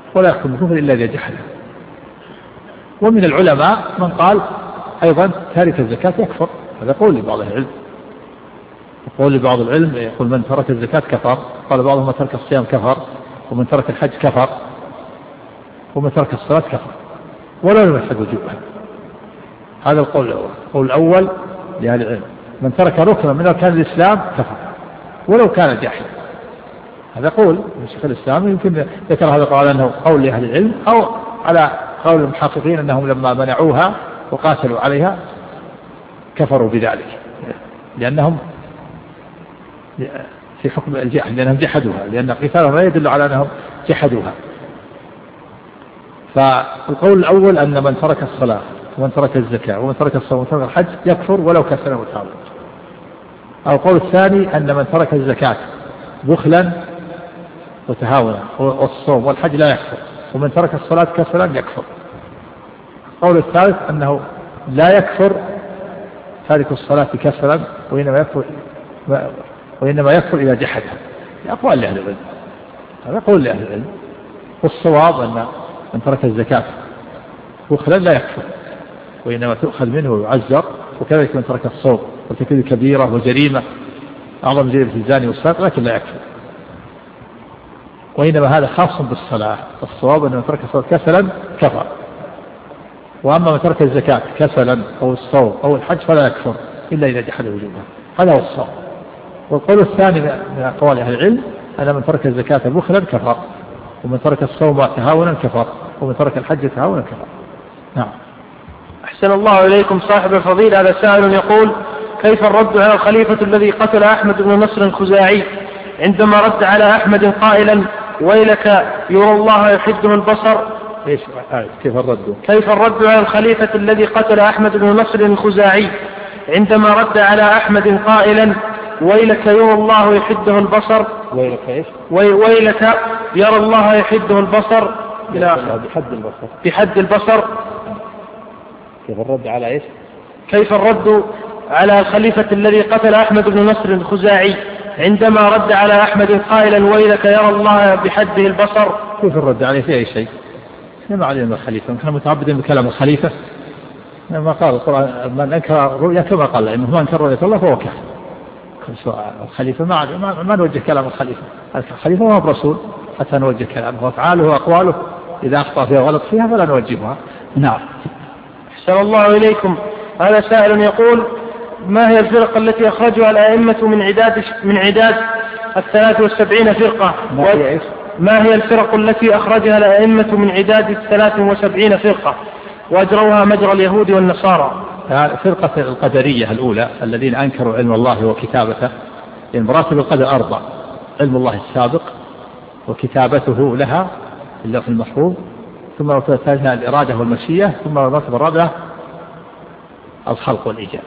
ولا يكفر بالكفر إلا إذا جحده. ومن العلماء من قال أيضا تارك الزكاة يكفر، هذا قول لبعض العلم. يقول لبعض العلم يقول من ترك الزكاة كفر، قال بعضهم من ترك الصيام كفر، ومن ترك الحج كفر، ومن ترك الصلاة كفر ولو لم يحد وجوبها. هذا القول الأول. القول الأول لأهل العلم من ترك ركنا من أركان الإسلام كفر ولو كان جاحدا. هذا قول الشيخ الإسلام، يمكن ذكر هذا قال أنه قول لأهل العلم، أو على قول المحققين أنهم لما منعوها وقاتلوا عليها كفروا بذلك، لأنهم في حكم الجحد، لأنهم جحدوها، لأن قتالهم لا يدل على أنهم جحدوها. فالقول الأول أن من ترك الصلاة ومن ترك الزكاة ومن ترك الصوم ومن ترك الحج يكفر ولو كسل وتعود. القول الثاني أن من ترك الزكاة بخلا وتهاونا والصوم والحج لا يكفر، ومن ترك الصلاة كسلا يكفر. القول الثالث أنه لا يكفر تارك الصلاة كسلا، وإنما يكفر وإنما يكفر إذا جحدها. أقوال لأهل العلم، هذا قول لأهل العلم. والصواب أن من ترك الزكاة بخلا لا يكفر، وإنما تؤخذ منه ويعزر. وكذلك من ترك الصوم وتكون كبيرة وجريمة أعظم جريمة الزاني والسارق لكن لا يكفر، وإنما هذا خاص بالصلاة. الصواب أن من ترك الصلاة كسلا كفر، وأما من ترك الزكاة كسلا أو الصوم أو الحج فلا يكفر إلا إذا جحد وجوبها. هذا هو الصواب. والقول الثاني من أقوال أهل العلم أن من ترك الزكاة بخلا كفر، ومن ترك الصوم تهاونا كفر، ومن ترك الحج تهاونا كفر. نعم. أحسن الله إليكم. صاحب الفضيلة هذا سائل يقول: كيف الرد على الخليفة الذي قتل أحمد بن نصر الخزاعي عندما رد على أحمد قائلا: ويلك يرى الله يحده البصر؟ إيش كيف الرد؟ كيف الرد على الخليفة الذي قتل أحمد بن نصر الخزاعي عندما رد على أحمد قائلا: ويلك يرى الله يحده البصر؟ ويلك إيش؟ ويلك يرى الله يحده البصر إلى آخره. بحد البصر. بحد البصر. كيف الرد على إيش؟ كيف الرد على الخليفة الذي قتل أحمد بن نصر الخزاعي عندما رد على أحمد قائلا: ويلك يرى الله بحده البصر؟ كيف الرد عليه في أي شيء؟ ما علينا الخليفة، نحن متعبدين بكلام الخليفة. ما قال القرآن من أنكر رؤية كما قال إنه ما أنكر رؤية الله فهو كافر. الخليفة ما ما, ما نوجه كلام الخليفة. الخليفة هو الرسول حتى نوجه كلامه، وأفعاله وأقواله إذا أخطأ فيها غلط فيها فلا نوجهها. نعم. أحسن الله إليكم. هذا سائل يقول: ما هي الفرق التي أخرجها الأئمة من عداد من عداد الثلاث والسبعين فرقة؟ ما هي, ما هي الفرق التي أخرجها الأئمة من عداد الثلاث وسبعين فرقة وأجروها مجرى اليهود والنصارى؟ فرقة القدرية الأولى الذين أنكروا علم الله وكتابته. لأن مراتب القدر أربع: علم الله السابق وكتابته لها في اللوح المحفوظ، ثم مرتبة الثالثة الإرادة والمشيئة، ثم المرتبة الرابعة الخلق والإيجاد.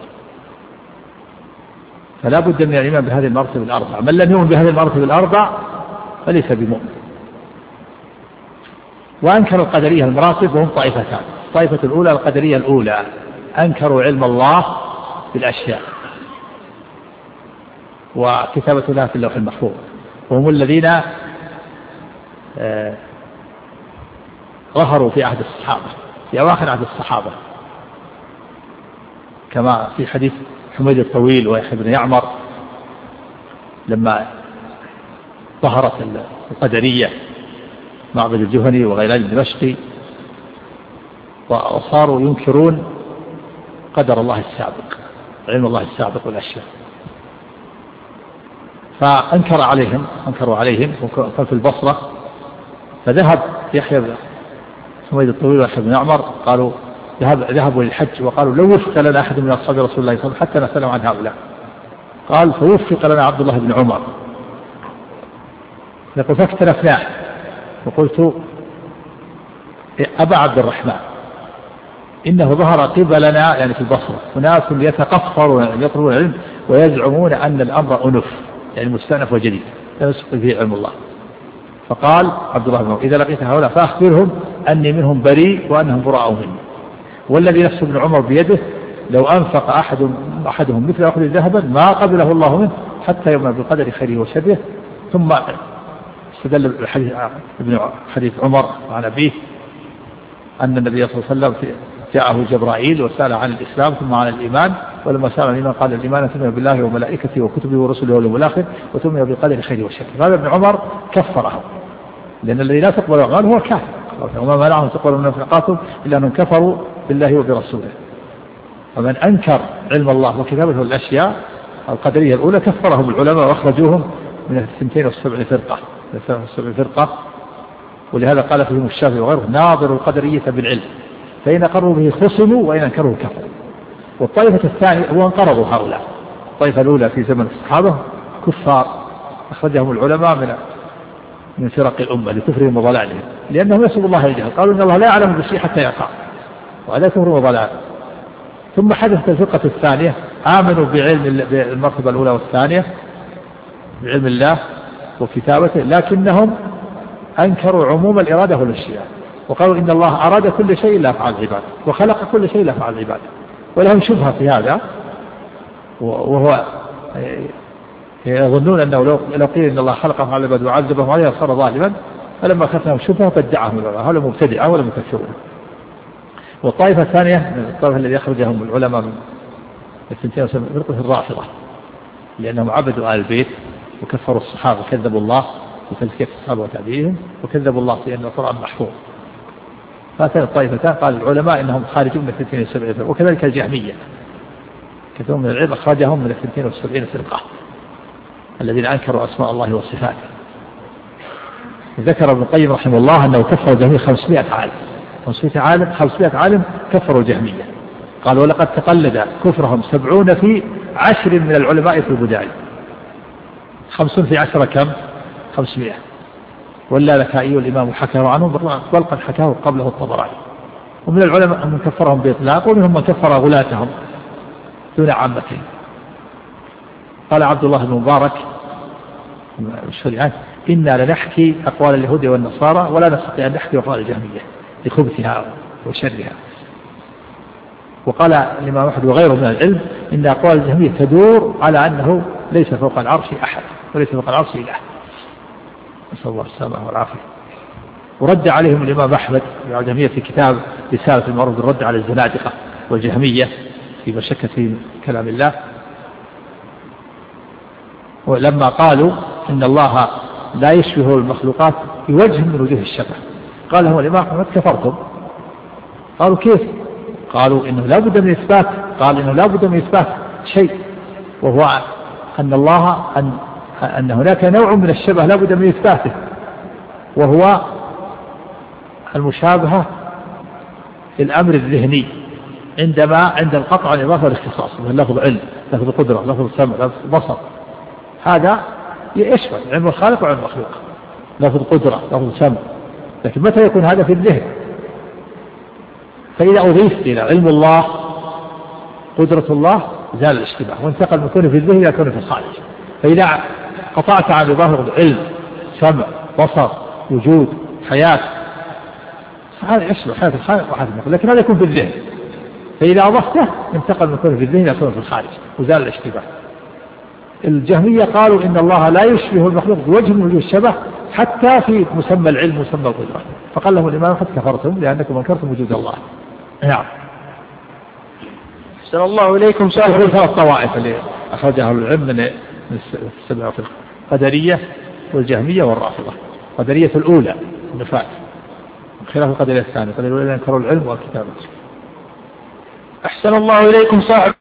فلا بد من الإيمان بهذه المراتب الأربع. من لم يؤمن بهذه المراتب الأربع فليس بمؤمن. وأنكر القدرية المراتب وهم طائفتان: الطائفة الأولى القدرية الأولى أنكروا علم الله بالأشياء وكتابة لها في اللوح المحفوظ، وهم الذين آه ظهروا في عهد الصحابة، في أواخر عهد الصحابة، كما في حديث حميد الطويل ويحيى بن يعمر لما ظهرت القدرية معبد الجهني وغيلان الدمشقي، وصاروا ينكرون قدر الله السابق، علم الله السابق والأشياء. فأنكر عليهم أنكروا عليهم وكان في البصرة، فذهب يحيى حميد الطويل ويحيى بن يعمر قالوا ذهب ذهبوا للحج، وقالوا لو وفق لنا أحد من أصحاب رسول الله صلى الله عليه وسلم حتى نسألهم عن هؤلاء. قال فوفق لنا عبد الله بن عمر. يقول فاختلفناه وقلت أبا عبد الرحمن إنه ظهر قبلنا يعني في البصرة أناس يتقفرون يطلبون العلم ويزعمون أن الأمر أنف يعني مستأنف وجديد لا يسقط فيه علم الله. فقال عبد الله بن عمر إذا لقيت هؤلاء فأخبرهم أني منهم بريء وأنهم براء مني، والذي نفس ابن عمر بيده لو أنفق أحد أحدهم مثل أخذ ذهبا ما قبله الله منه حتى يؤمن بالقدر خيره وشره. ثم استدل بحديث ابن حديث عمر عن أبيه أن النبي صلى الله عليه وسلم جاءه جبرائيل وسأل عن الإسلام ثم عن الإيمان، ولما سأل عن الإيمان قال الإيمان تؤمن بالله وملائكته وكتبه ورسله واليوم الآخر وتؤمن بالقدر خيره وشره. هذا ابن عمر كفره، لأن الذي لا تقبل أعماله هو كافر، وما منعهم تقبل من نفقاتهم إلا أنهم كفروا بالله وبرسوله. فمن أنكر علم الله وكتابته الأشياء القدرية الأولى كفرهم العلماء وأخرجوهم من الثنتين والسبع فرقة السبع فرقة ولهذا قال فيهم الشافعي وغيره ناظر القدرية بالعلم، فإن أقروا به خصموا وإن أنكروا كفروا. والطائفة الثانية هو انقرضوا هؤلاء. الطائفة الأولى في زمن الصحابة كفار أخرجهم العلماء من من فرق الأمة لكفرهم وضلالهم، لأنهم يسألوا الله الجهل، قالوا إن الله لا يعلم بالشيء حتى يقع، وهذا كفر وضلال. ثم حدثت الفرقة الثانية آمنوا بعلم المرتبة الأولى والثانية بعلم الله وكتابته، لكنهم أنكروا عموم الإرادة والاشياء، وقالوا إن الله أراد كل شيء إلا أفعال العباد وخلق كل شيء إلا أفعال العباد، ولهم شبهة في هذا، وهو يظنون أنه لو قيل إن الله خلق أفعال العباد وعذبهم عليها صار ظالما، فلما خفناهم شبهة بدعهم العلماء هؤلاء مبتدعة ولا مكفرون. والطائفة الثانية الطائفة الذي يخرجهم العلماء من الثنتين فرقة الرافضة، لأنهم عبدوا آل البيت وكفروا الصحابة وكذبوا الله وتزكية الصحابة وتعديلهم وكذبوا الله في أن القرآن محفوظ. فهاتان الطائفتان قال العلماء إنهم خارجون من الثنتين والسبعين فرقة، وكذلك الجهمية كثير من العلم أخرجهم من الثنتين والسبعين فرقة الذين أنكروا أسماء الله وصفاته. ذكر ابن القيم رحمه الله أنه كفر الجهمية خمسمائة عالم خمسمائة عالم خمسمائة عالم كفروا الجهمية. قال ولقد تقلد كفرهم سبعون في عشر من العلماء في البداية. خمسون في عشرة كم؟ خمسمائة. ولا لكائي الإمام حكاه عنه بل قد حكاه قبله الطبراني. ومن العلماء من كفرهم بإطلاق ومنهم من كفر غلاتهم دون عامتهم. قال عبد الله بن مبارك إنا لنحكي أقوال اليهود والنصارى ولا نستطيع أن نحكي أقوال الجهمية لخبثها وشرها. وقال الإمام أحمد وغيره من العلم إن أقوال الجهمية تدور على أنه ليس فوق العرش أحد وليس فوق العرش إله، نسأل الله السلامة والعافية. ورد عليهم الإمام أحمد الجهمية في كتاب رسالة المعروف بالرد على الزنادقة والجهمية في مشكة في كلام الله، ولما قالوا إن الله لا يشبه المخلوقات بوجه من وجوه الشبه قال لهم الإمام أحمد كفرتم. قالوا كيف؟ قالوا إنه لا بد من إثبات قال إنه لا بد من إثبات شيء، وهو أن الله أن, أن هناك نوع من الشبه لا بد من إثباته، وهو المشابهة في الأمر الذهني عندما عند القطع عن إضافة الاختصاص، لفظ علم لفظ قدرة لفظ سمع لفظ بصر، هذا يشمل علم الخالق وعلم المخلوق، لفظ قدرة لفظ سمع. لكن متى يكون هذا في الذهن؟ فإذا أضيف إلى علم الله قدرة الله زال الاشتباه وانتقل من كونه في الذهن إلى كونه في الخارج. فإذا قطعت عن إضافة علم سمع بصر وجود حياة، هذا يشمل حياة الخالق وحياة المخلوق، لكن هذا يكون في الذهن. فإذا أضفته انتقل من كونه في الذهن إلى كونه في الخارج وزال الاشتباه. الجهمية قالوا إن الله لا يشبه المخلوق بوجه من وجوه الشبه حتى في مسمى العلم ومسمى القدرة، فقال لهم الإمام قد كفرتم لأنكم انكرتم وجود الله. نعم. أحسن الله إليكم. صاحب ثلاث طوائف اللي أخرجها العلم من السبعة فرق: القدرية والجهمية والرافضة. القدرية الأولى النفاة خلاف القدرية الثانية. القدرية الأولى أنكروا العلم والكتابة. أحسن الله إليكم. صاحب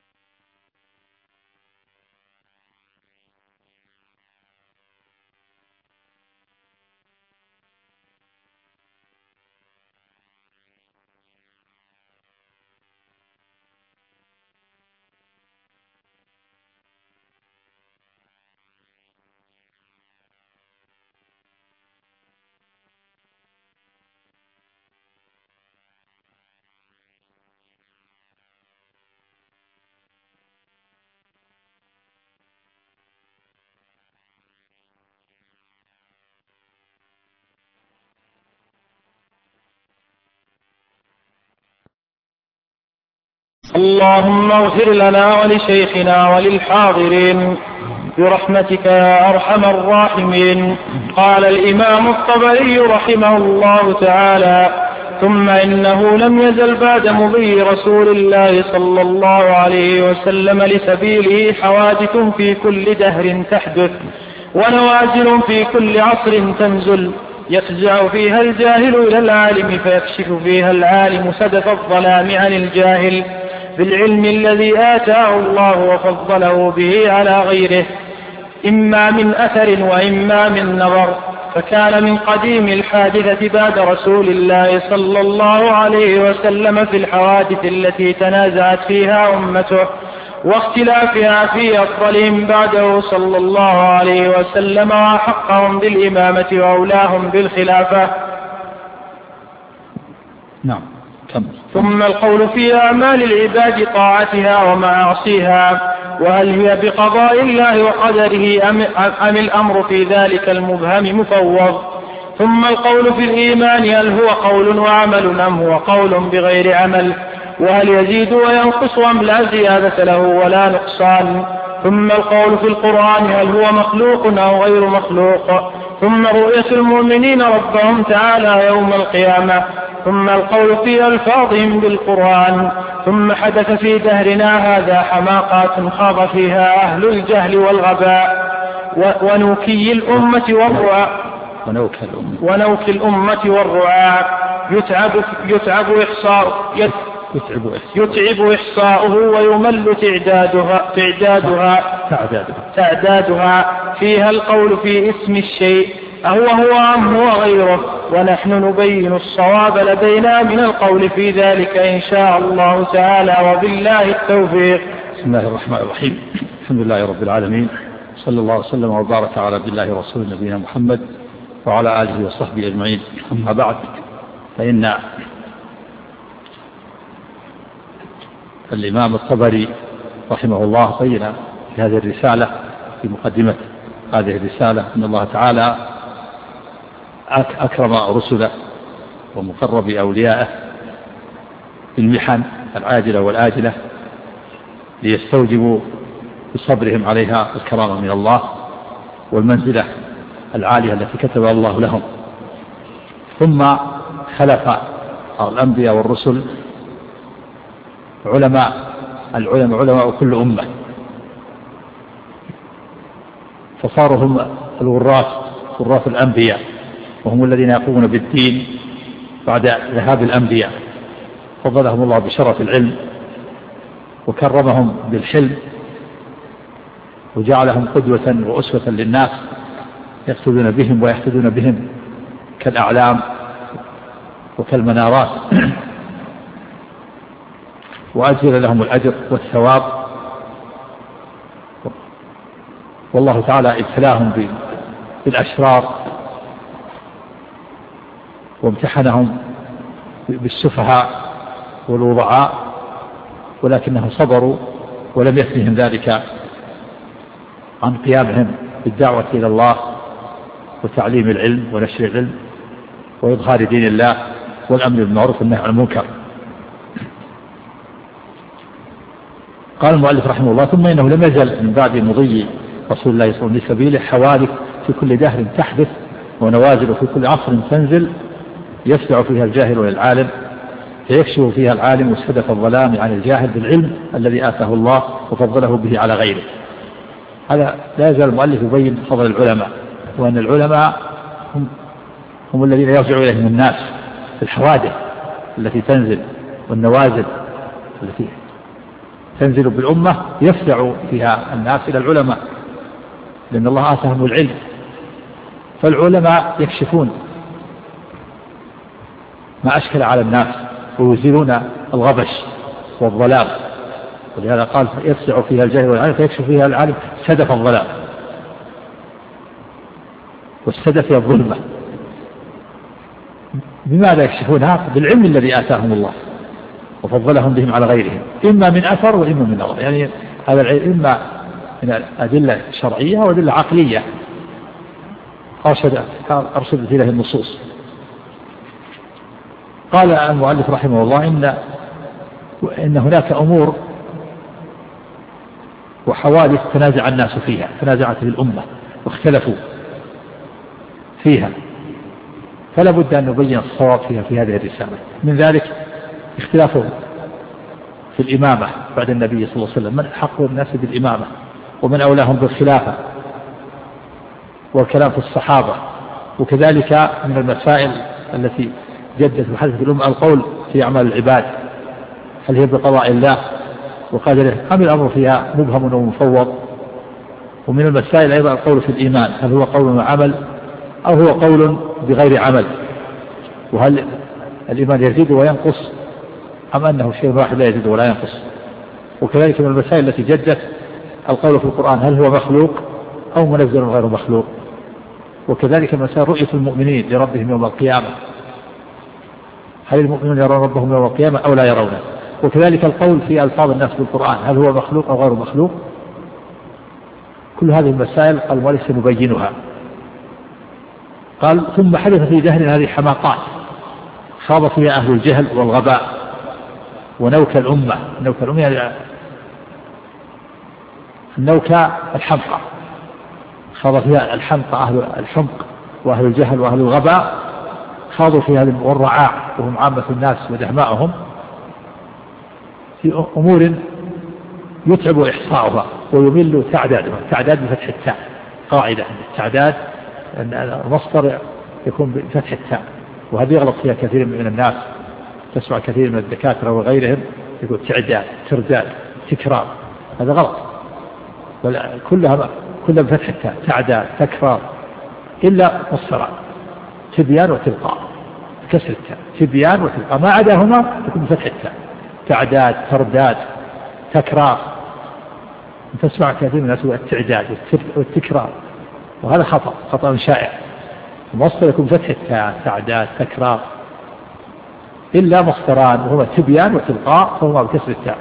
اللهم اغفر لنا ولشيخنا وللحاضرين برحمتك يا أرحم الراحمين. قال الإمام الطبري رحمه الله تعالى: ثم إنه لم يزل بعد مضي رسول الله صلى الله عليه وسلم لسبيله حوادث في كل دهر تحدث، ونوازل في كل عصر تنزل، يفزع فيها الجاهل إلى العالم فيكشف فيها العالم سدف الظلام عن الجاهل بالعلم الذي آتاه الله وفضله به على غيره، إما من أثر وإما من نظر. فكان من قديم الحادثة بعد رسول الله صلى الله عليه وسلم في الحوادث التي تنازعت فيها أمته واختلافها في أفضلهم بعده صلى الله عليه وسلم وحقهم بالإمامة وأولاهم بالخلافة. نعم. ثم القول في أعمال العباد طاعتها ومعاصيها، وهل هي بقضاء الله وقدره أم الأمر في ذلك المبهم مفوض. ثم القول في الإيمان، هل هو قول وعمل أم هو قول بغير عمل، وهل يزيد وينقص أم لا زيادة له ولا نقصان. ثم القول في القرآن، هل هو مخلوق أو غير مخلوق. ثم رؤية المؤمنين ربهم تعالى يوم القيامة. ثم القول في ألفاظهم بالقرآن. ثم حدث في دهرنا هذا حماقات خاض فيها أهل الجهل والغباء ونوكي الأمة والرعاء ونوكي الأمة والرعاء يتعب, يتعب إحصاء يتعب, يتعب إحصاؤه ويمل تعدادها, تعدادها, تعدادها فيها القول في اسم الشيء أهو هو أم هو غيره، ونحن نبين الصواب لدينا من القول في ذلك إن شاء الله تعالى، وبالله التوفيق. بسم الله الرحمن الرحيم. الحمد لله رب العالمين، صلى الله وسلم وبارك على عبد الله رسول نبينا محمد وعلى آله وصحبه أجمعين. أما بعد، فإن الإمام الطبري رحمه الله بين في هذه الرسالة في مقدمة هذه الرسالة أن الله تعالى أكرم رسله ومقرب أوليائه بالمحن العاجلة والآجلة ليستوجبوا بصبرهم عليها الكرامة من الله والمنزلة العالية التي كتبها الله لهم. ثم خلف الأنبياء والرسل علماء العلماء علماء كل أمة، فصاروا هم الوراث وراث الأنبياء، وهم الذين يقومون بالدين بعد ذهاب الأنبياء. فضلهم الله بشرف العلم وكرمهم بالحلم وجعلهم قدوة وأسوة للناس يقتدون بهم ويحتدون بهم كالأعلام وكالمنارات، وأجزل لهم الأجر والثواب. والله تعالى ابتلاهم بالأشرار وامتحنهم بالسفهاء والوضعاء، ولكنهم صبروا ولم يثنهم ذلك عن قيامهم بالدعوة إلى الله وتعليم العلم ونشر العلم وإظهار دين الله والأمر بالمعروف والنهي عن المنكر. قال المؤلف رحمه الله: ثم إنه لم يزل من بعد مضي رسول الله صلى الله عليه وسلم لسبيله حوادث في كل دهر تحدث، ونوازل في كل عصر تنزل، يسمع فيها الجاهل للعالم فيكشف فيها العالم سدف الظلام عن الجاهل بالعلم الذي آتاه الله وفضله به على غيره. هذا لا يزال المؤلف يبين فضل العلماء، وأن العلماء هم, هم الذين يرجع إليهم الناس في الحوادث التي تنزل والنوازل التي تنزل بالأمة، يفزع فيها الناس إلى العلماء، لأن الله آتاهم العلم. فالعلماء يكشفون ما أشكل على الناس ويزيلون الغبش والظلام، ولهذا قال يفزع فيها الجاهل والعالم فيكشف فيها العالم سدف الظلام. والسدف هي الظلمة. بماذا يكشفونها؟ بالعلم الذي آتاهم الله وفضلهم بهم على غيرهم، إما من أثر وإما من نظر. يعني هذا العلم إما من أدلة شرعية وأدلة عقلية أرشدت إليه النصوص. قال المؤلف رحمه الله: إن, إن هناك أمور وحوادث تنازع الناس فيها، تنازعت في الأمة واختلفوا فيها، فلا بد أن نبين الصواب فيها في هذه الرسالة. من ذلك اختلافه في الإمامة بعد النبي صلى الله عليه وسلم، من حق الناس بالإمامة ومن أولاهم بالخلافة، والكلام في الصحابة. وكذلك من المسائل التي جدت وحدثت الأمة القول في أعمال العباد، هل هي بقضاء الله وقدره أم الأمر فيها مبهم ومفوض. ومن المسائل أيضا القول في الإيمان، هل هو قول وعمل أو هو قول بغير عمل، وهل الإيمان يزيد وينقص أم أنه شيء واحد لا يزيد ولا ينقص. وكذلك من المسائل التي جدت القول في القرآن، هل هو مخلوق أو منزل غير مخلوق. وكذلك مسائل رؤية المؤمنين لربهم يوم القيامة، هل المؤمنون يرون ربهم يوم القيامة أو لا يرونه. وكذلك القول في ألفاظ الناس بالقرآن، هل هو مخلوق أو غير مخلوق. كل هذه المسائل قال وليس نبينها. قال ثم حدث في دهر هذه حماقات خاض فيها أهل الجهل والغباء ونوك الأمة. نوك الأمة يعني النوكة الحمقى، خاض فيها الحمقى أهل الحمق وأهل الجهل وأهل الغباء، خاضوا فيها والرعاع وهم عامة الناس ودهماءهم في أمور يتعب إحصاؤها ويمل تعدادها. تعداد بفتح التاء قاعدة التعداد أن المصدر يكون بفتح التاء، وهذه يغلط فيها كثير من الناس. تسمع كثير من الدكاترة وغيرهم يقول تعداد ترداد تكرار، هذا غلط، بل كلها كلها بفتح التاء، تعداد تكرار، إلا مصدران تبيان وتلقاء كسر التاء، تبيان وتلقاء، ما عداهما يكون بفتح التاء، تعداد ترداد تكرار. تسمع كثير من الناس التعداد والتكرار، وهذا خطأ خطأ شائع. المصدر يكون فتح التاء تعداد تكرار، إلا مصدران وهما تبيان وتلقاء فهما بكسر التاء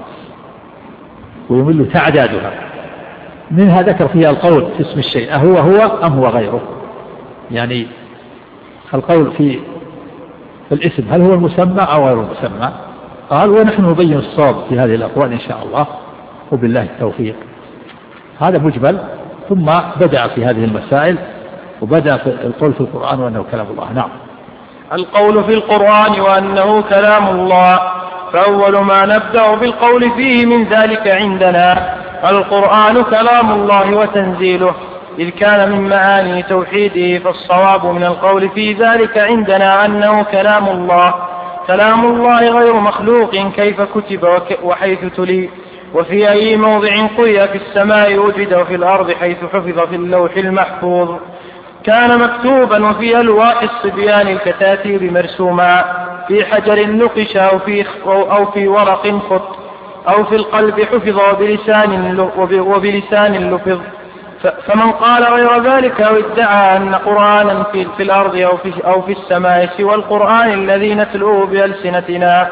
ويمل تعدادها. منها ذكر فيها القول في اسم الشيء أهو هو أم هو غيره، يعني القول في الاسم هل هو المسمى أو غير المسمى. قال ونحن نبين الصواب في هذه الأقوال إن شاء الله وبالله التوفيق. هذا مجمل، ثم بدأ في هذه المسائل وبدأ في القول في القرآن وأنه كلام الله. نعم. القول في القرآن وأنه كلام الله، فأول ما نبدأ بالقول فيه من ذلك عندنا القرآن كلام الله وتنزيله، إذ كان من معاني توحيده، فالصواب من القول في ذلك عندنا أنه كلام الله. كلام الله غير مخلوق كيف كتب وحيث تلي، وفي أي موضع قرئ في السماء وجد وفي الأرض حيث حفظ في اللوح المحفوظ. كان مكتوبا وفي ألواح الصبيان الكتاتيب مرسوما، في حجر نقش أو في, أو في ورق خط، أو في القلب حفظ وبلسان, وبلسان لفظ. فمن قال غير ذلك أو ادعى أن قرآنا في, في الأرض أو في, أو في السماء سوى القرآن الذي نتلوه بألسنتنا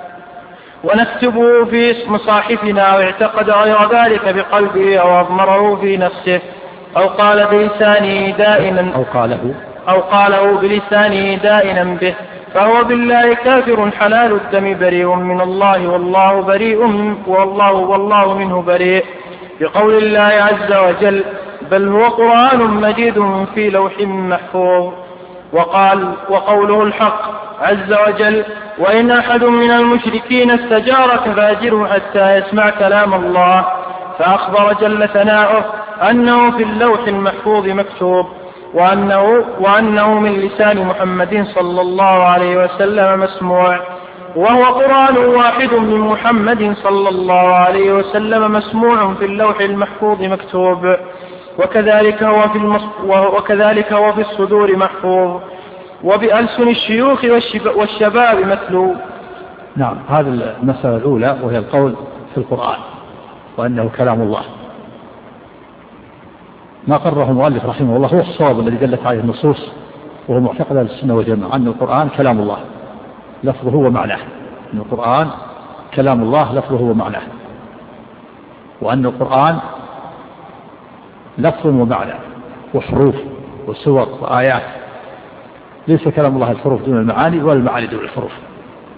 ونكتبه في مصاحفنا، واعتقد غير ذلك بقلبه أو أضمره في نفسه، أو قال بلسانه دائما أو قاله أو قاله بلسانه دائما به، فهو بالله كافر حلال الدم بريء من الله والله بريء والله والله منه بريء، بقول الله عز وجل بل هو قرآن مجيد في لوح محفوظ. وقال وقوله الحق عز وجل وإن أحد من المشركين استجارك فأجره حتى يسمع كلام الله، فأخبر جل ثناؤه أنه في اللوح المحفوظ مكتوب، وأنه, وأنه من لسان محمد صلى الله عليه وسلم مسموع، وهو قرآن واحد من محمد صلى الله عليه وسلم مسموع في اللوح المحفوظ مكتوب، وكذلك هو في, المص... وكذلك هو في الصدور محفوظ، وبألسن الشيوخ والشباب متلو. نعم. هذه المسألة الأولى وهي القول في القرآن وأنه كلام الله. ما قرره المؤلف رحمه الله هو الصواب الذي دلت عليه النصوص، وهو معتقد أهل السنة والجماعة أن القرآن كلام الله لفظه ومعناه، أن القرآن كلام الله لفظه ومعناه، وأن القرآن لفظ ومعنى وحروف وسور وآيات، ليس كلام الله الحروف دون المعاني ولا المعاني دون الحروف،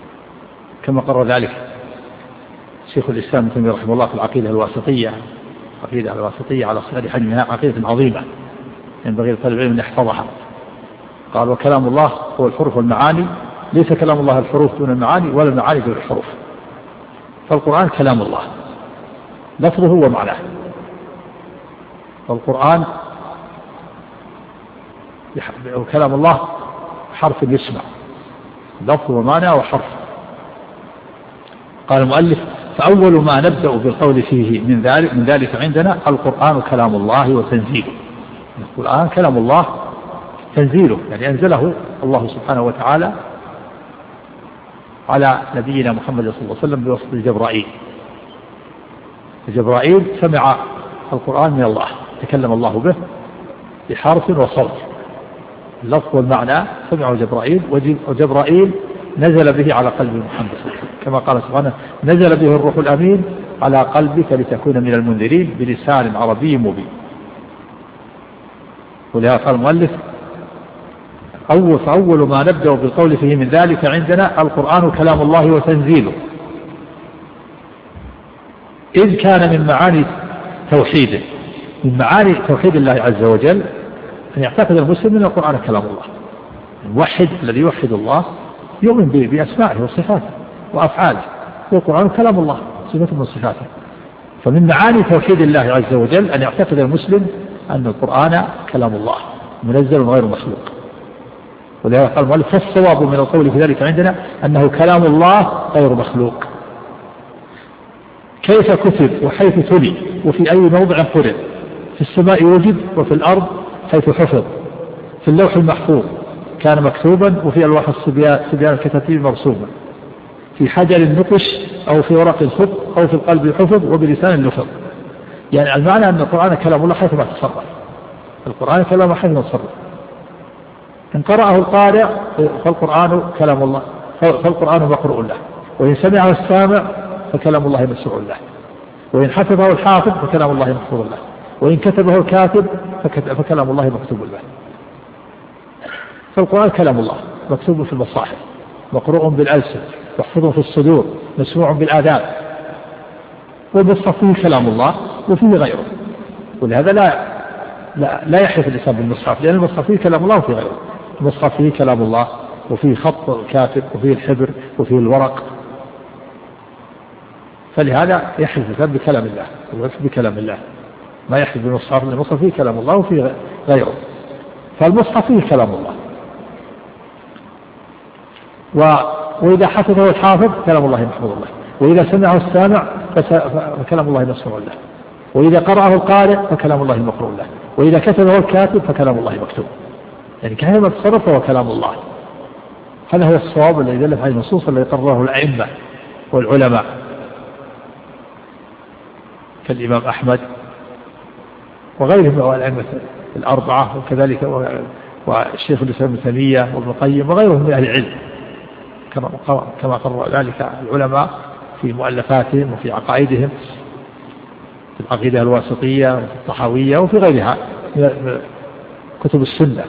كما قرر ذلك شيخ الإسلام ابن تيمية رحمه الله في العقيدة الواسطية عقيدة الواسطية على صغر حجمها عقيدة عظيمة ينبغي لطالب العلم أن يحفظها. قال وكلام الله هو الحروف والمعاني، ليس كلام الله الحروف دون المعاني ولا المعاني دون الحروف. فالقرآن كلام الله لفظه ومعناه. والقرآن وكلام الله حرف يسمع، لفظ ومعنى وحرف. قال المؤلف فأول ما نبدأ بالقول فيه من ذلك, من ذلك عندنا القرآن كلام الله وتنزيله. القرآن كلام الله تنزيله، يعني أنزله الله سبحانه وتعالى على نبينا محمد صلى الله عليه وسلم بواسطة جبرائيل. جبرائيل سمع القرآن من الله، تكلم الله به بحرف وصوت، اللفظ والمعنى سمعه جبرائيل، وجبرائيل نزل به على قلب محمد صلى الله عليه وسلم كما قال سبحانه نزل به الروح الأمين على قلبك لتكون من المنذرين بلسان عربي مبين. ولهذا قال المؤلف أول فأول ما نبدأ بالقول فيه من ذلك عندنا القرآن كلام الله وتنزيله، إذ كان من معاني توحيده، من معاني توحيد الله عز وجل أن يعتقد المسلم أن القرآن كلام الله. الموحد الذي يوحد الله يؤمن بأسمائه وصفاته وأفعاله، والقرآن كلام الله صفة من صفاته. فمن معاني توحيد الله عز وجل أن يعتقد المسلم أن القرآن كلام الله منزل غير مخلوق. ولهذا قال المؤلف فالصواب من القول في ذلك عندنا أنه كلام الله غير مخلوق. كيف كتب وحيث تلي وفي أي موضع قرئ، في السماء وجد وفي الأرض حيث حفظ، في اللوح المحفوظ كان مكتوبا وفي ألواح الصبيان الكتاتيب مرسوما، في حجر النقش أو في ورق الخط أو في القلب حفظ وبلسان اللفظ. يعني المعنى أن القرآن كلام الله حيث ما تصرف، القرآن كلام حيث ما تصرف. إن قرأه القارئ فالقرآن كلام الله، فالقرآن مقروء له، وإن سمعه السامع فكلام الله مسموع له، وإن حفظه الحافظ فكلام الله محفوظ له، وإن كتبه الكاتب فكلام الله مكتوب له. فالقرآن كلام الله مكتوب في المصاحف، مقروء بالألسن، محفوظ في الصدور، مسموع بالآذان، والمصحف فيه كلام الله وفيه غيره. ولهذا لا لا, لا يحلف الإنسان بالمصحف، لأن المصحف فيه كلام الله وفيه غيره. المصحف فيه كلام الله وفيه خط الكاتب وفيه الحبر وفيه الورق، فلهذا يحلف الإنسان بكلام الله ويحلف بكلام الله، ما يحلف بالمصحف، لأن المصحف فيه كلام الله وفيه غيره. فالمصحف فيه كلام الله، و... وإذا حفظه الحافظ كلام الله محفوظ له، وإذا سمعه السامع فكلام الله مسموع له، وإذا قرأه القارئ فكلام الله مقروء له، وإذا كتبه الكاتب فكلام الله مكتوب. يعني كلمة تصرف هو كلام الله. هذا هو الصواب الذي دل عليه النصوص الذي قرره الأئمة والعلماء كالإمام أحمد وغيرهم من الأئمة الأربعة، وكذلك والشيخ الإسلام ابن تيمية وابن القيم وغيرهم من أهل العلم، كما قرر ذلك العلماء في مؤلفاتهم وفي عقائدهم، في العقيدة الواسطية وفي الطحاوية وفي غيرها من كتب السنة.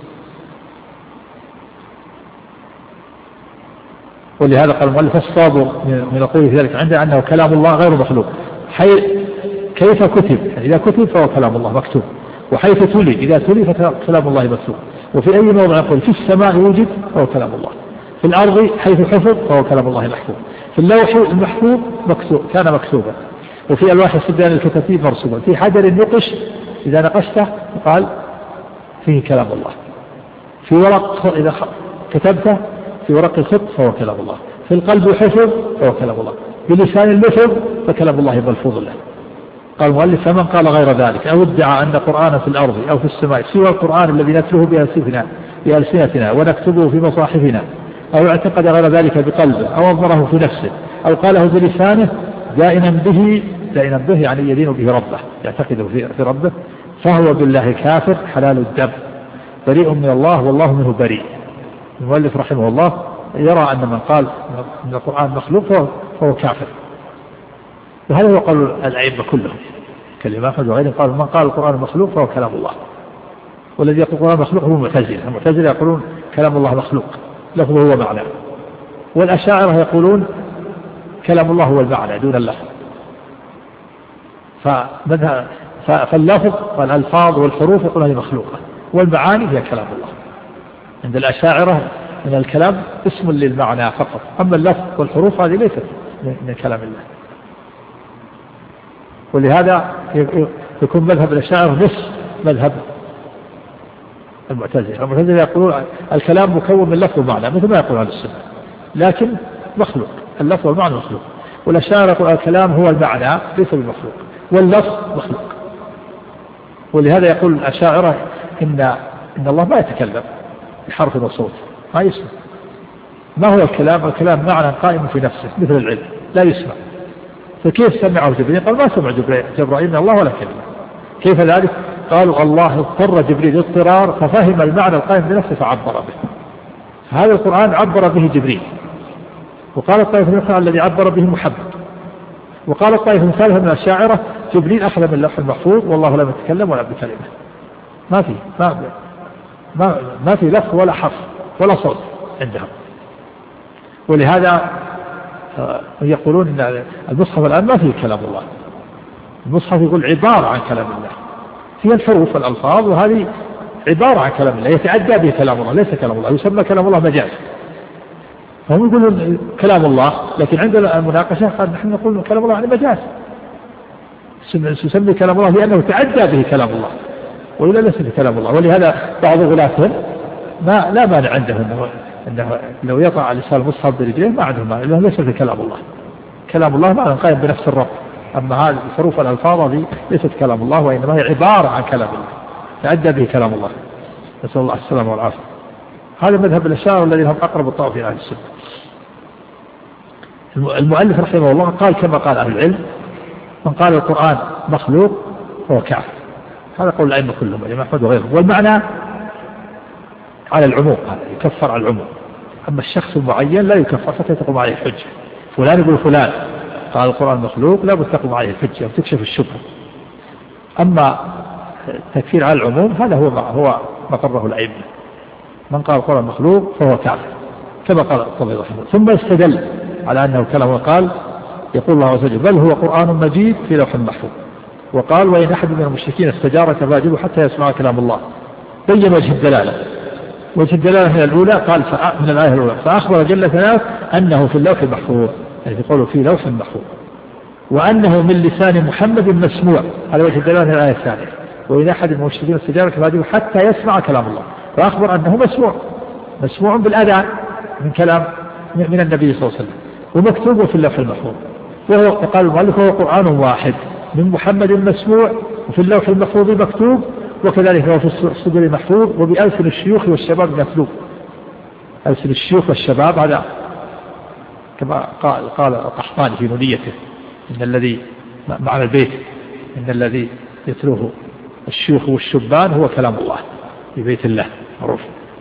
ولهذا قال المؤلف الصواب من القول في ذلك عنده أنه كلام الله غير مخلوق. كيف كتب؟ إذا كتب فهو كلام الله مكتوب، وحيث تلي إذا تلي فكلام الله مكتوب، وفي أي موضع يقول في السماء وجد فهو كلام الله، في الأرض حيث حفظ فهو كلام الله محفوظ، في اللوح المحفوظ مكتوب كان مكتوبا، وفي ألواح الصبيان الكتاتيب مرسوما، في حجر النقش إذا نقشته قال فيه كلام الله، في ورق إذا كتبته في ورق الخط فهو كلام الله، في القلب حفظ فهو كلام الله، بلسان اللفظ فكلام الله ملفوظ له. قال المؤلف فمن قال غير ذلك أو ادعى أن قرآن في الأرض أو في السماء سوى القرآن الذي نتلوه بألسنتنا بألسنتنا ونكتبه في مصاحفنا، أو اعتقد غير ذلك بقلبه أو أظهره في نفسه أو قاله بلسانه دائما به دائما به يعني يدين به ربه، يعتقد في ربه، فهو بالله كافر حلال الدم بريء من الله والله منه بريء. المؤلف رحمه الله يرى أن من قال أن القرآن مخلوق فهو كافر، وهذا هو قول الأئمة كلهم كالإمام أحمد وغيرهم، قال من قال القرآن مخلوق فهو كلام الله، والذي يقول القرآن مخلوق هو المعتزلة. المعتزلة يقولون كلام الله مخلوق لفظه هو معنى، والأشاعرة يقولون كلام الله هو المعنى دون اللفظ. فاللفظ والألفاظ والحروف يقول هذه مخلوقة، والمعاني هي كلام الله. عند الأشاعرة من الكلام اسم للمعنى فقط، أما اللفظ والحروف هذه ليست من كلام الله. ولهذا يكون مذهب الأشاعرة نصف مذهب المعتزلة. المعتزلة يقولون الكلام مكون من لفظ ومعنى مثل ما يقول أهل السنة، لكن مخلوق، اللفظ والمعنى مخلوق. والأشاعرة يقول الكلام هو المعنى ليس بمخلوق، واللفظ مخلوق. ولهذا يقول الأشاعرة إن إن الله ما يتكلم بحرف وصوت، ما يسمع. ما هو الكلام؟ الكلام معنى قائم في نفسه مثل العلم لا يسمع. فكيف سمعه جبريل؟ قال ما سمع جبرائيل من الله ولا كلمة. كيف ذلك؟ قالوا الله اضطر جبريل اضطرار ففهم المعنى القائم بنفسه فعبر به. هذا القرآن عبر به جبريل. وقال الطائفة الأخرى الذي عبر به محمد. وقال الطائفة الثالثة من الأشاعرة جبريل أخذ من اللوح المحفوظ والله لم يتكلم ولا بكلمة. ما في ما ما, ما في لفظ ولا حرف ولا صوت عندهم. ولهذا يقولون أن المصحف الآن ما فيه كلام الله. المصحف يقول عبارة عن كلام الله، فيها الحروف والألفاظ، وهذه عبارة عن كلام الله يتعدى به كلام الله، ليس كلام الله، يسمى كلام الله مجاز. فهم يقولون كلام الله، لكن عندنا المناقشة قال نحن نقول كلام الله يعني مجاز، يسمى كلام الله لأنه تعدى به كلام الله، وإلا ليس كلام الله. ولهذا بعض غلاتهم ما لا مانع عنده أنه, إنه لو يقع لسان المصحف برجليه ما عندهم مانع، لأنه ليس في كلام الله. كلام الله معنى قائم بنفس الرب، أما هذه الحروف والألفاظ هذه ليست كلام الله، وإنما هي عبارة عن كلام الله تعدى به كلام الله. نسأل الله السلامة والعافية. هذا مذهب الأشاعرة الذين هم أقرب الطائفة إلى أهل السنة. المؤلف رحمه الله قال كما قال أهل العلم: من قال القرآن مخلوق فهو كافر. هذا قول الأئمة كلهم، الإمام أحمد وغيره. والمعنى على العموم، هذا يكفر على العموم. أما الشخص المعين لا يكفر حتى تقوم عليه الحجة. فلان يقول فلان قال القرآن مخلوق لا بد تقوم عليه الحجة وتكشف الشبهة. أما التكفير على العموم هذا هو هو ما قرره الأئمة. من قال القرآن مخلوق فهو كافر كما قال الطبري رحمه الله. ثم استدل على أنه كلام، وقال يقول الله عز وجل: بل هو قرآن مجيد في لوح محفوظ. وقال: وإن أحد من المشركين استجارك فأجره حتى يسمع كلام الله. بين وجه الدلالة. وجه الدلالة من الأولى قال من الآية الأولى: فأخبر جل ثناؤه أنه في اللوح المحفوظ، يعني يقول في لوح محفوظ، وأنه من لسان محمد مسموع. هذا وجه الدلالة من الآية الثانية: وإن أحد من المشركين استجارك فأجره حتى يسمع كلام الله. فأخبر أنه مسموع، مسموع بالأذان من كلام من النبي صلى الله عليه وسلم، ومكتوب في اللوح المحفوظ. وهو قال المؤلف: هو قرآن واحد من محمد مسموع، وفي اللوح المحفوظ مكتوب، وكذلك هو في الصدر محفوظ، وبألسن الشيوخ والشباب مكتوب. ألسن الشيوخ والشباب هذا كما قال قال القحطاني في نونيته: إن الذي معنى البيت إن الذي يتلوه الشيوخ والشبان هو كلام الله في بيت الله معروف.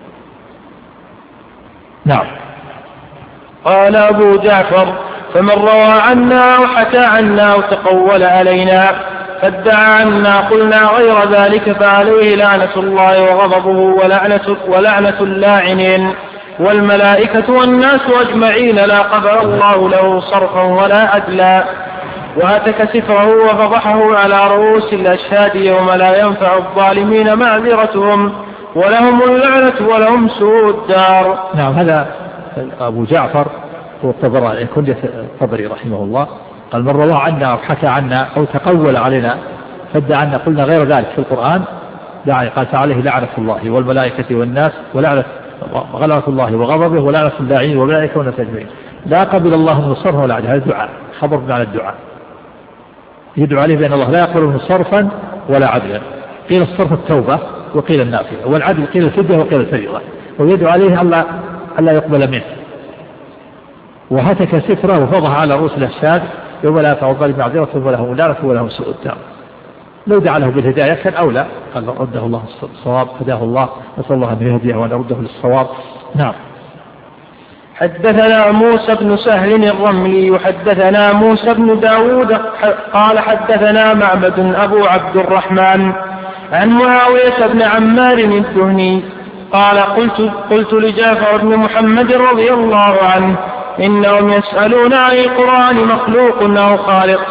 نعم. قال أبو جعفر: فمن روى عنا وحكى عنا وتقول علينا فادعى عنا قلنا غير ذلك فعليه لعنة الله وغضبه ولعنة, ولعنة اللاعنين والملائكة والناس أجمعين لا قبل الله له صرفا ولا عدلا. وهتك سفره وفضحه على رؤوس الأشهاد يوم لا ينفع الظالمين معذرتهم ولهم اللعنة ولهم سوء الدار. نعم. هذا أبو جعفر هو الطبراني كنية الطبري رحمه الله قال: من روى عنا أو حكى عنا أو تقول علينا فادعى عنا قلنا غير ذلك في القرآن داعي قال: فعليه لعنة الله والملائكة والناس ولعنة غلبة الله وغضبه ولعنة اللاعنين والملائكة والناس أجمعين لا قبل الله من صرفا ولا عدل. هذا الدعاء خبر بمعنى الدعاء، يدعو عليه بأن الله لا يقبل منه صرفا ولا عدلا. قيل الصرف التوبة وقيل النافلة، والعدل قيل الفدية وقيل الفريضة، ويدعو عليه ألا ألا يقبل منه. وهتك ستره وفضح على رؤوس الأشهاد يوم لا ينفع الظالم معذرتهم ولهم لعنة ولهم سوء الدار. لو دعا له بالهداية كان أولى، قال رده الله الصواب هداه الله، نسأل الله أن يهديه وأن يرده للصواب. نعم. حدثنا موسى بن سهل الرملي حدثنا موسى بن داود قال حدثنا معبد أبو عبد الرحمن عن معاوية بن عمار الدهني قال: قلت, قلت لجعفر بن محمد رضي الله عنه: إنهم يسألون عن القرآن مخلوق أو خالق،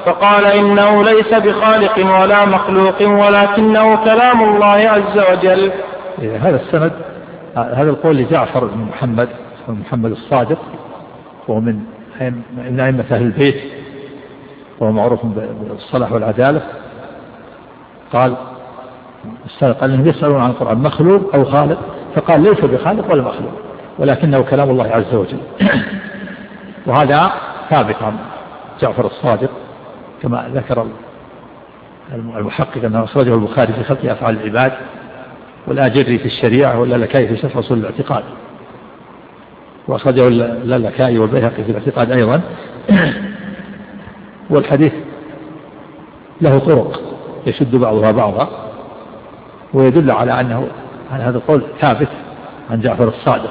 فقال إنه ليس بخالق ولا مخلوق ولكنه كلام الله عز وجل. هذا السند، هذا القول لجعفر بن محمد بن محمد الصادق، وهو من من أئمة أهل البيت، وهو معروف بالصلاح والعدالة. قال قال إنهم يسألون عن القرآن مخلوق أو خالق، فقال ليس بخالق ولا مخلوق ولكنه كلام الله عز وجل. وهذا ثابت عن جعفر الصادق كما ذكر المحقق أنه أخرجه البخاري في خلق أفعال العباد، والآجري في الشريعة، واللالكائي في شرح أصول الاعتقاد، وأخرجه اللالكائي والبيهقي في الاعتقاد أيضا. والحديث له طرق يشد بعضها بعضا، ويدل على أنه عن هذا القول ثابت عن جعفر الصادق.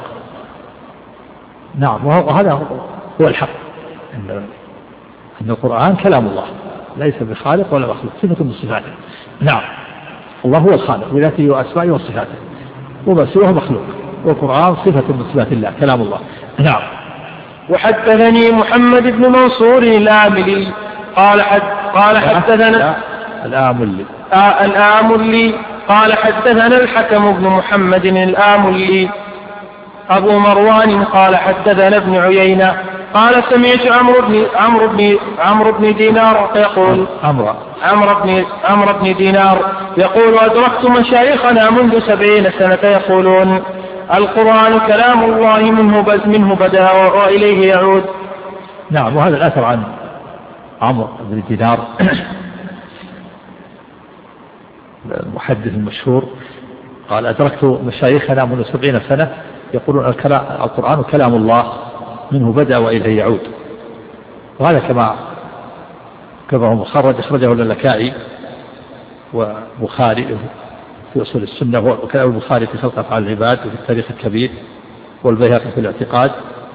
نعم، وهذا هو الحق، أن أن القرآن كلام الله ليس بخالق ولا مخلوق، صفة من صفاته. نعم، الله هو الخالق بذاته وأسمائه وصفاته، وما سواه مخلوق، والقرآن صفة من صفات الله كلام الله. نعم. وحدثني محمد بن منصور الآملي قال حد قال حدثنا الآملي آه الآملي قال حدثنا الحكم بن محمد الآملي أبو مروان قال حدثنا ابن عيينة قال سمعت عمرو بن عمرو بن عمرو بن دينار يقول عمرو عمرو بن عمرو بن دينار يقول أدركت مشايخنا منذ سبعين سنة يقولون القرآن كلام الله منه بد منه بدأ وإليه يعود. نعم، وهذا الأثر عن عمرو بن دينار المحدث المشهور قال أدركت مشايخنا منذ سبعين سنة يقولون القرآن كلام الله منه بدأ وإليه يعود. وهذا كما كما هو مخرج أخرجه اللالكائي وبخاري في أصول السنة، وكلام البخاري في خلق أفعال العباد وفي التاريخ الكبير، والبيهقي في الاعتقاد.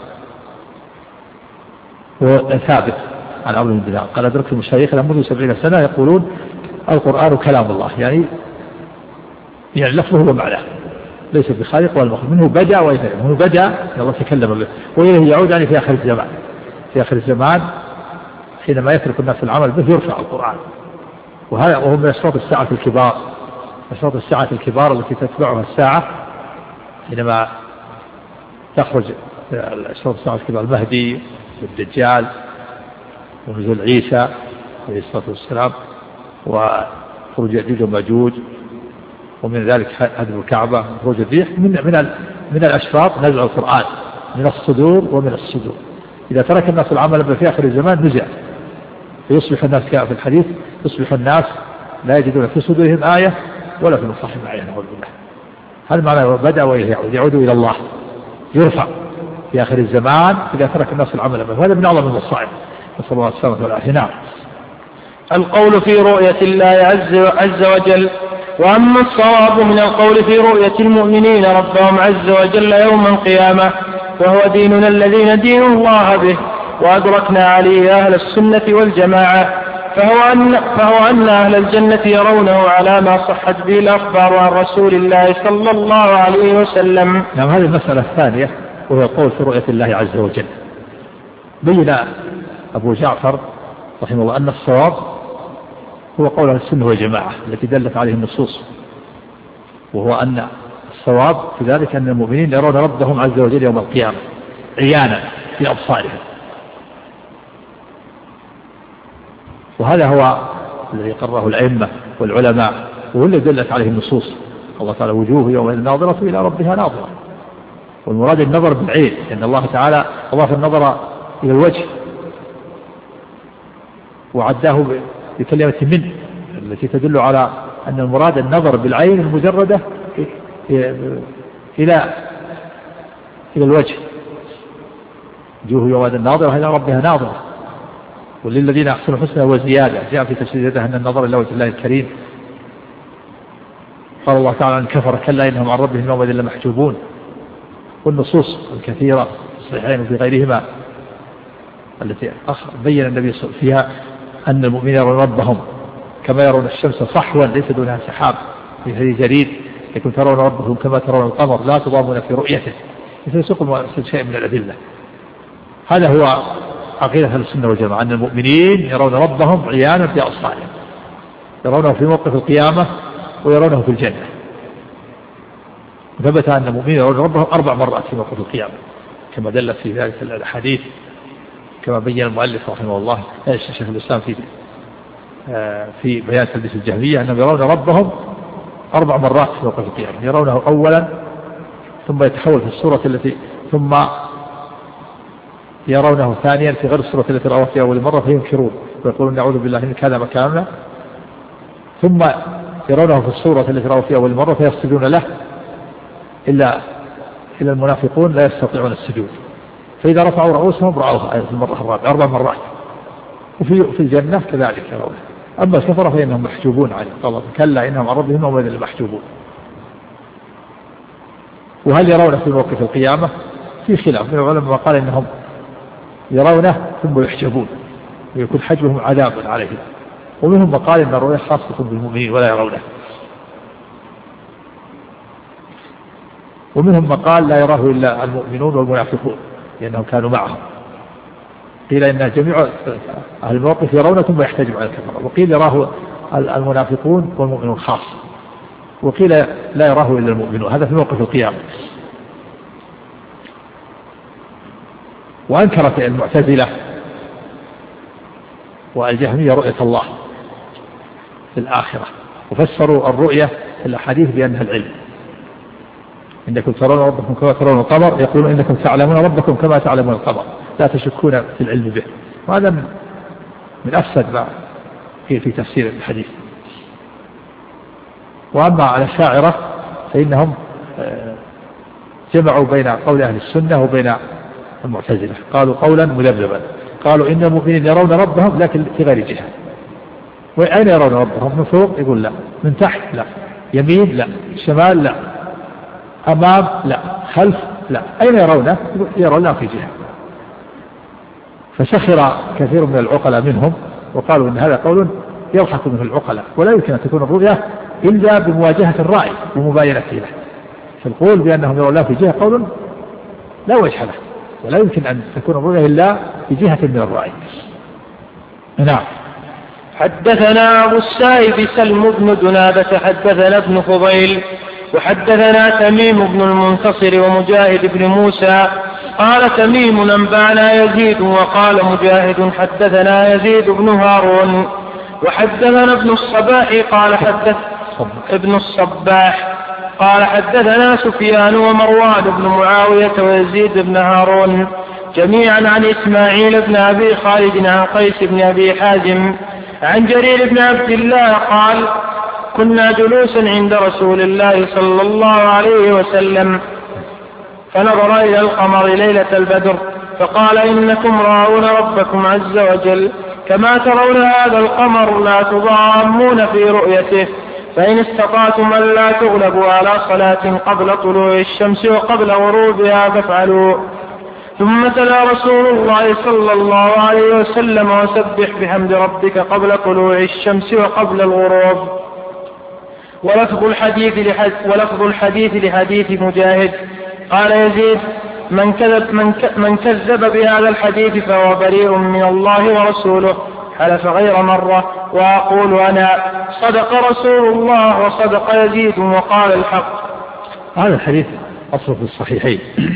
وثابت عن عمرو بن دينار قال أدركت مشايخنا منذ سبعين سنة يقولون القرآن كلام الله، يعني يعني لفظه ومعناه ليس بخالق ولا مخلوق، منه بدأ وإليه يعود. منه بدأ الله تكلم به، وإليه يعود يعني في آخر الزمان. في آخر الزمان حينما يترك الناس العمل به يرفع القرآن. وهذا وهو من أشراط الساعة الكبار، أشراط الساعة الكبار التي تتبعها الساعة حينما تخرج أشراط الساعة الكبار المهدي والدجال ونزول عيسى عليه الصلاة والسلام وخروج يأجوج وماجوج، ومن ذلك هدم الكعبة وخروج الريح. من من من الأشراط نزع القرآن من الصدور ومن الصدور. إذا ترك الناس العمل في آخر الزمان نزع، فيصبح الناس في الحديث يصبح الناس لا يجدون في صدورهم آية ولا في مصاحبهم آية. نعوذ بالله. هذا معنى بدأ وإليه يعود، يعود إلى الله، يرفع في آخر الزمان إذا ترك الناس العمل به. وهذا من أعظم المصائب، نسأل الله السلامة والعافية. نعم. القول في رؤية الله عز, عز وجل. وأما الصواب من القول في رؤية المؤمنين ربهم عز وجل يوم القيامة فهو ديننا الذي ندين الله به وأدركنا عليه أهل السنة والجماعة، فهو أن, فهو أن أهل الجنة يرونه على ما صحت به الأخبار عن رسول الله صلى الله عليه وسلم. نعم، هذه المسألة الثانية وهو القول في رؤية الله عز وجل. بين أبو جعفر رحمه الله أن الصواب هو قول أهل السنة والجماعة التي دلت عليه النصوص، وهو أن الصواب في ذلك أن المؤمنين يرون ربهم عز وجل يوم القيامة عيانا في أبصارهم. وهذا هو الذي قرره الأئمة والعلماء، وهو الذي دلت عليه النصوص. الله تعالى وجوه يوم الناظرة إلى ربها ناظرة، والمراد النظر بالعين، لأن الله تعالى أضاف النظر إلى الوجه وعداه بكلمة من التي تدل على أن المراد النظر بالعين المجردة إلى إلى الوجه. وجوه يوم الناظرة إلى ربها ناظرة، وللذين أحسنوا الحسنى وزيادة. جاء في تفسير أن النظر إلى وجه الله الكريم. قال الله تعالى عن كفر كلا إنهم عن ربهم يومئذ لمحجوبون. والنصوص الكثيرة في الصحيحين وفي غيرهما التي بين النبي فيها أن المؤمنين يرون ربهم كما يرون الشمس صحوا ليس دونها سحاب في هذه جريد، يكون ترون ربهم كما ترون القمر لا تضامون في رؤيته. مثل سوق شيء من الأدلة. هذا هو عقيدة أهل السنة والجماعة أن المؤمنين يرون ربهم عيانا في أبصارهم، يرونه في موقف القيامة ويرونه في الجنة. ثبت أن المؤمنين يرون ربهم أربع مرات في موقف القيامة كما دلت في ذلك الحديث، كما بين المؤلف رحمه الله الشيخ الإسلام في في بيان تلبيس الجهمية أنهم يرون ربهم أربع مرات في موقف القيامة. يرونه أولا ثم يتحول في الصورة التي ثم يرونه ثانيا في غير الصورة التي رأوها في أول مرة فينكرون ويقولون نعوذ بالله إنك هذا مكاننا، ثم يرونه في الصورة التي رأوها في أول مرة فيسجدون له إلا إلا المنافقون لا يستطيعون السجود، فإذا رفعوا رؤوسهم رأوها في المرة الرابعة أربع مرات. وفي في الجنة كذلك يرونه. أما الكفرة فإنهم محجوبون عنه، قال كلا إنهم عن ربهم هم المحجوبون. وهل يرونه في موقف القيامة؟ في خلاف من العلماء قال إنهم يرونه ثم يحجبون ويكون حجبهم عذاب عليهم، ومنهم قال إن الرؤية خاصة بالمؤمنين ولا يرونه، ومنهم من قال لا يراه إلا المؤمنون والمنافقون لأنهم كانوا معهم. قيل إن جميع أهل الموقف يرونه ثم يحتجب على الكفر، وقيل يراه المنافقون والمؤمنون خاصة، وقيل لا يراه إلا المؤمنون. هذا في موقف القيامة. وأنكرت المعتزلة والجهمية رؤية الله في الآخرة، وفسروا الرؤية في الأحاديث بأنها العلم. إنكم ترون ربكم كما ترون القمر، يقولون إنكم تعلمون ربكم كما تعلمون القمر لا تشكون في العلم به. وهذا من, من أفسد ما في, في تفسير الحديث. وأما على الشاعرة فإنهم جمعوا بين قول أهل السنة وبين المعتزلة، قالوا قولا مذبذبا، قالوا إن المؤمنين يرون ربهم لكن في غير جهة. وأين يرون ربهم؟ من فوق؟ يقول لا. من تحت؟ لا. يمين؟ لا. شمال؟ لا. أمام؟ لا. خلف؟ لا. أين يرونه؟ يرونه في جهة. فسخر كثير من العقلاء منهم وقالوا إن هذا قول يضحك منه العقلاء، ولا يمكن أن تكون الرؤية إلا بمواجهة الرأي ومباينته له. فالقول بأنهم يرون الله في جهة قول لا وجه له، ولا يمكن أن تكون الرؤية إلا في جهة من الرأي. نعم. حدثنا أبو السائب سلم بن دنابة حدثنا ابن فضيل وحدثنا تميم بن المنتصر ومجاهد بن موسى قال تميم أنبأنا يزيد وقال مجاهد حدثنا يزيد بن هارون وحدثنا ابن الصباح قال حدث ابن الصباح قال حدثنا سفيان ومروان بن معاوية ويزيد بن هارون جميعا عن إسماعيل بن أبي خالد عن قيس بن أبي حازم عن جرير بن عبد الله قال كنا جلوسا عند رسول الله صلى الله عليه وسلم فنظر إلى القمر ليلة البدر فقال إنكم راؤون ربكم عز وجل كما ترون هذا القمر لا تضامون في رؤيته، فإن استطعتم أن لا تغلبوا على صلاة قبل طلوع الشمس وقبل غروبها فافعلوا. ثم تلا رسول الله صلى الله عليه وسلم وسبح بحمد ربك قبل طلوع الشمس وقبل الغروب. ولفظ الحديث لحديث, ولفظ الحديث لحديث مجاهد قال يزيد من كذب, من, ك من كذب بهذا الحديث فهو بريء من الله ورسوله، حلف غير مرة، وأقول أنا صدق رسول الله وصدق يزيد وقال الحق. هذا الحديث أصله في الصحيحين،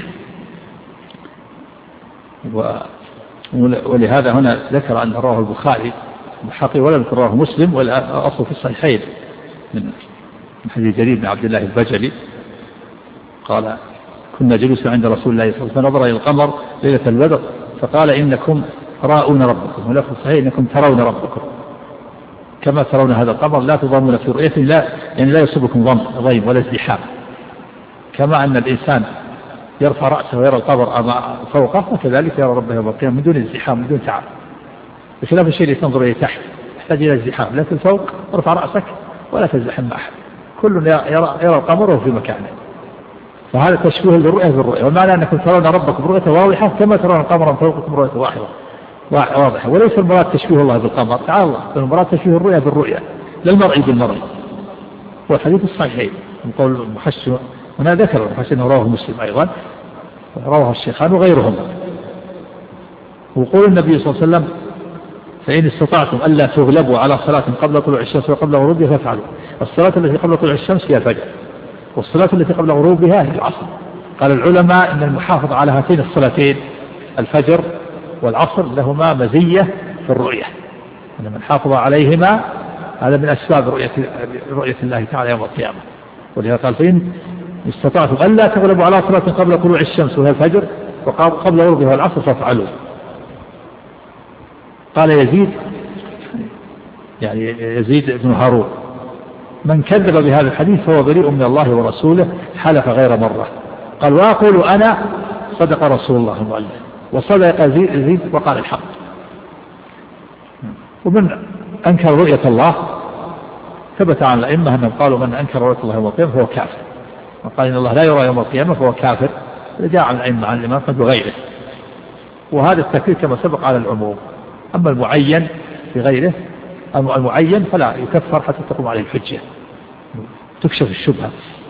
ولهذا هنا ذكر أن رواه البخاري الحقي ولم يذكر رواه مسلم، والأصل في الصحيحين من حديث جرير بن عبد الله البجلي قال كنا جلوسا عند رسول الله صلى الله عليه وسلم فنظر إلى القمر ليلة البدر فقال إنكم راؤون ربكم، ولفظ الصحيح إنكم ترون ربكم كما ترون هذا القمر لا تضامون في رؤيته، لا يعني لا يصيبكم ضيم ولا ازدحام، كما أن الإنسان يرفع رأسه ويرى القمر فوقه فكذلك يرى ربه يوم القيامة من دون ازدحام من دون تعب، بخلاف الشيء اللي تنظر إليه تحت يحتاج إلى ازدحام، لكن فوق ارفع رأسك ولا تزدحم مع أحد، كل يرى, يرى القمر وهو في مكانه. فهذا تشبيه للرؤية بالرؤية، والمعنى أنكم ترون ربكم رؤية واضحة كما ترون القمر فوقكم رؤية واحدة واضحة، وليس المراد تشبيه الله بالقمر تعالى الله، المراد تشبيه الرؤية بالرؤية للمرء بالمرء. والحديث الصحيح من قول المحسن هنا ذكر المحسن رواه مسلم أيضا رواه الشيخان وغيرهم. وقول النبي صلى الله عليه وسلم فإن استطعتم ألا تغلبوا على صلاة قبل طلوع الشمس وقبل غروبها فافعلوا. الصلاة التي قبل طلوع الشمس هي الفجر، والصلاة التي قبل غروبها هي العصر. قال العلماء إن المحافظة على هاتين الصلاتين الفجر والعصر لهما مزية في الرؤية، أن من حافظ عليهما هذا من أسباب رؤية, رؤية الله تعالى يوم القيامة. ولهذا قال فإن استطعتم ألا تغلبوا على صلاة قبل طلوع الشمس وهي الفجر وقبل غروبها والعصر فافعلوا. قال يزيد يعني يزيد بن هارون من كذب بهذا الحديث فهو بريء من الله ورسوله حلف غير مرة. قال وأقول أنا صدق رسول الله المؤلف وصدق يزيد وقال الحق. ومن أنكر رؤية الله ثبت عن الأئمة أنهم قالوا من أنكر رؤية الله يوم القيامة فهو كافر، وقال إن الله لا يرى يوم القيامة فهو كافر. جاء عن الأئمة عن الإمام أحمد وغيره. وهذا التكفير كما سبق على العموم. أما المعين بغيره المعين فلا يكفر حتى تقوم عليه الحجة تكشف الشبهة.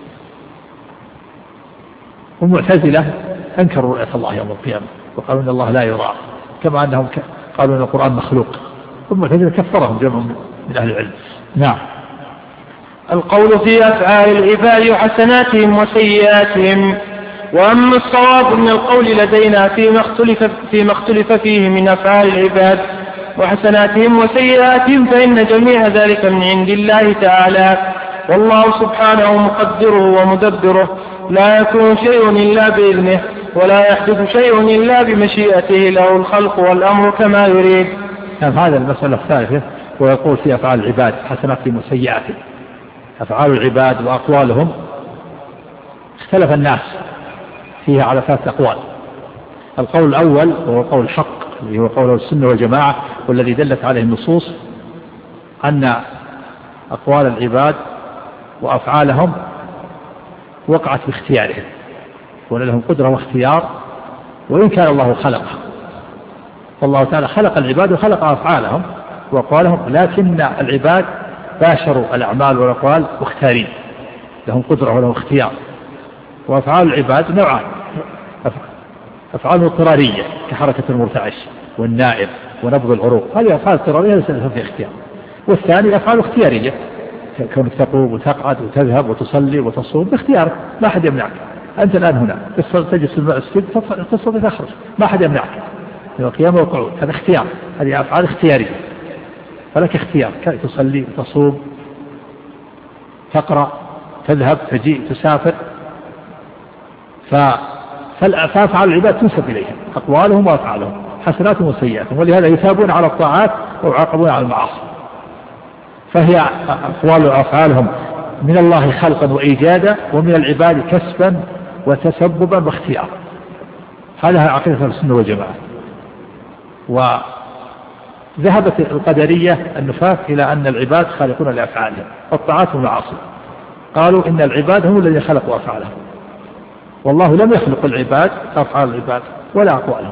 والمعتزلة أنكروا رؤية الله يوم القيامة وقالوا إن الله لا يرى، كما أنهم قالوا إن القرآن مخلوق. والمعتزلة كفرهم جمع من أهل العلم. نعم. القول في أفعال العباد وحسناتهم وسيئاتهم. وأما الصواب من القول لدينا فيما اختلف, فيما اختلف فيه من أفعال العباد وحسناتهم وسيئاتهم فإن جميع ذلك من عند الله تعالى، والله سبحانه مقدره ومدبره، لا يكون شيء إلا بإذنه ولا يحدث شيء إلا بمشيئته، له الخلق والأمر كما يريد. نعم. هذا المسألة الثالثة ويقول في أفعال العباد حسناتهم وسيئاتهم. أفعال العباد وأقوالهم اختلف الناس فيها على ثلاثة أقوال. القول الأول وهو قول الحق اللي هو قول السنة والجماعة والذي دلت عليه النصوص أن أقوال العباد وأفعالهم وقعت باختيارهم وأن لهم قدرة واختيار وإن كان الله خلقهم. فالله تعالى خلق العباد وخلق أفعالهم وأقوالهم، لكن العباد باشروا الأعمال والأقوال مختارين لهم قدرة ولهم اختيار. وأفعال العباد نوعان: أفعال اضطرارية كحركة المرتعش والنائم ونبض العروق، هذه أفعال اضطرارية ليس لها في اختيار. والثاني أفعال اختيارية كونك تقوم وتقعد وتذهب وتصلي وتصوم باختيارك، ما أحد يمنعك. أنت الآن هنا تجلس في المسجد تستطيع تخرج، ما أحد يمنعك. القيام والقعود هذا اختيار، هذه أفعال اختيارية فلك اختيار، تصلي وتصوم تقرأ تذهب تجيء تسافر. فأفعال العباد تنسب إليهم أقوالهم وأفعالهم حسناتهم وسيئاتهم، ولهذا يثابون على الطاعات ويعاقبون على المعاصي. فهي أقوال وأفعالهم من الله خلقا وإيجادا ومن العباد كسبا وتسببا واختيارا. هذا عقيدة السنة والجماعة. وذهبت القدرية النفاة إلى أن العباد خالقون لأفعالهم الطاعات والمعاصي. قالوا إن العباد هم الذين خلقوا أفعالهم، والله لم يخلق العباد أفعال العباد ولا أقوالهم.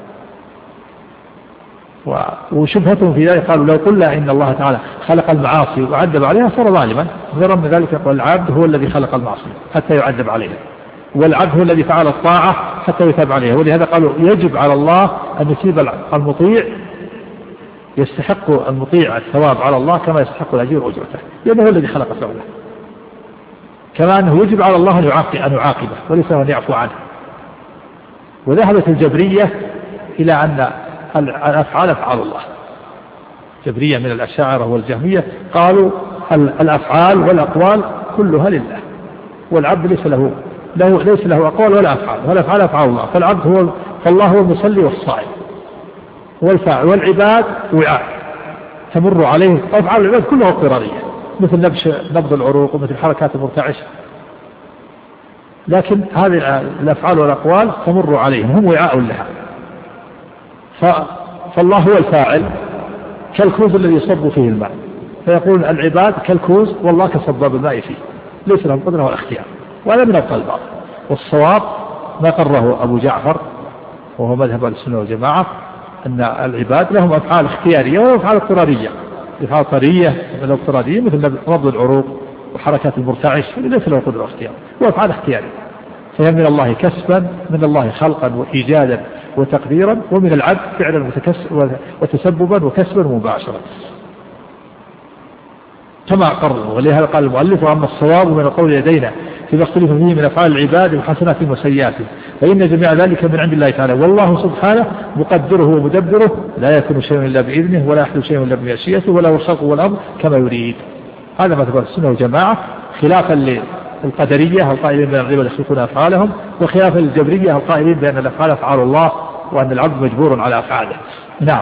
وشبهتهم في ذلك قالوا لو قلنا إن الله تعالى خلق المعاصي وعذب عليها صار ظالما، غير من ذلك يقول العبد هو الذي خلق المعاصي حتى يعذب عليها، والعبد هو الذي فعل الطاعة حتى يثاب عليها. ولهذا قالوا يجب على الله أن يثيب المطيع، يستحق المطيع الثواب على الله كما يستحق الأجير أجرته، لأنه هو الذي خلق فعله. كما أنه يجب على الله أن يعاقبه وليس أن يعفو عنه. وذهبت الجبرية إلى أن الأفعال أفعال الله. جبرية من الأشاعرة والجهمية قالوا الأفعال والأقوال كلها لله، والعبد ليس له له ليس له أقوال ولا أفعال، والأفعال أفعال الله. فالعبد هو فالله هو المصلي والصائم والفاعل، والعباد وعاء تمر عليه. أفعال العباد كلها اضطرارية مثل نبش نبض العروق ومثل حركات المرتعشة، لكن هذه الأفعال والأقوال تمر عليهم، هم وعاء لها. فالله هو الفاعل كالكوز الذي يصب فيه الماء، فيقول العباد كالكوز والله كصباب الماء فيه، ليس لهم قدرة ولا اختيار. وهذا من أبطال الباطل. والصواب ما قرره أبو جعفر وهو مذهب السنة والجماعة أن العباد لهم أفعال اختيارية وأفعال اضطرارية. أفعال اضطرارية من الاضطرارية مثل نبض العروق وحركات المرتعش ليس له قدرة واختيار، وأفعال اختيارية. فهي من الله كسبا، من الله خلقا وإيجادا وتقديرا، ومن العبد فعلا وتسببا وكسبا ومباشرة كما قرر. ولهذا قال المؤلف: وأما الصواب من القول لدينا فيما اختلف فيه من أفعال العباد وحسناتهم وسيئاتهم فإن جميع ذلك من عند الله تعالى، والله سبحانه مقدره ومدبره، لا يكون شيء إلا بإذنه ولا يحدث شيء إلا بمشيئته وله الخلق والأمر كما يريد. هذا ما تقول السنة والجماعة، خلافا للقدرية القائلين بأن العباد يخلقون أفعالهم، وخلافا للجبرية القائلين بأن الأفعال أفعال الله وأن العبد مجبور على أفعاله. نعم.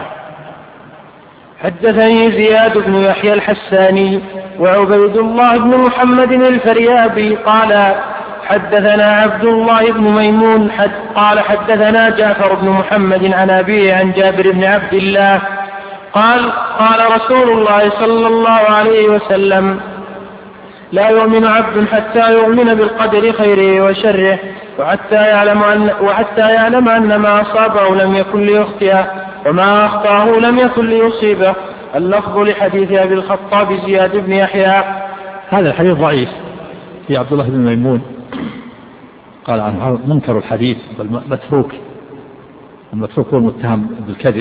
حدثني زياد بن يحيى الحساني وعبيد الله بن محمد الفريابي قال حدثنا عبد الله بن ميمون حد قال حدثنا جعفر بن محمد عن أبيه عن جابر بن عبد الله قال قال رسول الله صلى الله عليه وسلم: لا يؤمن عبد حتى يؤمن بالقدر خيره وشره وحتى يعلم أن, وحتى يعلم أن ما أصابه لم يكن ليخطئه وما أخطأه لم يكن ليصيبه. اللفظ لحديث أبي الخطاب زياد بن يحيى. هذا الحديث ضعيف في عبد الله بن ميمون، قال عنه منكر الحديث بل متروك. المتروك هو المتهم بالكذب،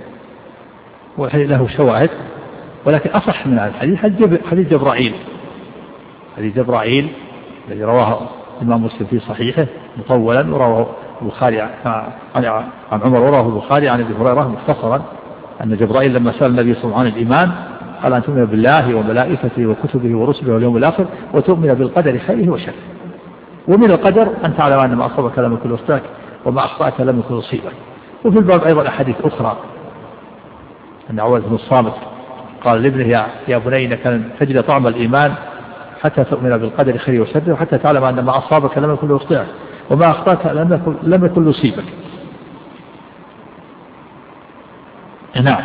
وله شواهد، ولكن أصح من هذا الحديث حديث جبرائيل حديث جبرائيل الذي رواه الإمام مسلم في صحيحه مطولا، ورواه البخاري عن عمر، ورواه البخاري عن ابي هريرة مختصرا أن جبرائيل لما سأل النبي صلى الله عليه وسلم عن الإيمان قال: أن تؤمن بالله وملائكته وكتبه ورسله واليوم الآخر وتؤمن بالقدر خيره وشره. ومن القدر أن تعلم أن ما أصابك لم يكن ليخطئك وما أخطأك لم يكن ليصيبك. وفي الباب أيضا أحاديث أخرى أن عواد بن الصامت قال لابنه: يا, يا بني إنك تجد طعم الإيمان حتى تؤمن بالقدر خيره وشره وحتى تعلم أن ما أصابك لم يكن ليخطئك وما أخطأك لم يكن ليصيبك. نعم.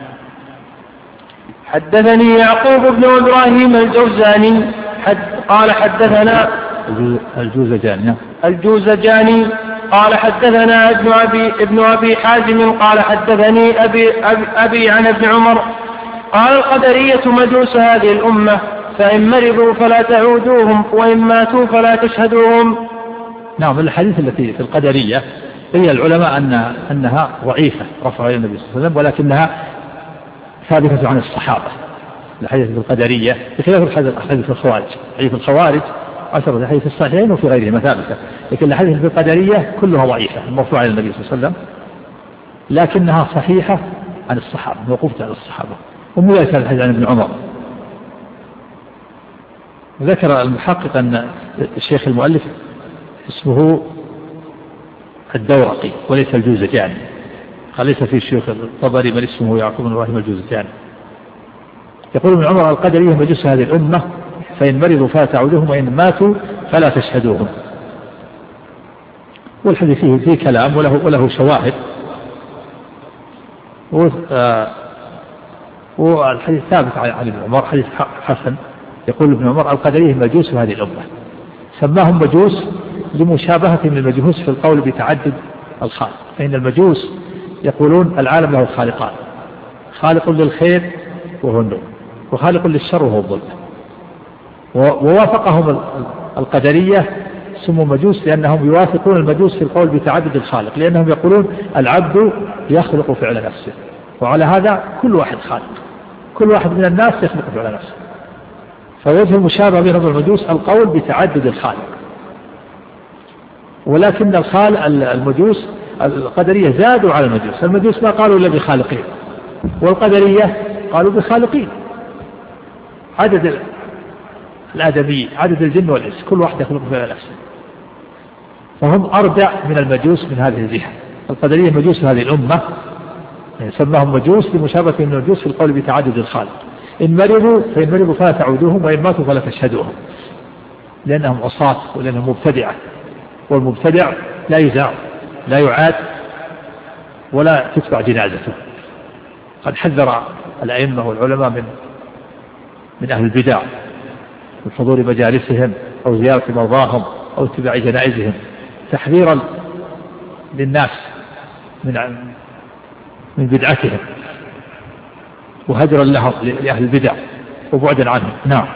حدثني يعقوب بن إبراهيم الجوزاني حد قال حدثنا الجوزجاني الجوزجاني قال حدثنا ابن أبي, ابن أبي حازم قال حدثني أبي, أبي, أبي عن ابن عمر قال: القدرية مجوس هذه الأمة، فإن مرضوا فلا تعودوهم وإن ماتوا فلا تشهدوهم. نعم. الحديث التي في القدرية هي العلماء أن أنها ضعيفة رفعها إلى النبي صلى الله عليه وسلم، ولكنها ثابتة عن الصحابة. الحديث في القدرية بخلاف الحديث في الخوارج. حديث الخوارج عشرة الحديث في الصحيحين وفي غيرهما ثابتة، لكن الحديث في القدرية كلها ضعيفة مرفوعة إلى النبي صلى الله عليه وسلم، لكنها صحيحة عن الصحابة، موقوفة على الصحابة. ومذلك الحديث عن ابن عمر. ذكر المحقق أن الشيخ المؤلف اسمه الدورقي وليس الجوزجاني، قال ليس في الشيخ الطبري من اسمه يعقوب بن إبراهيم الجوزجاني. يقول ابن عمر: القدرية مجوس هذه الأمة، فإن مرضوا فلا تعودوهم وإن ماتوا فلا تشهدوهم. والحديث فيه, فيه كلام وله, وله شواهد. والحديث ثابت عن ابن عمر حديث حسن. يقول ابن عمر: القدرية مجوس هذه الأمة. سماهم مجوس لمشابهة من المجوس في القول بتعدد الخالق، فإن المجوس يقولون العالم له خالقان: خالق للخير وهو النور، وخالق للشر وهو الظلم. ووافقهم القدرية سموا مجوس لأنهم يوافقون المجوس في القول بتعدد الخالق، لأنهم يقولون العبد يخلق فعل نفسه، وعلى هذا كل واحد خالق، كل واحد من الناس يخلق فعل نفسه. فوجه المشابه بين المجوس القول بتعدد الخالق. ولكن الخالق المجوس القدرية زادوا على المجوس. المجوس ما قالوا إلا بخالقين، والقدرية قالوا بخالقين. عدد الآدمي، عدد الجن والإنس، كل واحد يخلق فعل نفسه. فهم أربع من المجوس من هذه الجهة. القدرية مجوس هذه الأمة، يعني سماهم مجوس لمشابهة من المجوس في القول بتعدد الخالق. إن مرضوا فإن مرضوا فلا تعودوهم وإن ماتوا فلا تشهدوهم، لأنهم عصاة ولأنهم مبتدعة، والمبتدع لا يزاع لا يعاد ولا تتبع جنازته. قد حذر الأئمة والعلماء من من أهل البدع من حضور مجالسهم أو زيارة مرضاهم أو اتباع جنائزهم، تحذيرا للناس من من بدعتهم وهجرا لهم لأهل البدع وبعدا عنهم. نعم.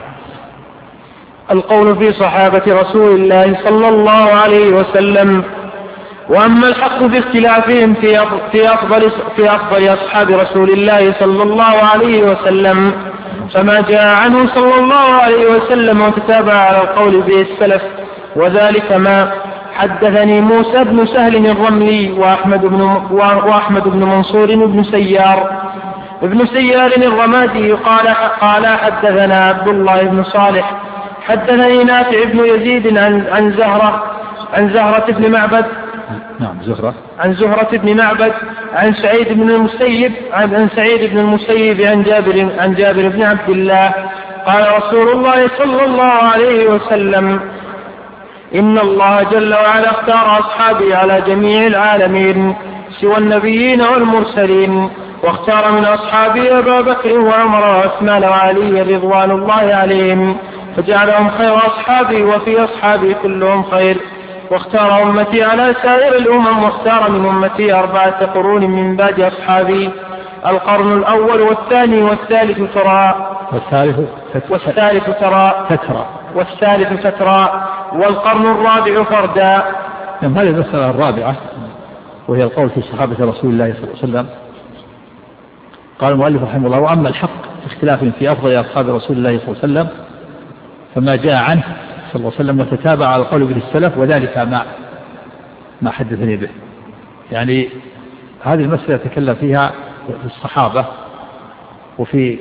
القول في صحابة رسول الله صلى الله عليه وسلم: وأما الحق في اختلافهم في أفضل, في أفضل أصحاب رسول الله صلى الله عليه وسلم فما جاء عنه صلى الله عليه وسلم وتتابع على القول به السلف، وذلك ما حدثني موسى بن سهل الرملي وأحمد بن, وأحمد بن منصور بن سيار ابن سيار الرمادي قال قال حدثنا عبد الله بن صالح حدثني نافع بن يزيد عن عن زهرة عن زهرة بن معبد نعم زهرة عن زهرة بن معبد عن سعيد بن المسيب عن سعيد بن المسيب عن جابر عن جابر بن عبد الله قال رسول الله صلى الله عليه وسلم: إن الله جل وعلا اختار أصحابي على جميع العالمين سوى النبيين والمرسلين، واختار من أصحابي أبا بكر وعمر وعثمان وعلي رضوان الله عليهم، فجعلهم خير أصحابي وفي أصحابي كلهم خير، واختار أمتي على سائر الأمم، واختار من أمتي أربعة قرون من بعد أصحابي: القرن الأول والثاني والثالث ترى والثالث والثالث ترى تترى والثالث تترى والقرن الرابع فردا. نعم، هذه المسألة الرابعة وهي القول في صحابة رسول الله صلى الله عليه وسلم. قال المؤلف رحمه الله: وأما الحق في اختلاف في أفضل أصحاب رسول الله صلى الله عليه وسلم فما جاء عنه صلى الله عليه وسلم وتتابع على القول به السلف، وذلك ما ما حدثني به. يعني هذه المسألة يتكلم فيها في الصحابة وفي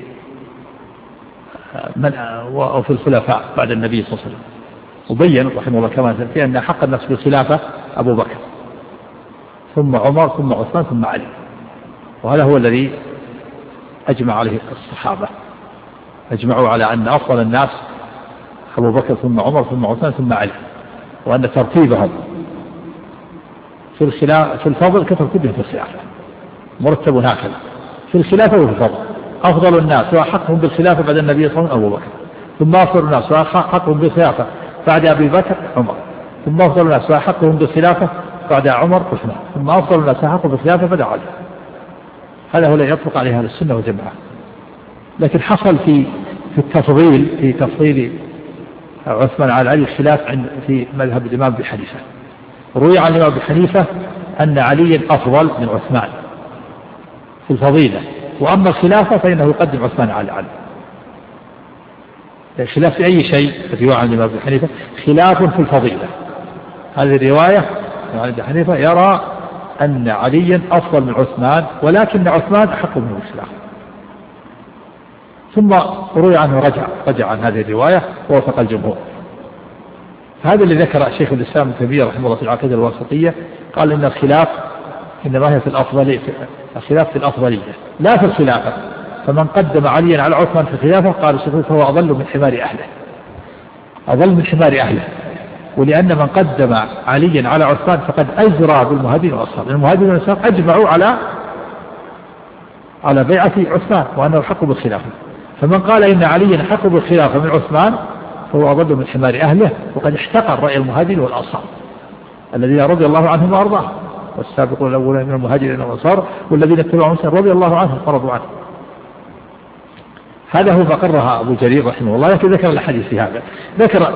من وفي الخلفاء بعد النبي صلى الله عليه وسلم، وبين رحمه الله كما في أن حق الناس بالخلافة أبو بكر ثم عمر ثم عثمان ثم علي، وهذا هو الذي أجمع عليه الصحابة، أجمعوا على أن أفضل الناس أبو بكر ثم عمر ثم عثمان ثم علي، وأن ترتيبهم في الخلافة في الفضل كترتيبهم في الخلافة مرتب هكذا في الخلافة وفي الفضل. أفضل الناس وأحقهم بالخلافة بعد النبي صلى الله عليه وسلم أبو بكر، ثم أفضل الناس وأحقهم بالخلافة بعد أبي بكر عمر، ثم أفضل الناس وأحقهم بالخلافة بعد عمر عثمان، ثم أفضل الناس وأحقهم بالخلافة بعد علي. هذا هو الذي يطلق عليه أهل السنة والجماعة. لكن حصل في في التفضيل في تفضيل عثمان على علي الخلاف في مذهب الإمام أبي حنيفة. روي عن الإمام أبي حنيفة أن علي أفضل من عثمان في الفضيلة، وأما الخلافة فإنه يقدم عثمان على علي. الخلاف في أي شيء في عن الإمام أبي حنيفة خلاف في الفضيلة. هذه الرواية عن أبي حنيفة يرى أن علي أفضل من عثمان، ولكن عثمان أحق منه الخلافة. ثم روي عنه رجع رجع عن هذه الرواية ووافق الجمهور. هذا اللي ذكر شيخ الإسلام ابن تيمية رحمه الله في العقيدة الواسطية، قال إن الخلاف إنما هي في الأفضلية، الخلاف في الأفضلية لا في الخلافة. فمن قدم عليا على عثمان في الخلافة قال الشيخ فهو أضل من حمار أهله، أضل من حمار أهله. ولأن من قدم عليا على عثمان فقد أجرى بالمهاجرين والأنصار، المهاجرين والأنصار أجمعوا على على بيعة عثمان وأنه حق بالخلافة. فمن قال إن عليا حق بالخلافة من عثمان فهو أضل من حمار أهله، وقد احتقر رأي المهاجرين والأنصار الذين رضي الله عنهم وأرضاهم، والسابقون الأولون من المهاجرين والأنصار والذين اتبعوا موسى رضي الله عنهم ورضوا عنه. هذا هو ما قررها أبو جرير رحمه الله. لكن ذكر الحديث في هذا، ذكر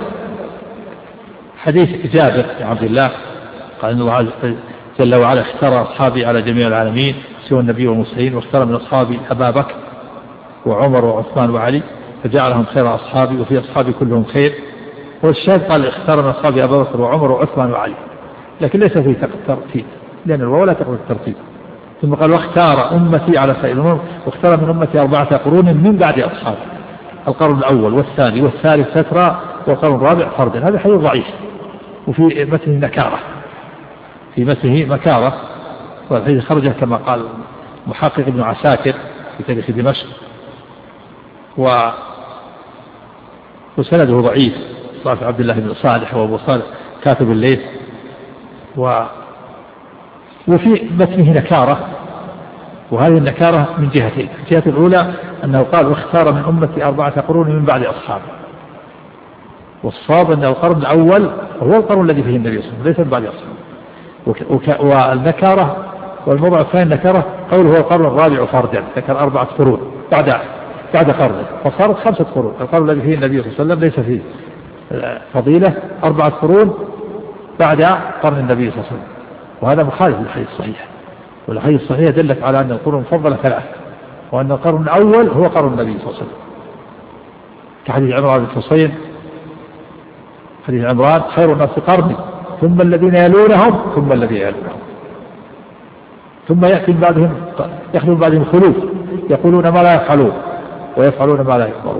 حديث جابر بن عبد الله قال إن الله جل وعلا اختار أصحابي على جميع العالمين سوى النبي والمرسلين، واختار من أصحابي أبا بكر وعمر وعثمان وعلي، فجعلهم خير أصحابي وفي أصحابي كلهم خير. والشاهد قال اختار من أصحابي أبا بكر وعمر وعثمان وعلي، لكن ليس فيه ترتيب لأن الواو لا تقبل الترتيب. ثم قال واختار أمتي على سائر الأمم، واختار من أمتي أربعة قرون من بعد أصحابي: القرن الأول والثاني والثالث فترة والقرن الرابع فردا. هذا حديث ضعيف وفي متنه نكارة، في متنه مكارة، والحديث خرجه كما قال محقق ابن عساكر في تاريخ دمشق، و وسنده ضعيف، صالح عبد الله بن صالح وابو صالح كاتب الليث، و وفي متنه نكارة. وهذه النكارة من جهتين: الجهة الأولى أنه قال واختار من أمتي أربعة قرون من بعد أصحابه، والصواب أن القرن الأول هو القرن الذي فيه النبي صلى الله عليه وسلم ليس من بعد أصحابه. والنكارة والموضع الثاني النكارة قوله هو القرن الرابع فردا، ذكر أربعة قرون بعد بعد قرن، فصارت خمسة قرون. القرن الذي فيه النبي صلى الله عليه وسلم ليس فيه فضيلة، أربعة قرون بعد قرن النبي صلى الله عليه وسلم. وهذا مخالف للحديث الصحيح. والحديث الصحيح دلت على أن القرون المفضلة ثلاث، وأن القرن الأول هو قرن النبي صلى الله عليه وسلم، كحديث عمران بن حصين، حديث عمران: خير الناس قرني ثم الذين يلونهم ثم الذين يلونهم، ثم يأتي بعدهم يخلو بعدهم خلوف يقولون ما لا يفعلون ويفعلون ما لا يؤمرون.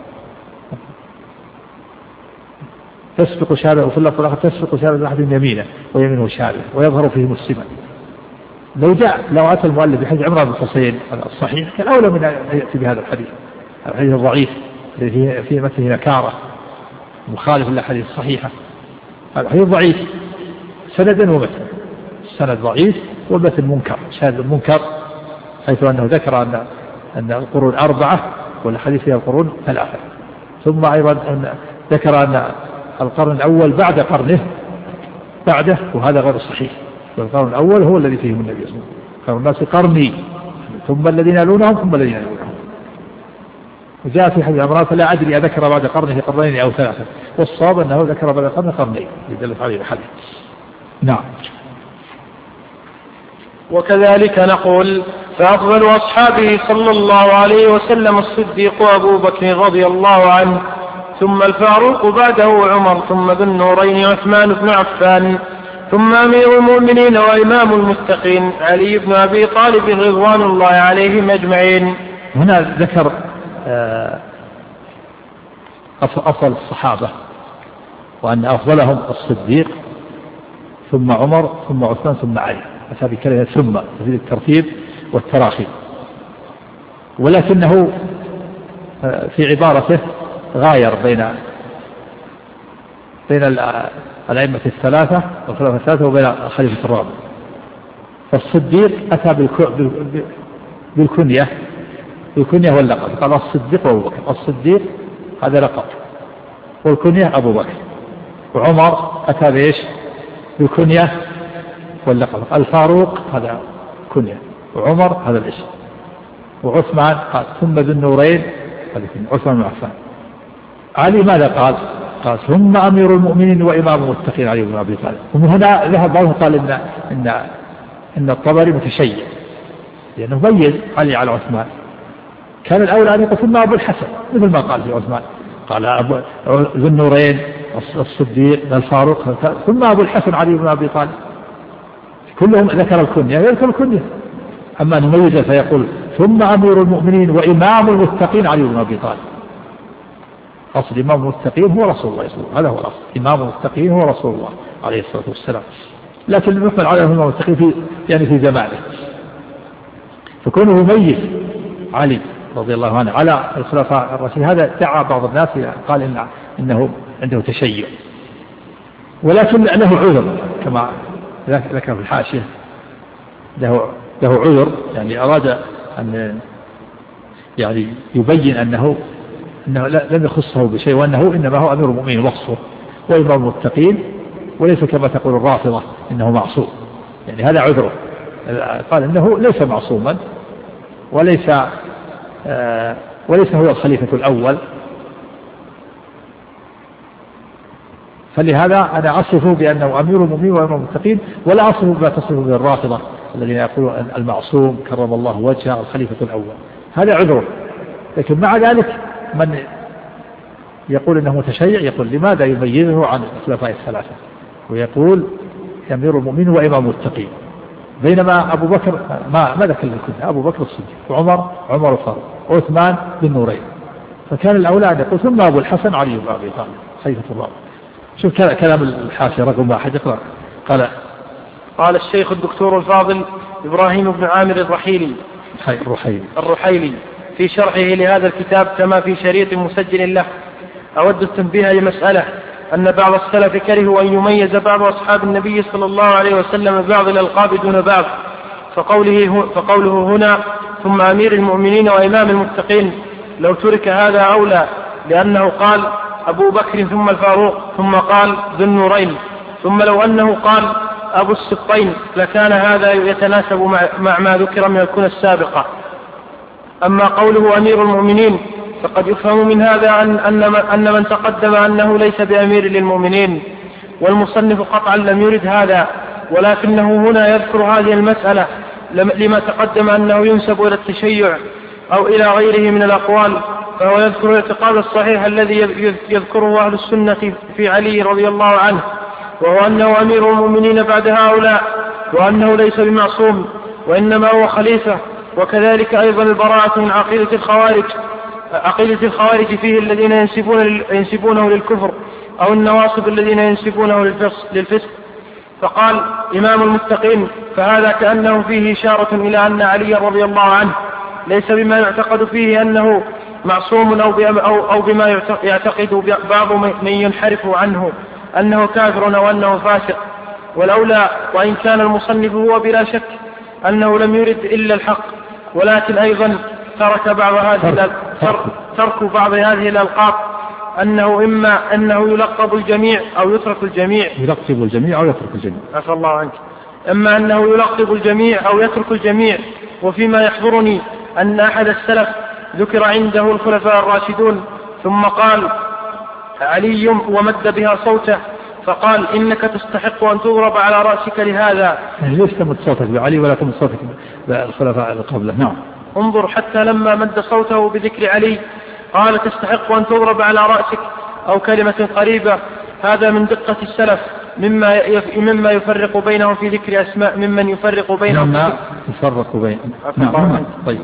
تسبق شهادة، وفي اللفظ الآخر: تسبق شهادة أحد يمينه ويمينه شهادة ويظهر فيه مسلما. لو جاء لو أتى المؤلف بحديث عمران بن حصين الصحيح كان أولى من أن يأتي بهذا الحديث، الحديث الضعيف الذي فيه مثله نكارة مخالف للأحاديث الصحيحة. هذا حديث ضعيف سندا ومتنا، السند ضعيف والمتن منكر، شاذ منكر، حيث أنه ذكر أن أن القرون أربعة والحديث فيها القرون ثلاثة. ثم أيضا أن ذكر أن القرن الأول بعد قرنه بعده، وهذا غير صحيح. والقرن الأول هو الذي فيهم النبي صلى الله عليه وسلم: خير الناس قرني ثم الذين يلونهم ثم الذين يلونهم. وجاء في حديث عمران: فلا أدري أذكر بعد قرنه قرنين أو ثلاثة، والصواب أنه ذكر بعد قرنه قرنين يدل عليه الحديث. نعم. وكذلك نقول: فأفضل أصحابه صلى الله عليه وسلم الصديق أبو بكر رضي الله عنه، ثم الفاروق بعده عمر، ثم ذو النورين عثمان بن عفان، ثم أمير المؤمنين وإمام المتقين علي بن أبي طالب رضوان الله عليهم أجمعين. هنا ذكر أفضل الصحابة، وأن أفضلهم الصديق ثم عمر ثم عثمان ثم علي، هذه كلمة ثم تفيد الترتيب والتراخي. ولكنه في عبارته غاير بين بين الأئمة الثلاثة والخلفاء الثلاثة وبين الخليفة الرابع. فالصديق أتى بالكنية بالكنية واللقب، قال الصديق وأبو بكر. الصديق هذا لقب، والكنية أبو بكر. وعمر أتى بإيش؟ بالكنية واللقب. الفاروق هذا كنية، وعمر هذا الاسم. وعثمان قال ثم ذو النورين عثمان بن عفان. علي ماذا قال؟ قال ثم أمير المؤمنين وإمام المتقين علي بن أبي طالب. ومن هنا ذهب بعضهم قال إن إن إن الطبري متشيع، لأنه ميز علي على عثمان. كان الأولى أن يقول ثم أبو الحسن، مثل ما قال في عثمان، قال أبو ذو النورين الصديق الفاروق، ثم أبو الحسن علي بن أبي طالب. كلهم ذكر الكنية، يذكر الكنية. أما نميز فيقول ثم أمير المؤمنين وإمام المتقين علي بن أبي طالب. أصل إمام المتقين هو رسول الله صلى الله عليه وسلم، هذا هو الأصل. إمام المتقين هو رسول الله عليه الصلاة والسلام، لكن يحمل على إمام المتقين في يعني في زمانه. فكونه يميز علي رضي الله عنه على الخلفاء الراشدين، هذا دعا بعض الناس قال إن إنه عنده تشيع، ولكن له عذر كما ذكر في الحاشية، له له عذر، يعني أراد أن يعني يبين أنه أنه لم يخصه بشيء، وأنه إنما هو أمير المؤمنين وصفه وإمام المتقين، وليس كما تقول الرافضة إنه معصوم. يعني هذا عذره، قال إنه ليس معصوما، وليس آه وليس هو الخليفة الأول. فلهذا أنا أصفه بأنه أمير المؤمنين وأمير المتقين، ولا أصفه بما تصفه بالرافضة الذين يقولون المعصوم كرم الله وجهه الخليفة الأول. هذا عذره. لكن مع ذلك من يقول إنه متشيع يقول لماذا يميزه عن الخلفاء الثلاثة، ويقول أمير المؤمنين وإمام المتقين، بينما أبو بكر ما ما ذكر الكل، أبو بكر الصديق، وعمر عمر الفاروق، وعثمان ذو النورين. فكان الأولى أن يقول ثم أبو الحسن علي بن أبي طالب خليفة الله. شوف كلام الحاشية رقم واحد، اقرأ. قال قال الشيخ الدكتور الفاضل إبراهيم بن عامر الرحيلي الرحيلي الرحيلي في شرحه لهذا الكتاب كما في شريط مسجل له: أود التنبيه لمسألة، أن بعض السلف كرهوا أن يميز بعض أصحاب النبي صلى الله عليه وسلم بعض الألقاب دون بعض، فقوله, فقوله هنا ثم أمير المؤمنين وإمام المتقين لو ترك هذا أولى، لأنه قال أبو بكر ثم الفاروق ثم قال ذو النورين، ثم لو أنه قال أبو السبطين لكان هذا يتناسب مع ما ذكر من الكنى السابقة. أما قوله أمير المؤمنين فقد يفهم من هذا أن, أن من تقدم أنه ليس بأمير للمؤمنين، والمصنف قطعا لم يرد هذا، ولكنه هنا يذكر هذه المسألة لما تقدم أنه ينسب إلى التشيع أو إلى غيره من الأقوال، فهو يذكر الاعتقاد الصحيح الذي يذكره أهل السنة في علي رضي الله عنه، وهو أنه أمير المؤمنين بعد هؤلاء، وأنه ليس بمعصوم وإنما هو خليفة. وكذلك أيضا البراءة من عقيدة الخوارج عقيدة الخوارج فيه الذين ينسبون ينسبونه للكفر، أو النواصب الذين ينسبونه للفسق. فقال إمام المتقين، فهذا كأنه فيه إشارة إلى أن علي رضي الله عنه ليس بما يعتقد فيه أنه معصوم أو بما يعتقد بعض من ينحرف عنه أنه كافر أو أنه فاسق. والأولى وإن كان المصنف هو بلا شك أنه لم يرد إلا الحق، ولكن أيضا ترك بعض هذه ترك بعض هذه الألقاب أنه إما أنه يلقب الجميع أو يترك الجميع يلقب الجميع أو يترك الجميع عفى الله عنك إما أنه يلقب الجميع أو يترك الجميع. وفيما يحضرني أن أحد السلف ذكر عنده الخلفاء الراشدون ثم قال علي ومد بها صوته فقال إنك تستحق أن تضرب على رأسك لهذا. ليش تمد صوتك بعلي ولا تمد صوتك بالخلفاء اللي قبله؟ نعم. انظر حتى لما مد صوته بذكر علي قال تستحق أن تضرب على رأسك أو كلمة قريبة. هذا من دقة السلف مما مما يفرق بينهم في ذكر أسماء ممن يفرق بينهم مما يفرق بين نعم. طيب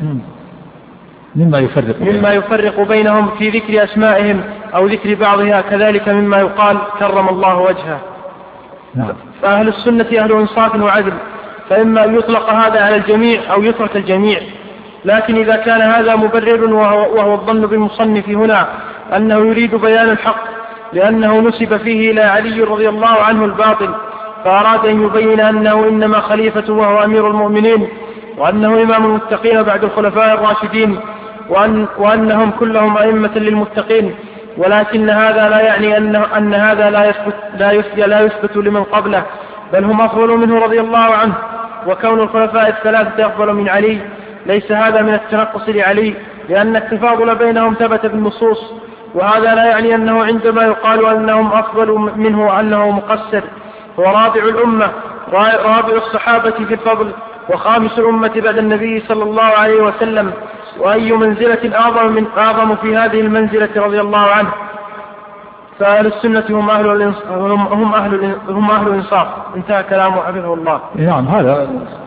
مما يفرق مما يفرق بينهم في ذكر أسمائهم أو ذكر بعضها، كذلك مما يقال كرم الله وجهه. نعم. فأهل السنة أهل إنصاف وعدل، فإما يطلق هذا على الجميع أو يترك الجميع. لكن إذا كان هذا مبرر وهو, وهو الظن بالمصنف هنا أنه يريد بيان الحق لأنه نسب فيه إلى علي رضي الله عنه الباطل، فأراد أن يبين أنه إنما خليفة وهو أمير المؤمنين، وأنه إمام المتقين بعد الخلفاء الراشدين، وأن وأنهم كلهم أئمة للمتقين، ولكن هذا لا يعني أن, أن هذا لا يثبت, لا, يثبت لا يثبت لمن قبله، بل هم أفضل منه رضي الله عنه. وكون الخلفاء الثلاثة أفضل من علي ليس هذا من التنقص لعلي، لأن التفاضل بينهم ثبت بالنصوص، وهذا لا يعني أنه عندما يقال أنهم أفضل منه أنه مقصر. هو رابع الأمة، رابع الصحابة في الفضل، وخامس الأمة بعد النبي صلى الله عليه وسلم، وأي منزلة أعظم من أعظم في هذه المنزلة رضي الله عنه. فأهل السنة هم أهل الإنصاف هم أهل هم أهل الإنصاف. انتهى كلامه حفظه الله. نعم. هذا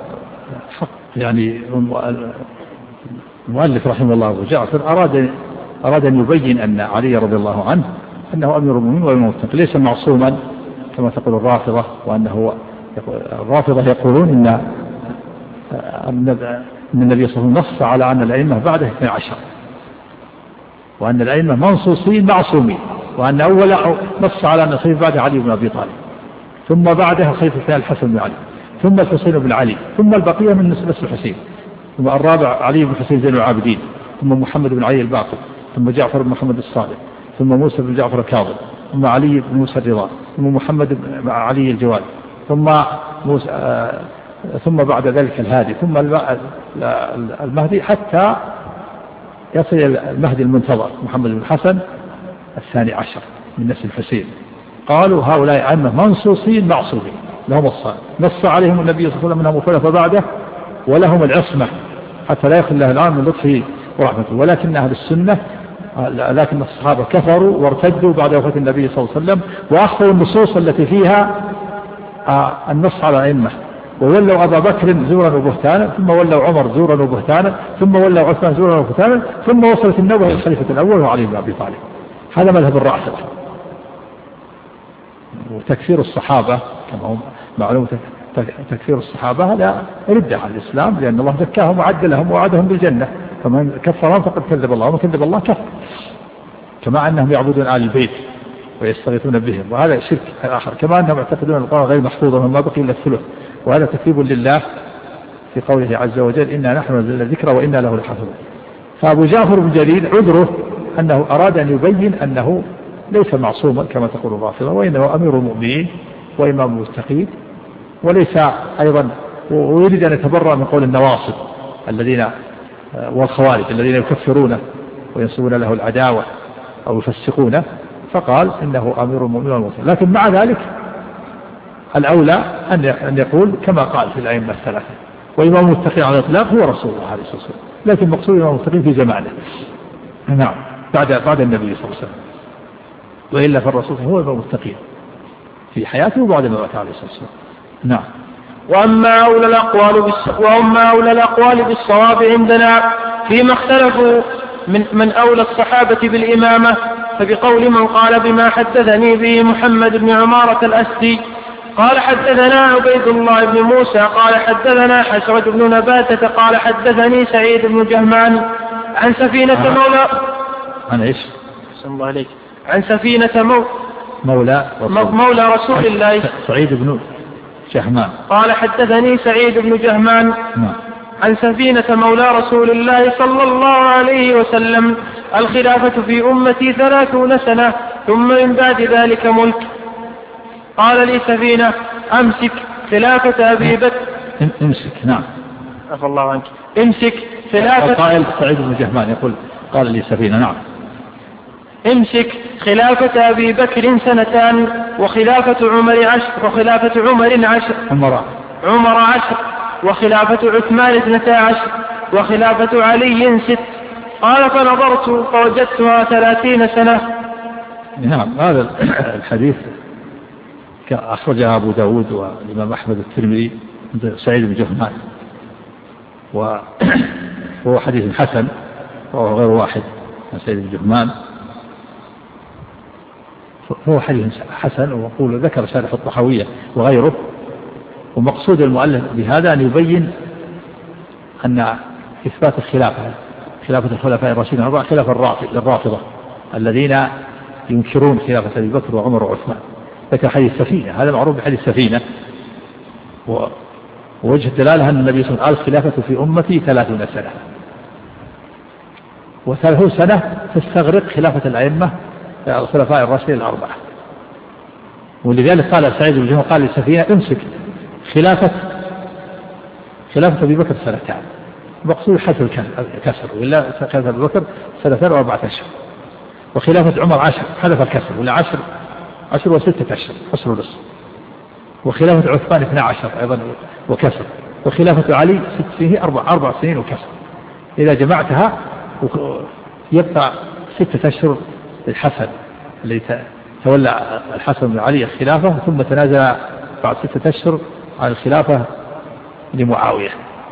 يعني المؤلف رحمه الله أبو جعفر أراد أراد أن يبين أن علي رضي الله عنه أنه أمير المؤمنين وإمام المتقين، ليس معصوما كما تقول الرافضة، وأنه الرافضة يقولون إن أن النبي صلى الله عليه وسلم نص على أن الأئمة بعده اثني عشر، وأن الأئمة منصوصين معصومين، وأن أول نص على أن الخليفة بعد علي بن أبي طالب، ثم بعدها الخليفة الثاني الحسن بن علي، ثم الحسين بن علي، ثم البقية من نسل الحسين، ثم الرابع علي بن حسين زين العابدين، ثم محمد بن علي الباقر، ثم جعفر بن محمد الصادق، ثم موسى بن جعفر الكاظم، ثم علي بن موسى الرضا، ثم محمد بن علي الجواد، ثم موسى آه ثم بعد ذلك الهادي، ثم المهدي، حتى يصل المهدي المنتظر محمد بن الحسن الثاني عشر من نسل الحسين. قالوا هؤلاء أئمة منصوصين معصومين لهم الصلاة، نص عليهم النبي صلى الله عليه وسلم منهم خلفاء بعده، ولهم العصمة حتى لا يخل الله الآن من لطفه ورحمته. ولكن أهل السنة لكن الصحابة كفروا وارتدوا بعد وفاة النبي صلى الله عليه وسلم، وأخذوا النصوص التي فيها النص على الأئمة، وولوا أبا بكر زورا وبهتانا، ثم ولوا عمر زورا وبهتانا، ثم ولوا عثمان زورا وبهتانا، ثم وصلت النبوة إلى الخليفة الأول وعلي بن أبي طالب. هذا مذهب الرافضة. وتكفير الصحابة كما هم معلوم، تكفير الصحابة هذا ردة عن الإسلام، لأن الله زكاهم وعدلهم ووعدهم بالجنة، فمن كفرهم فقد كذب الله، ومن كذب الله كفر. كما أنهم يعبدون آل البيت ويستغيثون بهم، وهذا شرك آخر. كما أنهم يعتقدون القرآن غير محفوظ وما بقي إلا الثلث، وهذا تكذيب لله في قوله عز وجل إنا نحن نزلنا الذكر وإنا له لحافظون. فأبو جعفر بن جرير عذره أنه أراد أن يبين أنه ليس معصوما كما تقول الرافضة، وإنه أمير المؤمنين وإمام المتقين، وليس أيضا، ويريد أن يتبرأ من قول النواصب الذين والخوارج الذين يكفرونه وينسبون له العداوة أو يفسقونه، فقال إنه أمير المؤمنين والمتقين. لكن مع ذلك الأولى أن يقول كما قال في الأئمة الثلاثة، وإمام المتقين على الإطلاق هو رسول الله عليه الصلاة والسلام، لكن مقصود إمام المتقين في زمانه نعم بعد بعد النبي صلى الله عليه وسلم، وإلا فالرسول هو إمام المتقين في حياته وبعد مماته عليه الصلاة والسلام. نعم. وأما أولى الأقوال بالص... وأما أولى الأقوال بالصواب عندنا فيما اختلفوا من من أولى الصحابة بالإمامة، فبقول من قال بما حدثني به محمد بن عمارة الأسدي قال حدثنا عبيد الله بن موسى قال حدثنا حسرة بن نباتة قال حدثني سعيد بن جهمان عن سفينة آه. مولى عن إيش؟ الله عليك. عن سفينة مو... مولى رسول... مولى رسول الله سعيد بن جهمان قال حدثني سعيد بن جهمان نعم. عن سفينة مولى رسول الله صلى الله عليه وسلم الخلافة في أمتي ثلاثون سنة ثم من بعد ذلك ملك. قال لي سفينة أمسك خلافة أبي بكر امسك نعم عفى الله عنك امسك خلافة قائل سعيد بن جهمان يقول قال لي سفينة نعم امسك خلافة أبي بكر سنتان وخلافة عمر عشر وخلافة عمر عشر عمر عمر عشر وخلافة عثمان اثنتا عشر وخلافة علي ست. قال فنظرت فوجدتها ثلاثين سنة. نعم هذا الحديث أخرجها أبو داود والإمام أحمد الترمذي سعيد بن جهمان وهو حديث حسن وهو غير واحد عن سعيد بن جهمان، هو حديث حسن ويقول ذكر شارح الطحاوية وغيره. ومقصود المؤلف بهذا أن يبين أن إثبات الخلافة خلافة الخلفاء الراشدين الأربعة خلاف الرافضة الذين ينكرون خلافة أبي بكر وعمر وعثمان. ذكر حديث السفينة، هذا معروف بحديث السفينة، ووجه الدلالة أن النبي صلى الله عليه وسلم قال الخلافة في أمتي ثلاثون سنة، وثلاثون سنة تستغرق خلافة الأئمة الخلفاء الراشدين الأربعة. ولذلك قال سعيد بن جهمان قال للسفينة امسك خلافة خلافة أبي بكر سنتان، مقصود حسب الكسر ولا خلافة أبي بكر سنتين وأربعة أشهر، وخلافة عمر عشر حذف الكسر ولا عشر عشر وستة أشهر عشر ونصف، وخلافة عثمان اثنا عشر أيضا وكسر، وخلافة علي ست سنين أربع أربع سنين وكسر. إذا جمعتها يبقى ستة أشهر للحسن الذي تولى الحسن بن علي الخلافة ثم تنازل بعد ستة أشهر عن الخلافة لمعاوية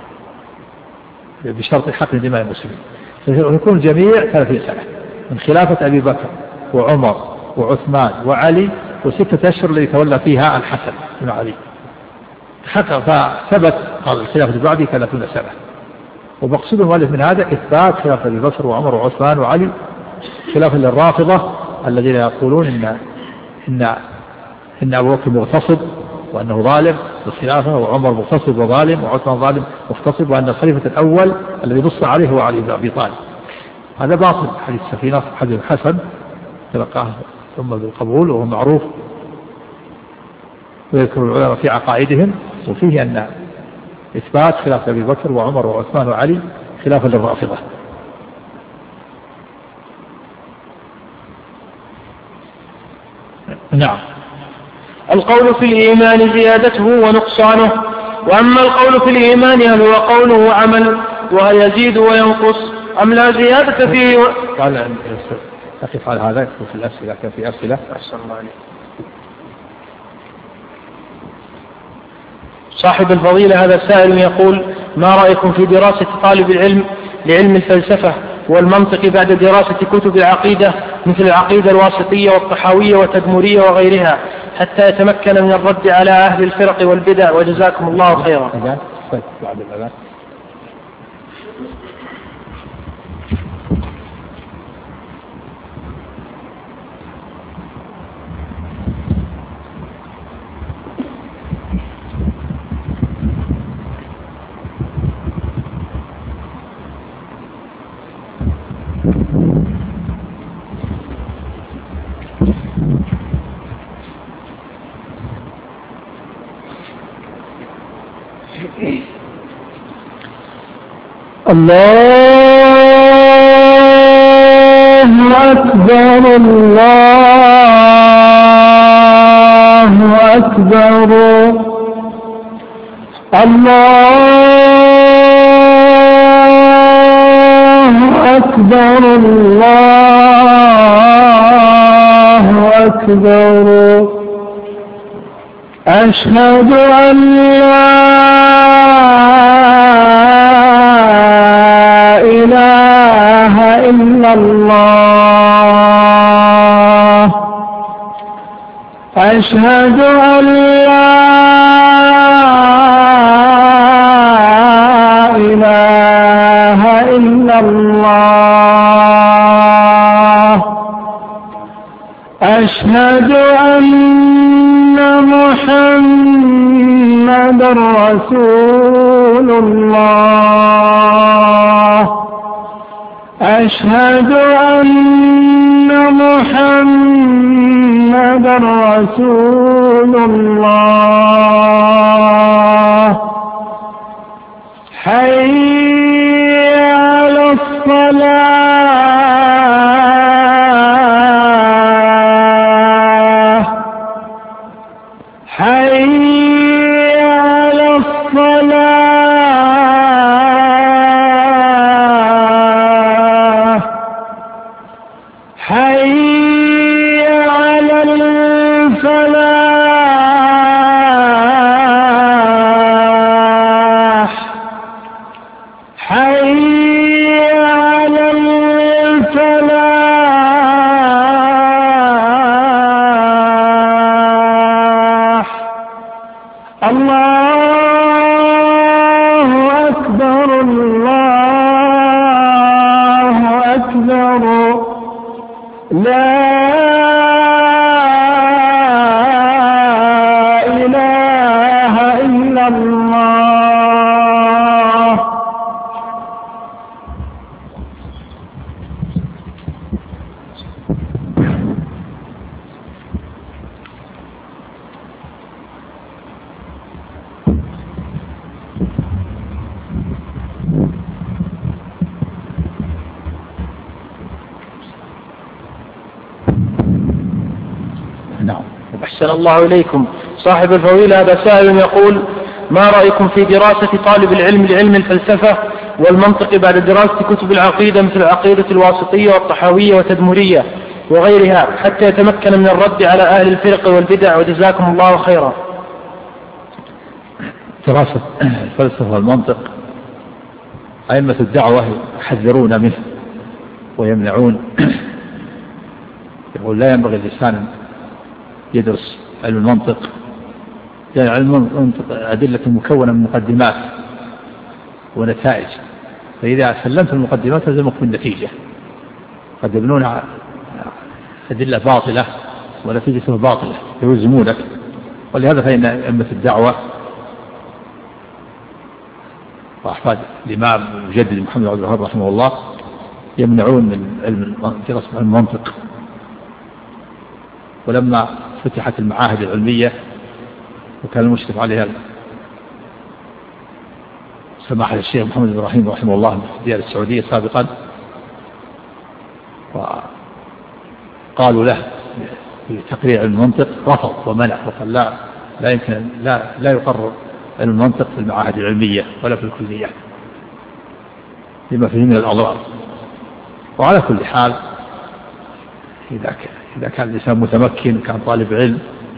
بشرط حقن دماء المسلمين، فيكون الجميع ثلاثين سنة من خلافة أبي بكر وعمر وعثمان وعلي وستة أشهر الذي تولى فيها الحسن بن علي. حقق فثبت قال الخلافة بعدي ثلاثون سنة. ومقصود المؤلف من هذا إثبات خلافة أبي بكر وعمر وعثمان وعلي خلافة للرافضة الذين يقولون إن إن إن أبو بكر مغتصب وأنه ظالم بالخلافة، وعمر مغتصب وظالم، وعثمان ظالم مغتصب، وأن الخليفة الأول الذي نص عليه هو علي بن أبي طالب. هذا باطل. حديث السفينة حديث حسن تلقاه ثم بالقبول وهو معروف، ويذكر العلماء في عقائدهم وفيه أن إثبات خلافة أبي بكر وعمر وعثمان وعلي خلافة للرافضة. نعم. القول في الإيمان زيادته ونقصانه. وأما القول في الإيمان هل هو قوله وعمل وهل يزيد وينقص أم لا زيادة فيه؟ قال أقف على هذا في الأسئلة. كان في أسئلة. أحسن الله عليك. صاحب الفضيلة هذا السائل يقول: ما رأيكم في دراسة طالب العلم لعلم الفلسفة والمنطق بعد دراسة كتب العقيدة مثل العقيدة الواسطية والطحاوية والتدمرية وغيرها حتى يتمكن من الرد على أهل الفرق والبدع؟ وجزاكم الله خيرا. الله أكبر الله أكبر الله أكبر الله أكبر أشهد أن لا إله إلا الله أشهد أن لا إله إلا الله أشهد أن محمد رسول الله أشهد أن محمد رسول الله حي على الصلاة حي على الصلاة حي على الفلاح حي على الفلاح الله أكبر الله أكبر لا إله إلا الله نعم. أحسن الله إليكم. صاحب الفضيلة هذا سائل يقول: ما رأيكم في دراسة طالب العلم لعلم الفلسفة والمنطق بعد دراسة كتب العقيدة مثل العقيدة الواسطية والطحاوية والتدمرية وغيرها حتى يتمكن من الرد على أهل الفرق والبدع، وجزاكم الله خيرا. دراسة الفلسفة والمنطق أئمة الدعوة يحذرون منه ويمنعون، يقول لا ينبغي الإنسان يدرس علم المنطق، يعني علم المنطق أدلة مكونة من مقدمات ونتائج، فإذا سلمت المقدمات تلزمك بالنتيجة. قد يبنون أدلة باطلة ونتيجته باطلة يلزمونك، ولهذا فإن أئمة الدعوة وأحفاد الإمام المجدد محمد عبد الوهاب رحمه الله يمنعون من علم دراسة المنطق. ولما فتحت المعاهد العلمية وكان المشرف عليها سماحة الشيخ محمد إبراهيم رحمه الله في الديار السعودية سابقا، وقالوا له في تقرير المنطق رفض ومنع وقال لا لا يمكن لا لا يقرر علم المنطق في المعاهد العلمية ولا في الكليات لما فيه من الأضرار. وعلى كل حال إذا كان إذا كان الإنسان متمكن كان طالب علم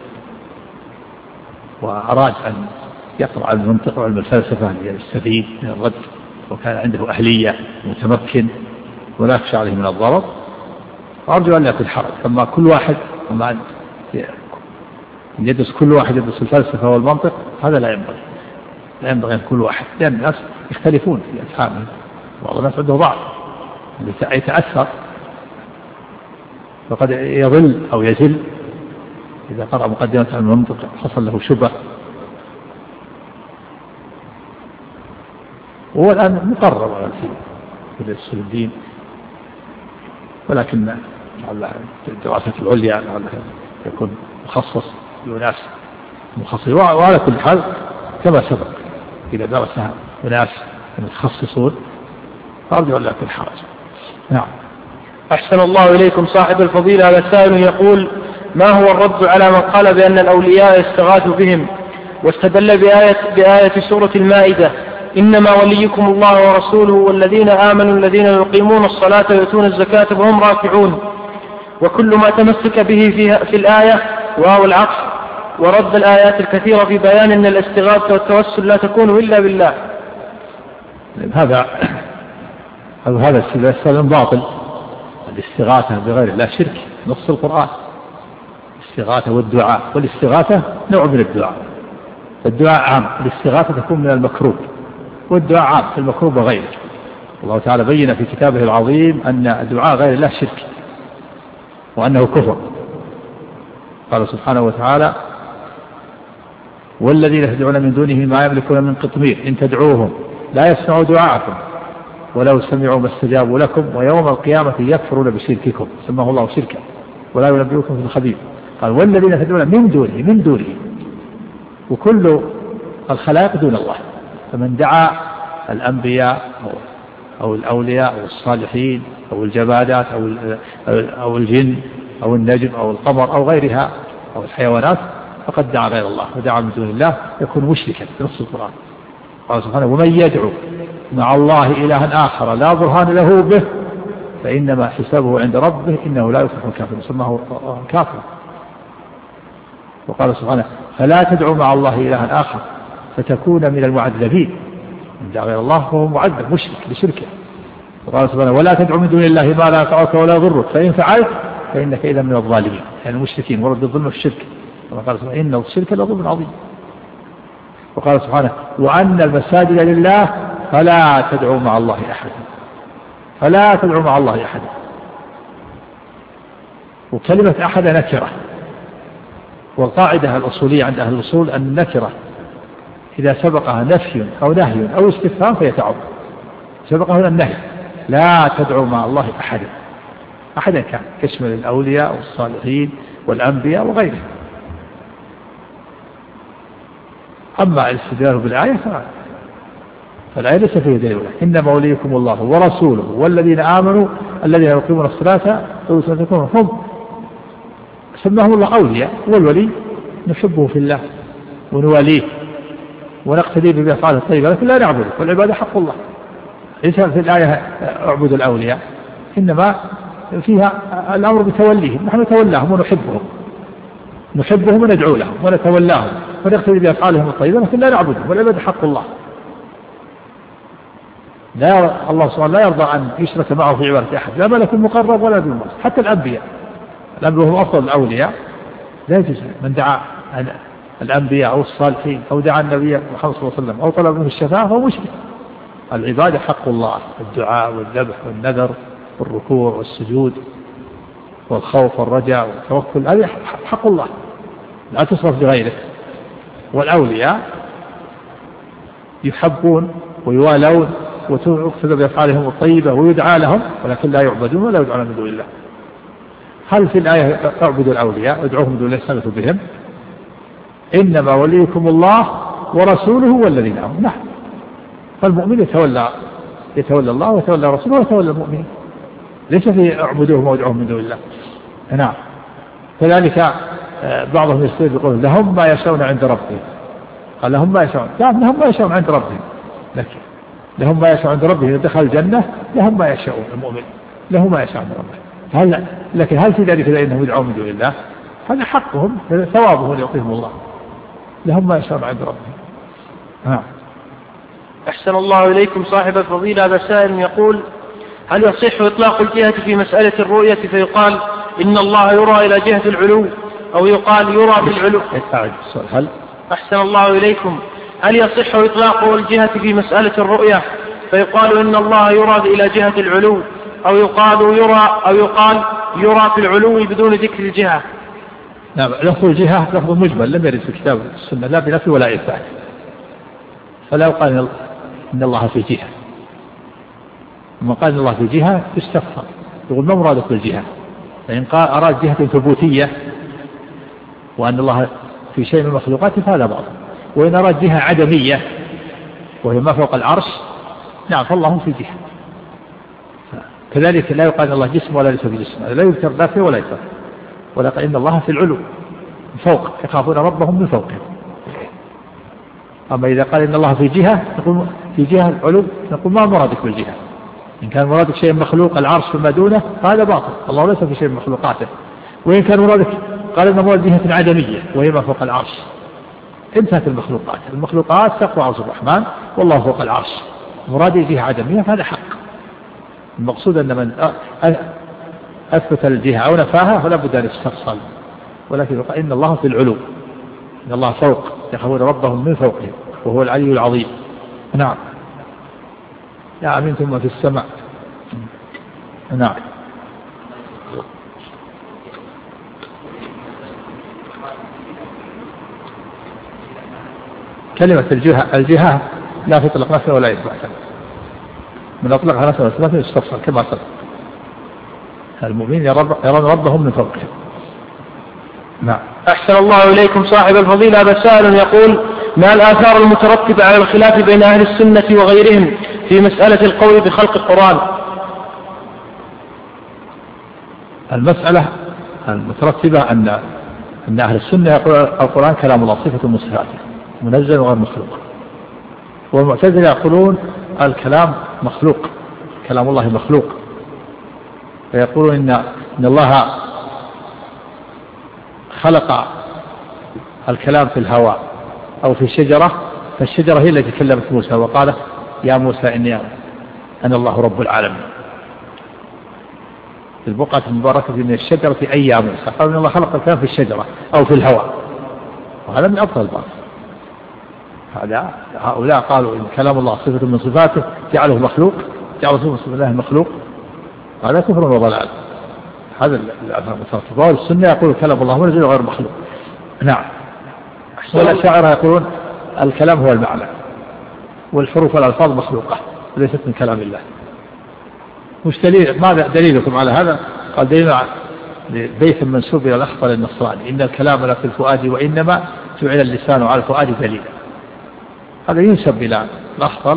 وأراد أن يقرأ علم المنطق وعلم الفلسفة ليستفيد من الرد وكان عنده أهلية متمكن ولا يخشى عليه من الضرر، أرجو أن لا يكون حرج. أما كل واحد أما يدرس كل واحد يدرس الفلسفة والمنطق هذا لا ينبغي، لا ينبغي أن كل واحد، لأن الناس يختلفون في أفهامهم، بعض الناس عنده ضعف يتأثر فقد يضل أو يزل إذا قرأ مقدمة علم المنطق حصل له شبه. وهو الآن مقرر في الأصول الدين، ولكن الدراسات العليا يكون مخصص لناس مخصصين. وعلى كل حال كما سبق إذا درسها أناس متخصصون فأرجو أن لا يكون حرج. نعم. أحسن الله إليكم صاحب الفضيلة. هذا سائل يقول: ما هو الرد على من قال بأن الأولياء يستغاث بهم واستدل بآية, بآية سورة المائدة: إنما وليكم الله ورسوله والذين آمنوا الذين يقيمون الصلاة ويؤتون الزكاة وهم راكعون، وكل ما تمسك به في, في الآية وهو العطف، ورد الآيات الكثيرة في بيان أن الاستغاثة والتوسل لا تكون إلا بالله. هذا هذا السلام باطل. الاستغاثة بغير الله شرك، نص القرآن. الاستغاثة والدعاء، والاستغاثة نوع من الدعاء. الدعاء عام، الاستغاثة تكون من المكروب، والدعاء عام في المكروب وغيره. الله تعالى بين في كتابه العظيم أن دعاء غير الله شرك وأنه كفر. قال سبحانه وتعالى: والذين تدعون من دونه ما يملكون من قطمير إن تدعوهم لا يسمعوا دعاءكم ولو سمعوا ما استجابوا لكم ويوم القيامة يكفرون بشرككم. سماه الله شركا ولا ينبئكم في الخبير. قال: والذين تدعون من دونه من دونه وكل الخلائق دون الله. فمن دعا الأنبياء أو الأولياء أو الصالحين أو الجبادات أو أو الجن أو النجم أو القمر أو غيرها أو الحيوانات فقد دعا غير الله ودعا من دون الله يكون مشركا في نص القرآن. قال سبحانه: ومن يدعو مع الله إلها آخر لا برهان له به فإنما حسابه عند ربه إنه لا يفلح الكافرون. سماه كافر. وقال سبحانه: فلا تدعو مع الله إلها آخر فتكون من المعذبين. من دعا غير الله فهو معذب مشرك بشركه. وقال سبحانه: ولا تدعو من دون الله ما لا ينفعك ولا يضرك فإن فعلت فإنك إذا من الظالمين، يعني المشركين ورد الظلم في الشرك. وقال سبحانه: إن الشرك لظلم عظيم. وقال سبحانه: وأن المساجد لله فلا تدعو مع الله أحدا فلا تدعو مع الله أحدا. وكلمة أحد نكرة، والقاعدة الأصولية عند أهل الأصول أن النكرة إذا سبقها نفي أو نهي أو استفهام فيتعب. سبقها هنا النهي: لا تدعو مع الله أحدا. أحدا كان يشمل الأولياء والصالحين والأنبياء وغيرهم. أما الاستدلال بالآية فالآية ليس فيه دليل، إنما وليكم الله ورسوله والذين آمنوا الذين يقيمون الصلاة ويؤتون هم سماهم الله أولياء، والولي نحبه في الله ونواليه ونقتدي بأفعاله الطيبة لكن لا نعبده، والعبادة حق الله. ليس في الآية اعبدوا الأولياء، إنما فيها الأمر بتوليهم. نحن نتولاهم ونحبهم نحبهم وندعو لهم ونتولاهم ونقتدي بأفعالهم الطيبة لكن لا نعبدهم، والعبادة حق الله. لا الله سبحانه لا يرضى أن يشرك معه في عبادة أحد، لا ملك مقرب ولا ذو مرسل. حتى الأنبياء الأنبياء هم أفضل الأولياء، لا يجوز من دعا الأنبياء أو الصالحين أو دعا النبي محمد صلى الله عليه وسلم أو طلب منه الشفاعة فهو مشرك. العبادة حق الله، الدعاء والذبح والنذر والركوع والسجود والخوف والرجاء والتوكل هذه حق الله لا تصرف لغيره. والأولياء يحبون ويوالون وتقتدى بأفعالهم الطيبة ويدعى لهم ولكن لا يعبدون ولا يدعون من دون الله. هل في الآية اعبدوا الأولياء ادعوهم من دون الله استغيثوا بهم؟ إنما وليكم الله ورسوله والذين آمنوا. نعم، فالمؤمن يتولى يتولى الله ويتولى رسوله ويتولى المؤمنين، ليس في اعبدوهم وادعوهم من دون الله. نعم. كذلك بعضهم يستدل بقول لهم ما يشاءون عند ربهم. قال لهم ما يشاءون، يعني لهم ما يشاءون عند ربهم، لكن لهم ما يشاءون عند ربهم إذا دخل الجنة لهم ما يشاءون. المؤمن له ما يشاء عند ربهم. هل لكن هل في ذلك لأنهم يدعون من دون الله؟ هذا حقهم، ثوابهم يعطيهم الله. لهم ما يشاءون عند ربهم. نعم. أحسن الله إليكم صاحب الفضيلة. هذا سائل يقول: هل يصح إطلاق الجهة في مسألة الرؤية فيقال إن الله يرى إلى جهة العلو، أو يقال يرى بالعلو؟ هل أحسن الله إليكم هل يصح إطلاق الجهة في مسألة الرؤية فيقال إن الله يرى إلى جهة العلو، أو يقال يرى أو يقال يرى في العلو بدون ذكر الجهة؟ نعم. لفظ الجهة لفظ مجمل لم يرد في الكتاب والسنة لا بنفي ولا إثبات، فلا يقال إن الله في جهة. لما قال إن الله في جهة يستفسر، يقول ما مرادك بالجهة؟ فإن قال أراد جهة ثبوتية وأن الله في شيء من المخلوقات فهذا بعض، وإن أراد جهة عدمية وهي ما فوق العرش نعم فالله في جهة. كذلك لا يقال الله جسم ولا ليس بجسم، لا يذكر لا فيه ولا يذكر، ولكن إن الله في العلو فوق يخافون ربهم من فوقهم. أما إذا قال إن الله في جهة نقول في جهة العلو، نقول ما مرادك بالجهة؟ إن كان مرادك شيء مخلوق العرش فما دونه فهذا باطل، الله ليس في شيء من مخلوقاته. وإن كان مرادك قال إن مراد جهة عدمية وهي ما فوق العرش، انتهت المخلوقات. المخلوقات تقوى عرش الرحمن والله فوق العرش، مراد جهة عدمية فهذا حق. المقصود أن من أثبت الجهة أو نفاها فلا بد أن يستفصل، ولكن يقول إن الله في العلو، إن الله فوق يخافون ربهم من فوقهم وهو العلي العظيم. نعم. يا أمنتم ما في السماء. نعم. كلمة الجهة الجهة لا تطلق نفسها ولا يتبع من أطلقها نفسها ولا يستفصل كما سبق. المؤمنين يرون ربهم من فوقهم. نعم. أحسن الله إليكم صاحب الفضيلة. هذا سائل يقول: ما الآثار المترتبة على الخلاف بين أهل السنة وغيرهم في مسألة القول بخلق القرآن؟ المسألة المترتبة أن أن أهل السنة يقول القرآن كلام الله صفة من صفاته منزل وغير مخلوق، والمعتزلة يقولون الكلام مخلوق، كلام الله مخلوق، فيقولون إن إن الله خلق الكلام في الهواء أو في شجرة، فالشجرة هي التي كلمت موسى وقالت يا موسى إني أنا الله رب العالمين. في البقعة المباركة من الشجرة أي يا موسى، قالوا إن الله خلق الكلام في الشجرة أو في الهواء، وهذا من أبطل الباطل. هذا هؤلاء قالوا إن كلام الله صفة من صفاته جعله مخلوق، جعله صفة من الله مخلوق، هذا كفر وضلال. هذا المترتب. والسنة يقول كلام الله منزل غير مخلوق. نعم. والأشاعرة يقولون الكلام هو المعنى والحروف والألفاظ مخلوقة وليست من كلام الله. مش دليل؟ ماذا دليلكم على هذا؟ قال دليل بيت منسوب إلى الأخطل النصراني إن الكلام لا في الفؤاد وإنما جعل اللسان على الفؤاد دليلا. هذا ينسب إلى الأخطل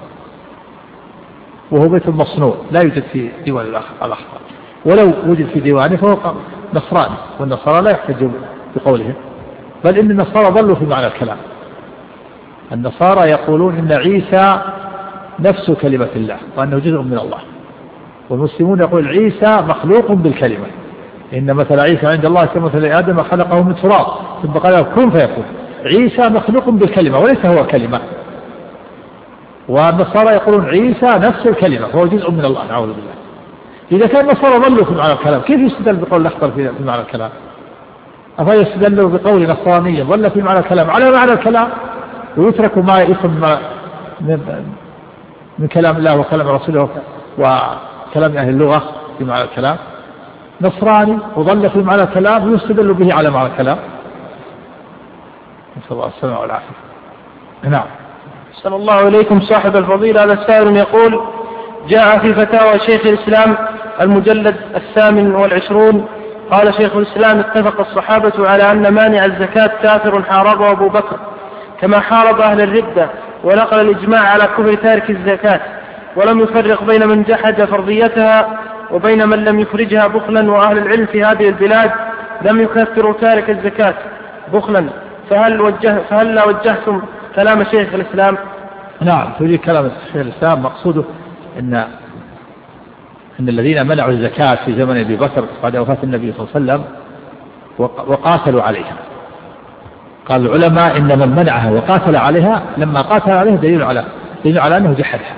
وهو بيت مصنوع لا يوجد في ديوان الأخطل، ولو وجد في ديوانه فهو نصراني، والنصارى لا يحتج بقولهم، بل إن النصارى ضلوا في معنى الكلام. النصارى يقولون إن عيسى نفس كلمة الله وأنه جزء من الله، والمسلمون يقول عيسى مخلوق بالكلمة، إن مثل عيسى عند الله كمثل آدم خلقه من تراب ثم قال له كن فيكون. عيسى مخلوق بالكلمة وليس هو كلمة. والنصارى يقولون عيسى نفس الكلمة فهو جزء من الله، نعوذ بالله. إذا كان النصارى ضلوا في معنى الكلام كيف يستدل بقول الأخطر في معنى الكلام؟ أفلا يستدلوا بقول نصراني ضل في معنى الكلام على معنى الكلام ويترك ما يفهم من, من كلام الله وكلام رسوله وكلام أهل اللغة في معنى الكلام؟ نصراني وضل في معنى الكلام ويستدل به على معنى الكلام. نسأل الله السلامة والعافية. نعم. صلى الله إليكم صاحب الفضيلة. هذا السائل يقول: جاء في فتاوى شيخ الإسلام المجلد الثامن والعشرون قال شيخ الإسلام: اتفق الصحابة على أن مانع الزكاة كافر حاربه أبو بكر كما حارب أهل الردة، ونقل الإجماع على كفر تارك الزكاة، ولم يفرق بين من جحد فرضيتها وبين من لم يخرجها بخلا، وأهل العلم في هذه البلاد لم يكفروا تارك الزكاة بخلا، فهل, وجه فهل لا وجهتم كلام شيخ الإسلام؟ نعم، تريد كلام شيخ الإسلام مقصوده إن أن الذين منعوا الزكاة في زمن أبي بكر بعد وفاة النبي صلى الله عليه وسلم وقاتلوا عليها، قال العلماء إن من منعها وقاتل عليها لما قاتل عليها دليل على دليل على أنه جحدها،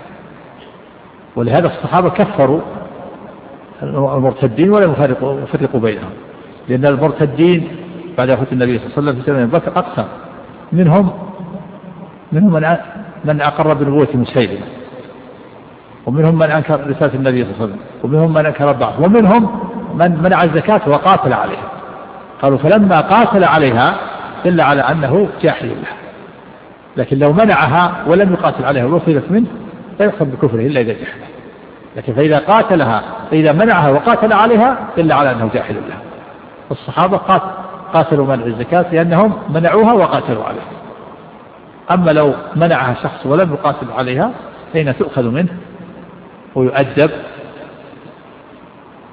ولهذا الصحابة كفروا المرتدين ولم يفرقوا بينهم، لأن المرتدين بعد وفاة النبي صلى الله عليه وسلم في زمن أبي بكر أقسم، منهم منهم من من أقر بنبوة مسيلمة، ومنهم من أنكر رسالة النبي صلى الله عليه وسلم، ومنهم من أنكر البعث، ومنهم من منع الزكاة وقاتل عليها. قالوا فلما قاتل عليها دل على أنه جاحد لها، لكن لو منعها ولم يقاتل عليها ووصلت منه لا يحكم بكفره إلا إذا جحده، لكن فإذا قاتلها فإذا منعها وقاتل عليها دل على أنه جاحد لها. الصحابة قاتلوا منع الزكاة لأنهم منعوها وقاتلوا عليها. أما لو منعها شخص ولم يقاتل عليها فإن تؤخذ منه ويؤدب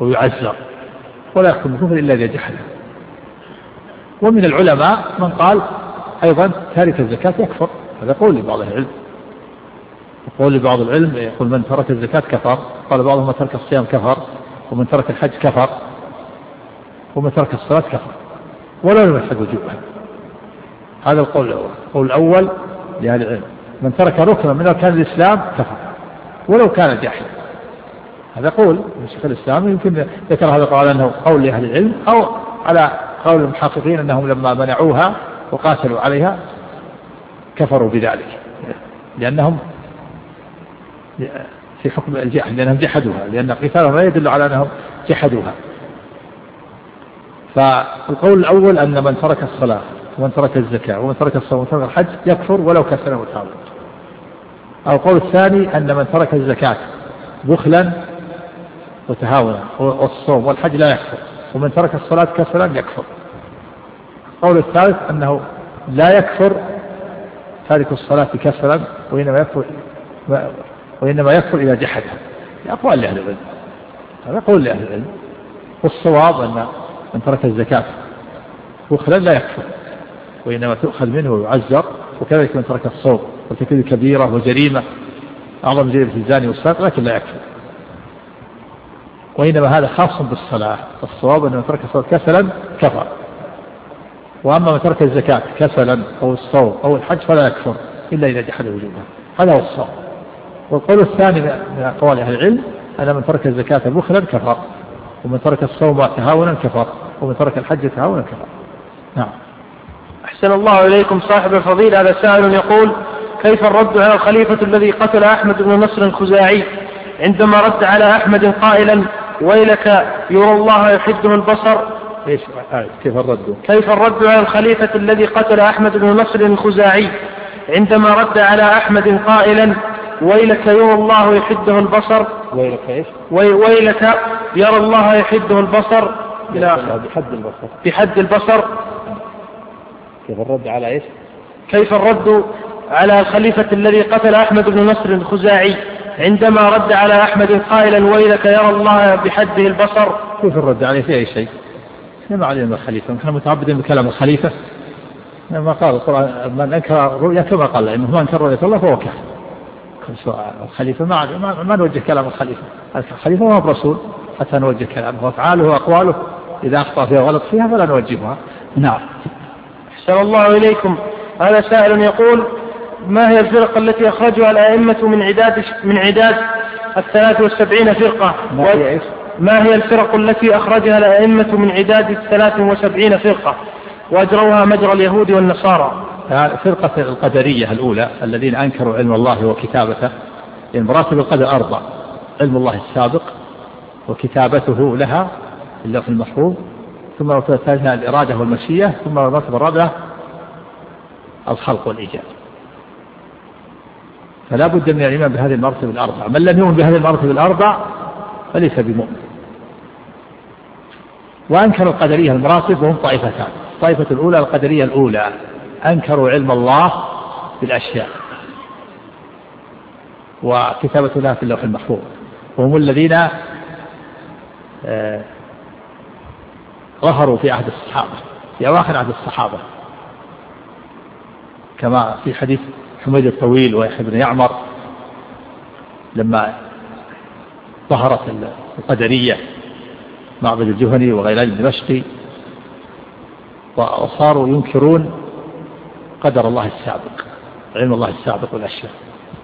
ويعزر ولا يكفر بالكفر إلا إذا جحده. ومن العلماء من قال أيضا تارك الزكاة يكفر، هذا قول لبعض العلم. يقول لبعض العلم يقول من ترك الزكاة كفر، قال بعضهم من ترك الصيام كفر، ومن ترك الحج كفر، ومن ترك الصلاة كفر ولو لم يحد وجوبها. هذا القول الأول. القول الأول لأهل العلم من ترك ركنا من أركان الإسلام كفر ولو كان جاحدا. هذا قول الشيخ الإسلام، يمكن ذكر هذا القول أنه قول لأهل العلم أو على قول المحققين أنهم لما منعوها وقاتلوا عليها كفروا بذلك، لأنهم في حكم الجحد، لأنهم جحدوها، لأن قتالهم لا يدل على أنهم جحدوها. فالقول الأول أن من ترك الصلاة ومن ترك الزكاة ومن ترك الصوم ومن ترك الحج يكفر ولو كسر وتعود. أو القول الثاني أن من ترك الزكاة بخلا وتهاونا والصوم والحج لا يكفر، ومن ترك الصلاة كسلا يكفر. القول الثالث أنه لا يكفر تارك الصلاة كسلا، وإنما يكفر وإنما يكفر إذا جحدها. أقوال لأهل العلم، هذا قول لأهل العلم. والصواب أن من ترك الزكاة بخلا لا يكفر، وإنما تؤخذ منه ويعزر. وكذلك من ترك الصوم وتكون كبيرة وجريمة أعظم جريمة الزاني والسارق لكن لا يكفر، وإنما هذا خاص بالصلاة. الصواب أن من ترك الصلاة كسلا كفر، وأما من ترك الزكاة كسلا أو الصوم أو الحج فلا يكفر إلا إذا جحد وجوبها. هذا هو الصواب. والقول الثاني من أقوال أهل العلم أن من ترك الزكاة بخلا كفر، ومن ترك الصوم تهاونا كفر، ومن ترك الحج تهاونا كفر. نعم. أحسن الله إليكم صاحب الفضيل. هذا سائل يقول: كيف الرد على الخليفة الذي قتل أحمد بن نصر الخزاعي عندما رد على أحمد قائلا: ويلك يرى الله يحده البصر؟ إيش كيف الرد؟ كيف الرد على الخليفة الذي قتل أحمد بن نصر الخزاعي عندما رد على أحمد قائلا: ويلك يرى الله يحده البصر؟ ويلك إيش؟ ويلك يرى الله يحده البصر إلى بحد البصر. بحد البصر. كيف الرد على إيش؟ كيف الرد على الخليفة الذي قتل أحمد بن نصر الخزاعي عندما رد على أحمد قائلا: ويلك يرى الله بحده البصر؟ كيف الرد عليه في أي شيء؟ ما علينا الخليفة، نحن متعبدين بكلام الخليفة. ما قال القرآن: من أنكر رؤية كما قال إنه ما أنكر رؤية الله فهو كافر. الخليفة ما ما, ما نوجه كلام الخليفة. الخليفة هو الرسول حتى نوجه كلامه، وأفعاله وأقواله إذا أخطأ فيها غلط فيها فلا نوجهها. نعم. أحسن الله إليكم. هذا سائل يقول: ما هي الفرق التي أخرجها الأئمة من عداد من عداد الثلاث والسبعين فرقة؟ ما هي إيش؟ ما هي الفرق التي أخرجها الأئمة من عداد الثلاث وسبعين فرقة وأجروها مجرى اليهود والنصارى؟ فرقة القدرية الأولى الذين أنكروا علم الله وكتابته. يعني مراتب القدر أربع: علم الله السابق وكتابته لها اللوح المحفوظ، ثم المرتبة الثالثة الإرادة والمشيئة، ثم المرتبة الرابعة الخلق والإيجاد. فلا بد من الإيمان بهذه المراتب الأربع. من لم يؤمن بهذه المراتب الأربع فليس بمؤمن. وأنكر القدرية المراتب وهم طائفتان: الطائفة الأولى القدرية الأولى أنكروا علم الله بالأشياء وكتابة لها في اللوح المحفوظ، وهم الذين ظهروا في عهد الصحابة، في أواخر عهد الصحابة، كما في حديث حميد الطويل ويحيى بن يعمر لما ظهرت القدرية معبد الجهني وغيلان الدمشقي، وصاروا ينكرون قدر الله السابق، علم الله السابق والأشياء.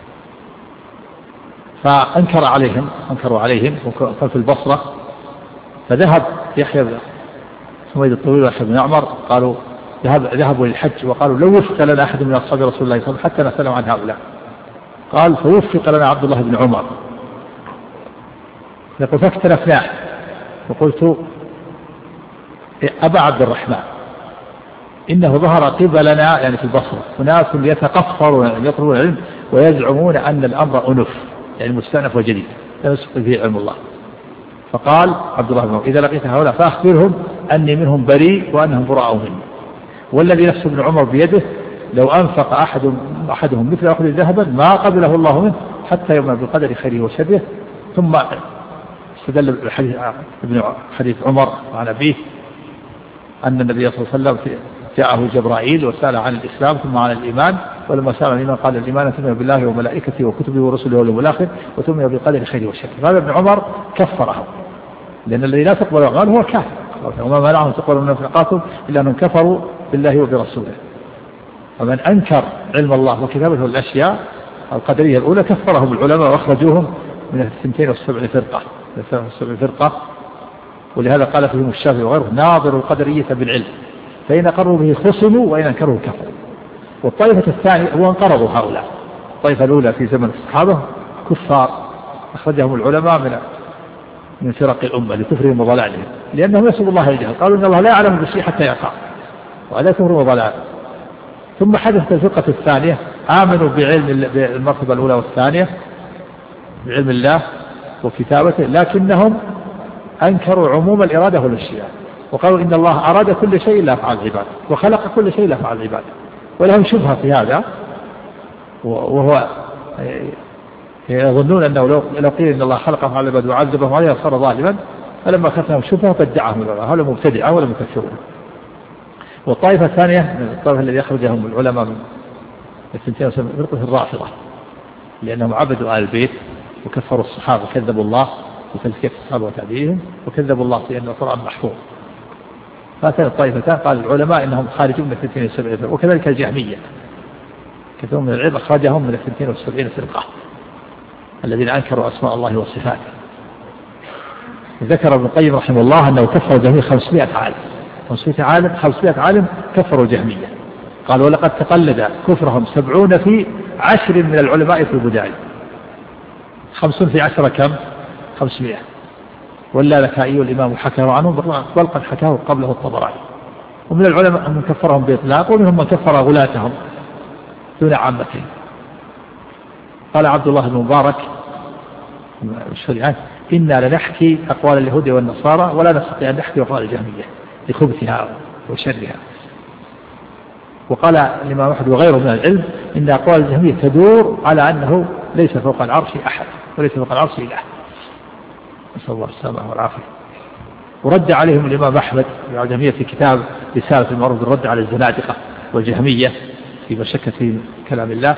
فأنكر عليهم أنكروا عليهم وكان في البصرة، فذهب يحيى حميد الطويل ويحيى بن يعمر قالوا ذهب ذهبوا للحج وقالوا: لو وفق لنا أحد من أصحاب رسول الله صلى الله عليه وسلم حتى نسلم عن هؤلاء. قال: فوفق لنا عبد الله بن عمر. يقول: فاختلفناه وقلت: أبا عبد الرحمن، إنه ظهر قبلنا يعني في البصرة أناس يتقفرون يطلبون العلم ويزعمون أن الأمر أنف، يعني مستأنف وجديد لا يسقط فيه علم الله. فقال عبد الله بن عمر: إذا لقيت هؤلاء فأخبرهم أني منهم بريء وأنهم براء مني، والذي نفس ابن عمر بيده لو أنفق أحد أحدهم مثل أخذ ذهبا ما قبله الله منه حتى يؤمن بالقدر خيره وشره. ثم استدل بحديث ابن حديث عمر عن أبيه أن النبي صلى الله عليه وسلم جاءه جبرائيل وسأل عن الإسلام ثم عن الإيمان، ولما سأل عن الإيمان قال الإيمان تؤمن بالله وملائكته وكتبه ورسله واليوم الآخر وتؤمن بالقدر خيره وشره. هذا ابن عمر كفره، لأن الذي لا تقبل أعماله هو كافر، وما منعهم تقبل من نفقاتهم إلا أنهم كفروا بالله وبرسوله. ومن أنكر علم الله وكتابته الأشياء القدرية الأولى كفرهم العلماء وأخرجوهم من الثنتين والسبع فرقة السبع فرقة ولهذا قال فيهم الشافعي وغيره ناظر القدرية بالعلم، فإن قروا به خصموا وإن أنكروا كفروا. والطائفة الثانية هو انقرضوا هؤلاء. الطائفة الأولى في زمن الصحابة كفار أخرجهم العلماء من من فرق الأمة لكفرهم وضلالهم، لأنهم يسألوا الله الجهل، قالوا إن الله لا يعلم بالشيء حتى يقع، وهذا كفر وضلال. ثم حدثت الفرقة الثانية آمنوا بعلم المرتبة الأولى والثانية بعلم الله وكتابته، لكنهم أنكروا عموم الإرادة والاشياء، وقالوا إن الله أراد كل شيء إلا أفعال العباد وخلق كل شيء إلا أفعال العباد، ولهم شبهة في هذا، وهو يظنون أنه لو قيل إن الله خلق أفعال العباد وعذبهم عليها صار ظالما، فلما خلقهم شبهة بدعهم هؤلاء مبتدعة ولا مكفرون. والطائفة الثانية الطائفة الذي أخرجهم العلماء من الثنتين فرقة الرافضة، لأنهم عبدوا آل البيت وكفروا الصحابة وكذبوا الله وتزكية الصحابة وتعديلهم وكذبوا الله في أن القرآن محفوظ. هاتان الطائفتان قال العلماء إنهم خارجون من الثنتين والسبعين فرقة، وكذلك الجهمية كثير من العلم أخرجهم من الثنتين والسبعين فرقة الذين أنكروا أسماء الله وصفاته. ذكر ابن القيم رحمه الله أنه كفر الجهمية خمسمائة عالم خمسمائة عالم خمسمائة عالم كفروا الجهمية. قال ولقد تقلد كفرهم سبعون في عشر من العلماء في البداية. خمسون في عشرة كم؟ خمسمائة. واللالكائي والإمام حكاه عنه بل قد حكاه قبله الطبراني. ومن العلماء من كفرهم بإطلاق، ومنهم من كفر غلاتهم دون عامتهم. قال عبد الله بن مبارك إنا لنحكي أقوال اليهود والنصارى ولا نستطيع أن نحكي أقوال الجهمية لخبثها وشرها. وقال الإمام أحمد وغيره من العلم إن أقوال الجهمية تدور على أنه ليس فوق العرش أحد وليس فوق العرش إله، نسأل الله السلامة والعافية. ورد عليهم الإمام أحمد الجهمية في كتاب رسالة المعروف بالرد على الزنادقة والجهمية في مشكة في كلام الله،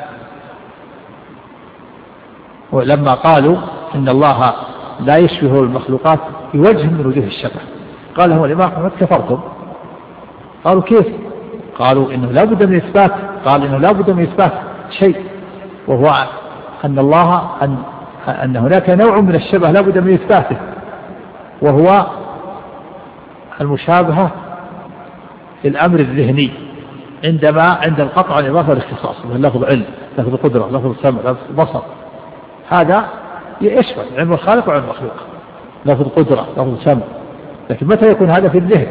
ولما قالوا إن الله لا يشبه المخلوقات بوجه من وجوه الشبه، قال لهم الإمام أحمد كفرتم. قالوا كيف؟ قالوا إنه لا بد من إثبات، قال إنه لا بد من إثبات شيء، وهو أن الله أن, أن هناك نوع من الشبه لا بد من إثباته، وهو المشابهة في الأمر الذهني عندما عند القطع عن إضافة الاختصاص، لفظ علم، لفظ قدرة، لفظ سمع، لفظ بصر، هذا يشمل علم الخالق وعلم المخلوق، لفظ قدرة، لفظ سمع. لكن متى يكون هذا في الذهن؟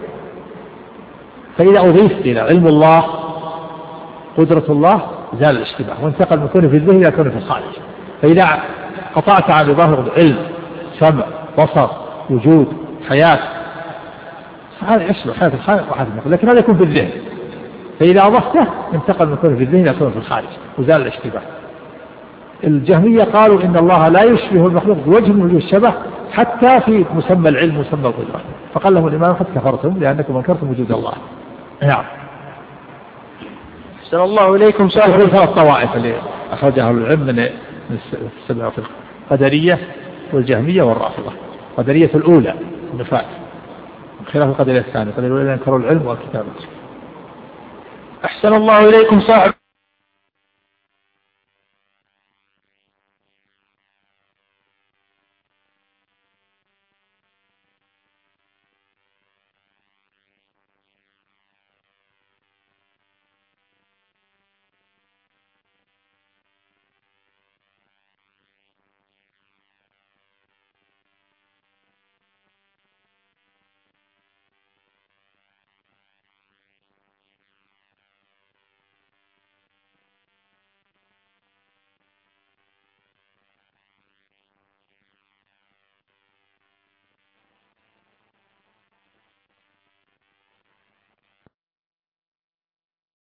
فإذا أضيف إلى علم الله قدرة الله زال الاشتباه وانتقل من كونه في الذهن إلى كونه في الخارج. فإذا قطعت عن إضافة علم، سمع، بصر، وجود، حياة، هذا يشمل حياة الخالق وحياة المخلوق، لكن هذا يكون في الذهن. فإذا أضفته انتقل من كونه في الذهن إلى كونه في الخارج وزال الاشتباه. الجهمية قالوا إن الله لا يشبه المخلوق بوجه من وجوه الشبه حتى في مسمى العلم ومسمى القدرة، فقال لهم الإمام قد كفرتم لأنكم أنكرتم وجود الله. نعم. أحسن الله إليكم. صاحب ثلاث طوائف اللي أخرجها العلم من السبع فرق: القدرية والجهمية والرافضة. القدرية الأولى النفاة، خلاف القدرية الثانية. القدرية الأولى أنكروا العلم والكتابة. أحسن الله إليكم. صاحب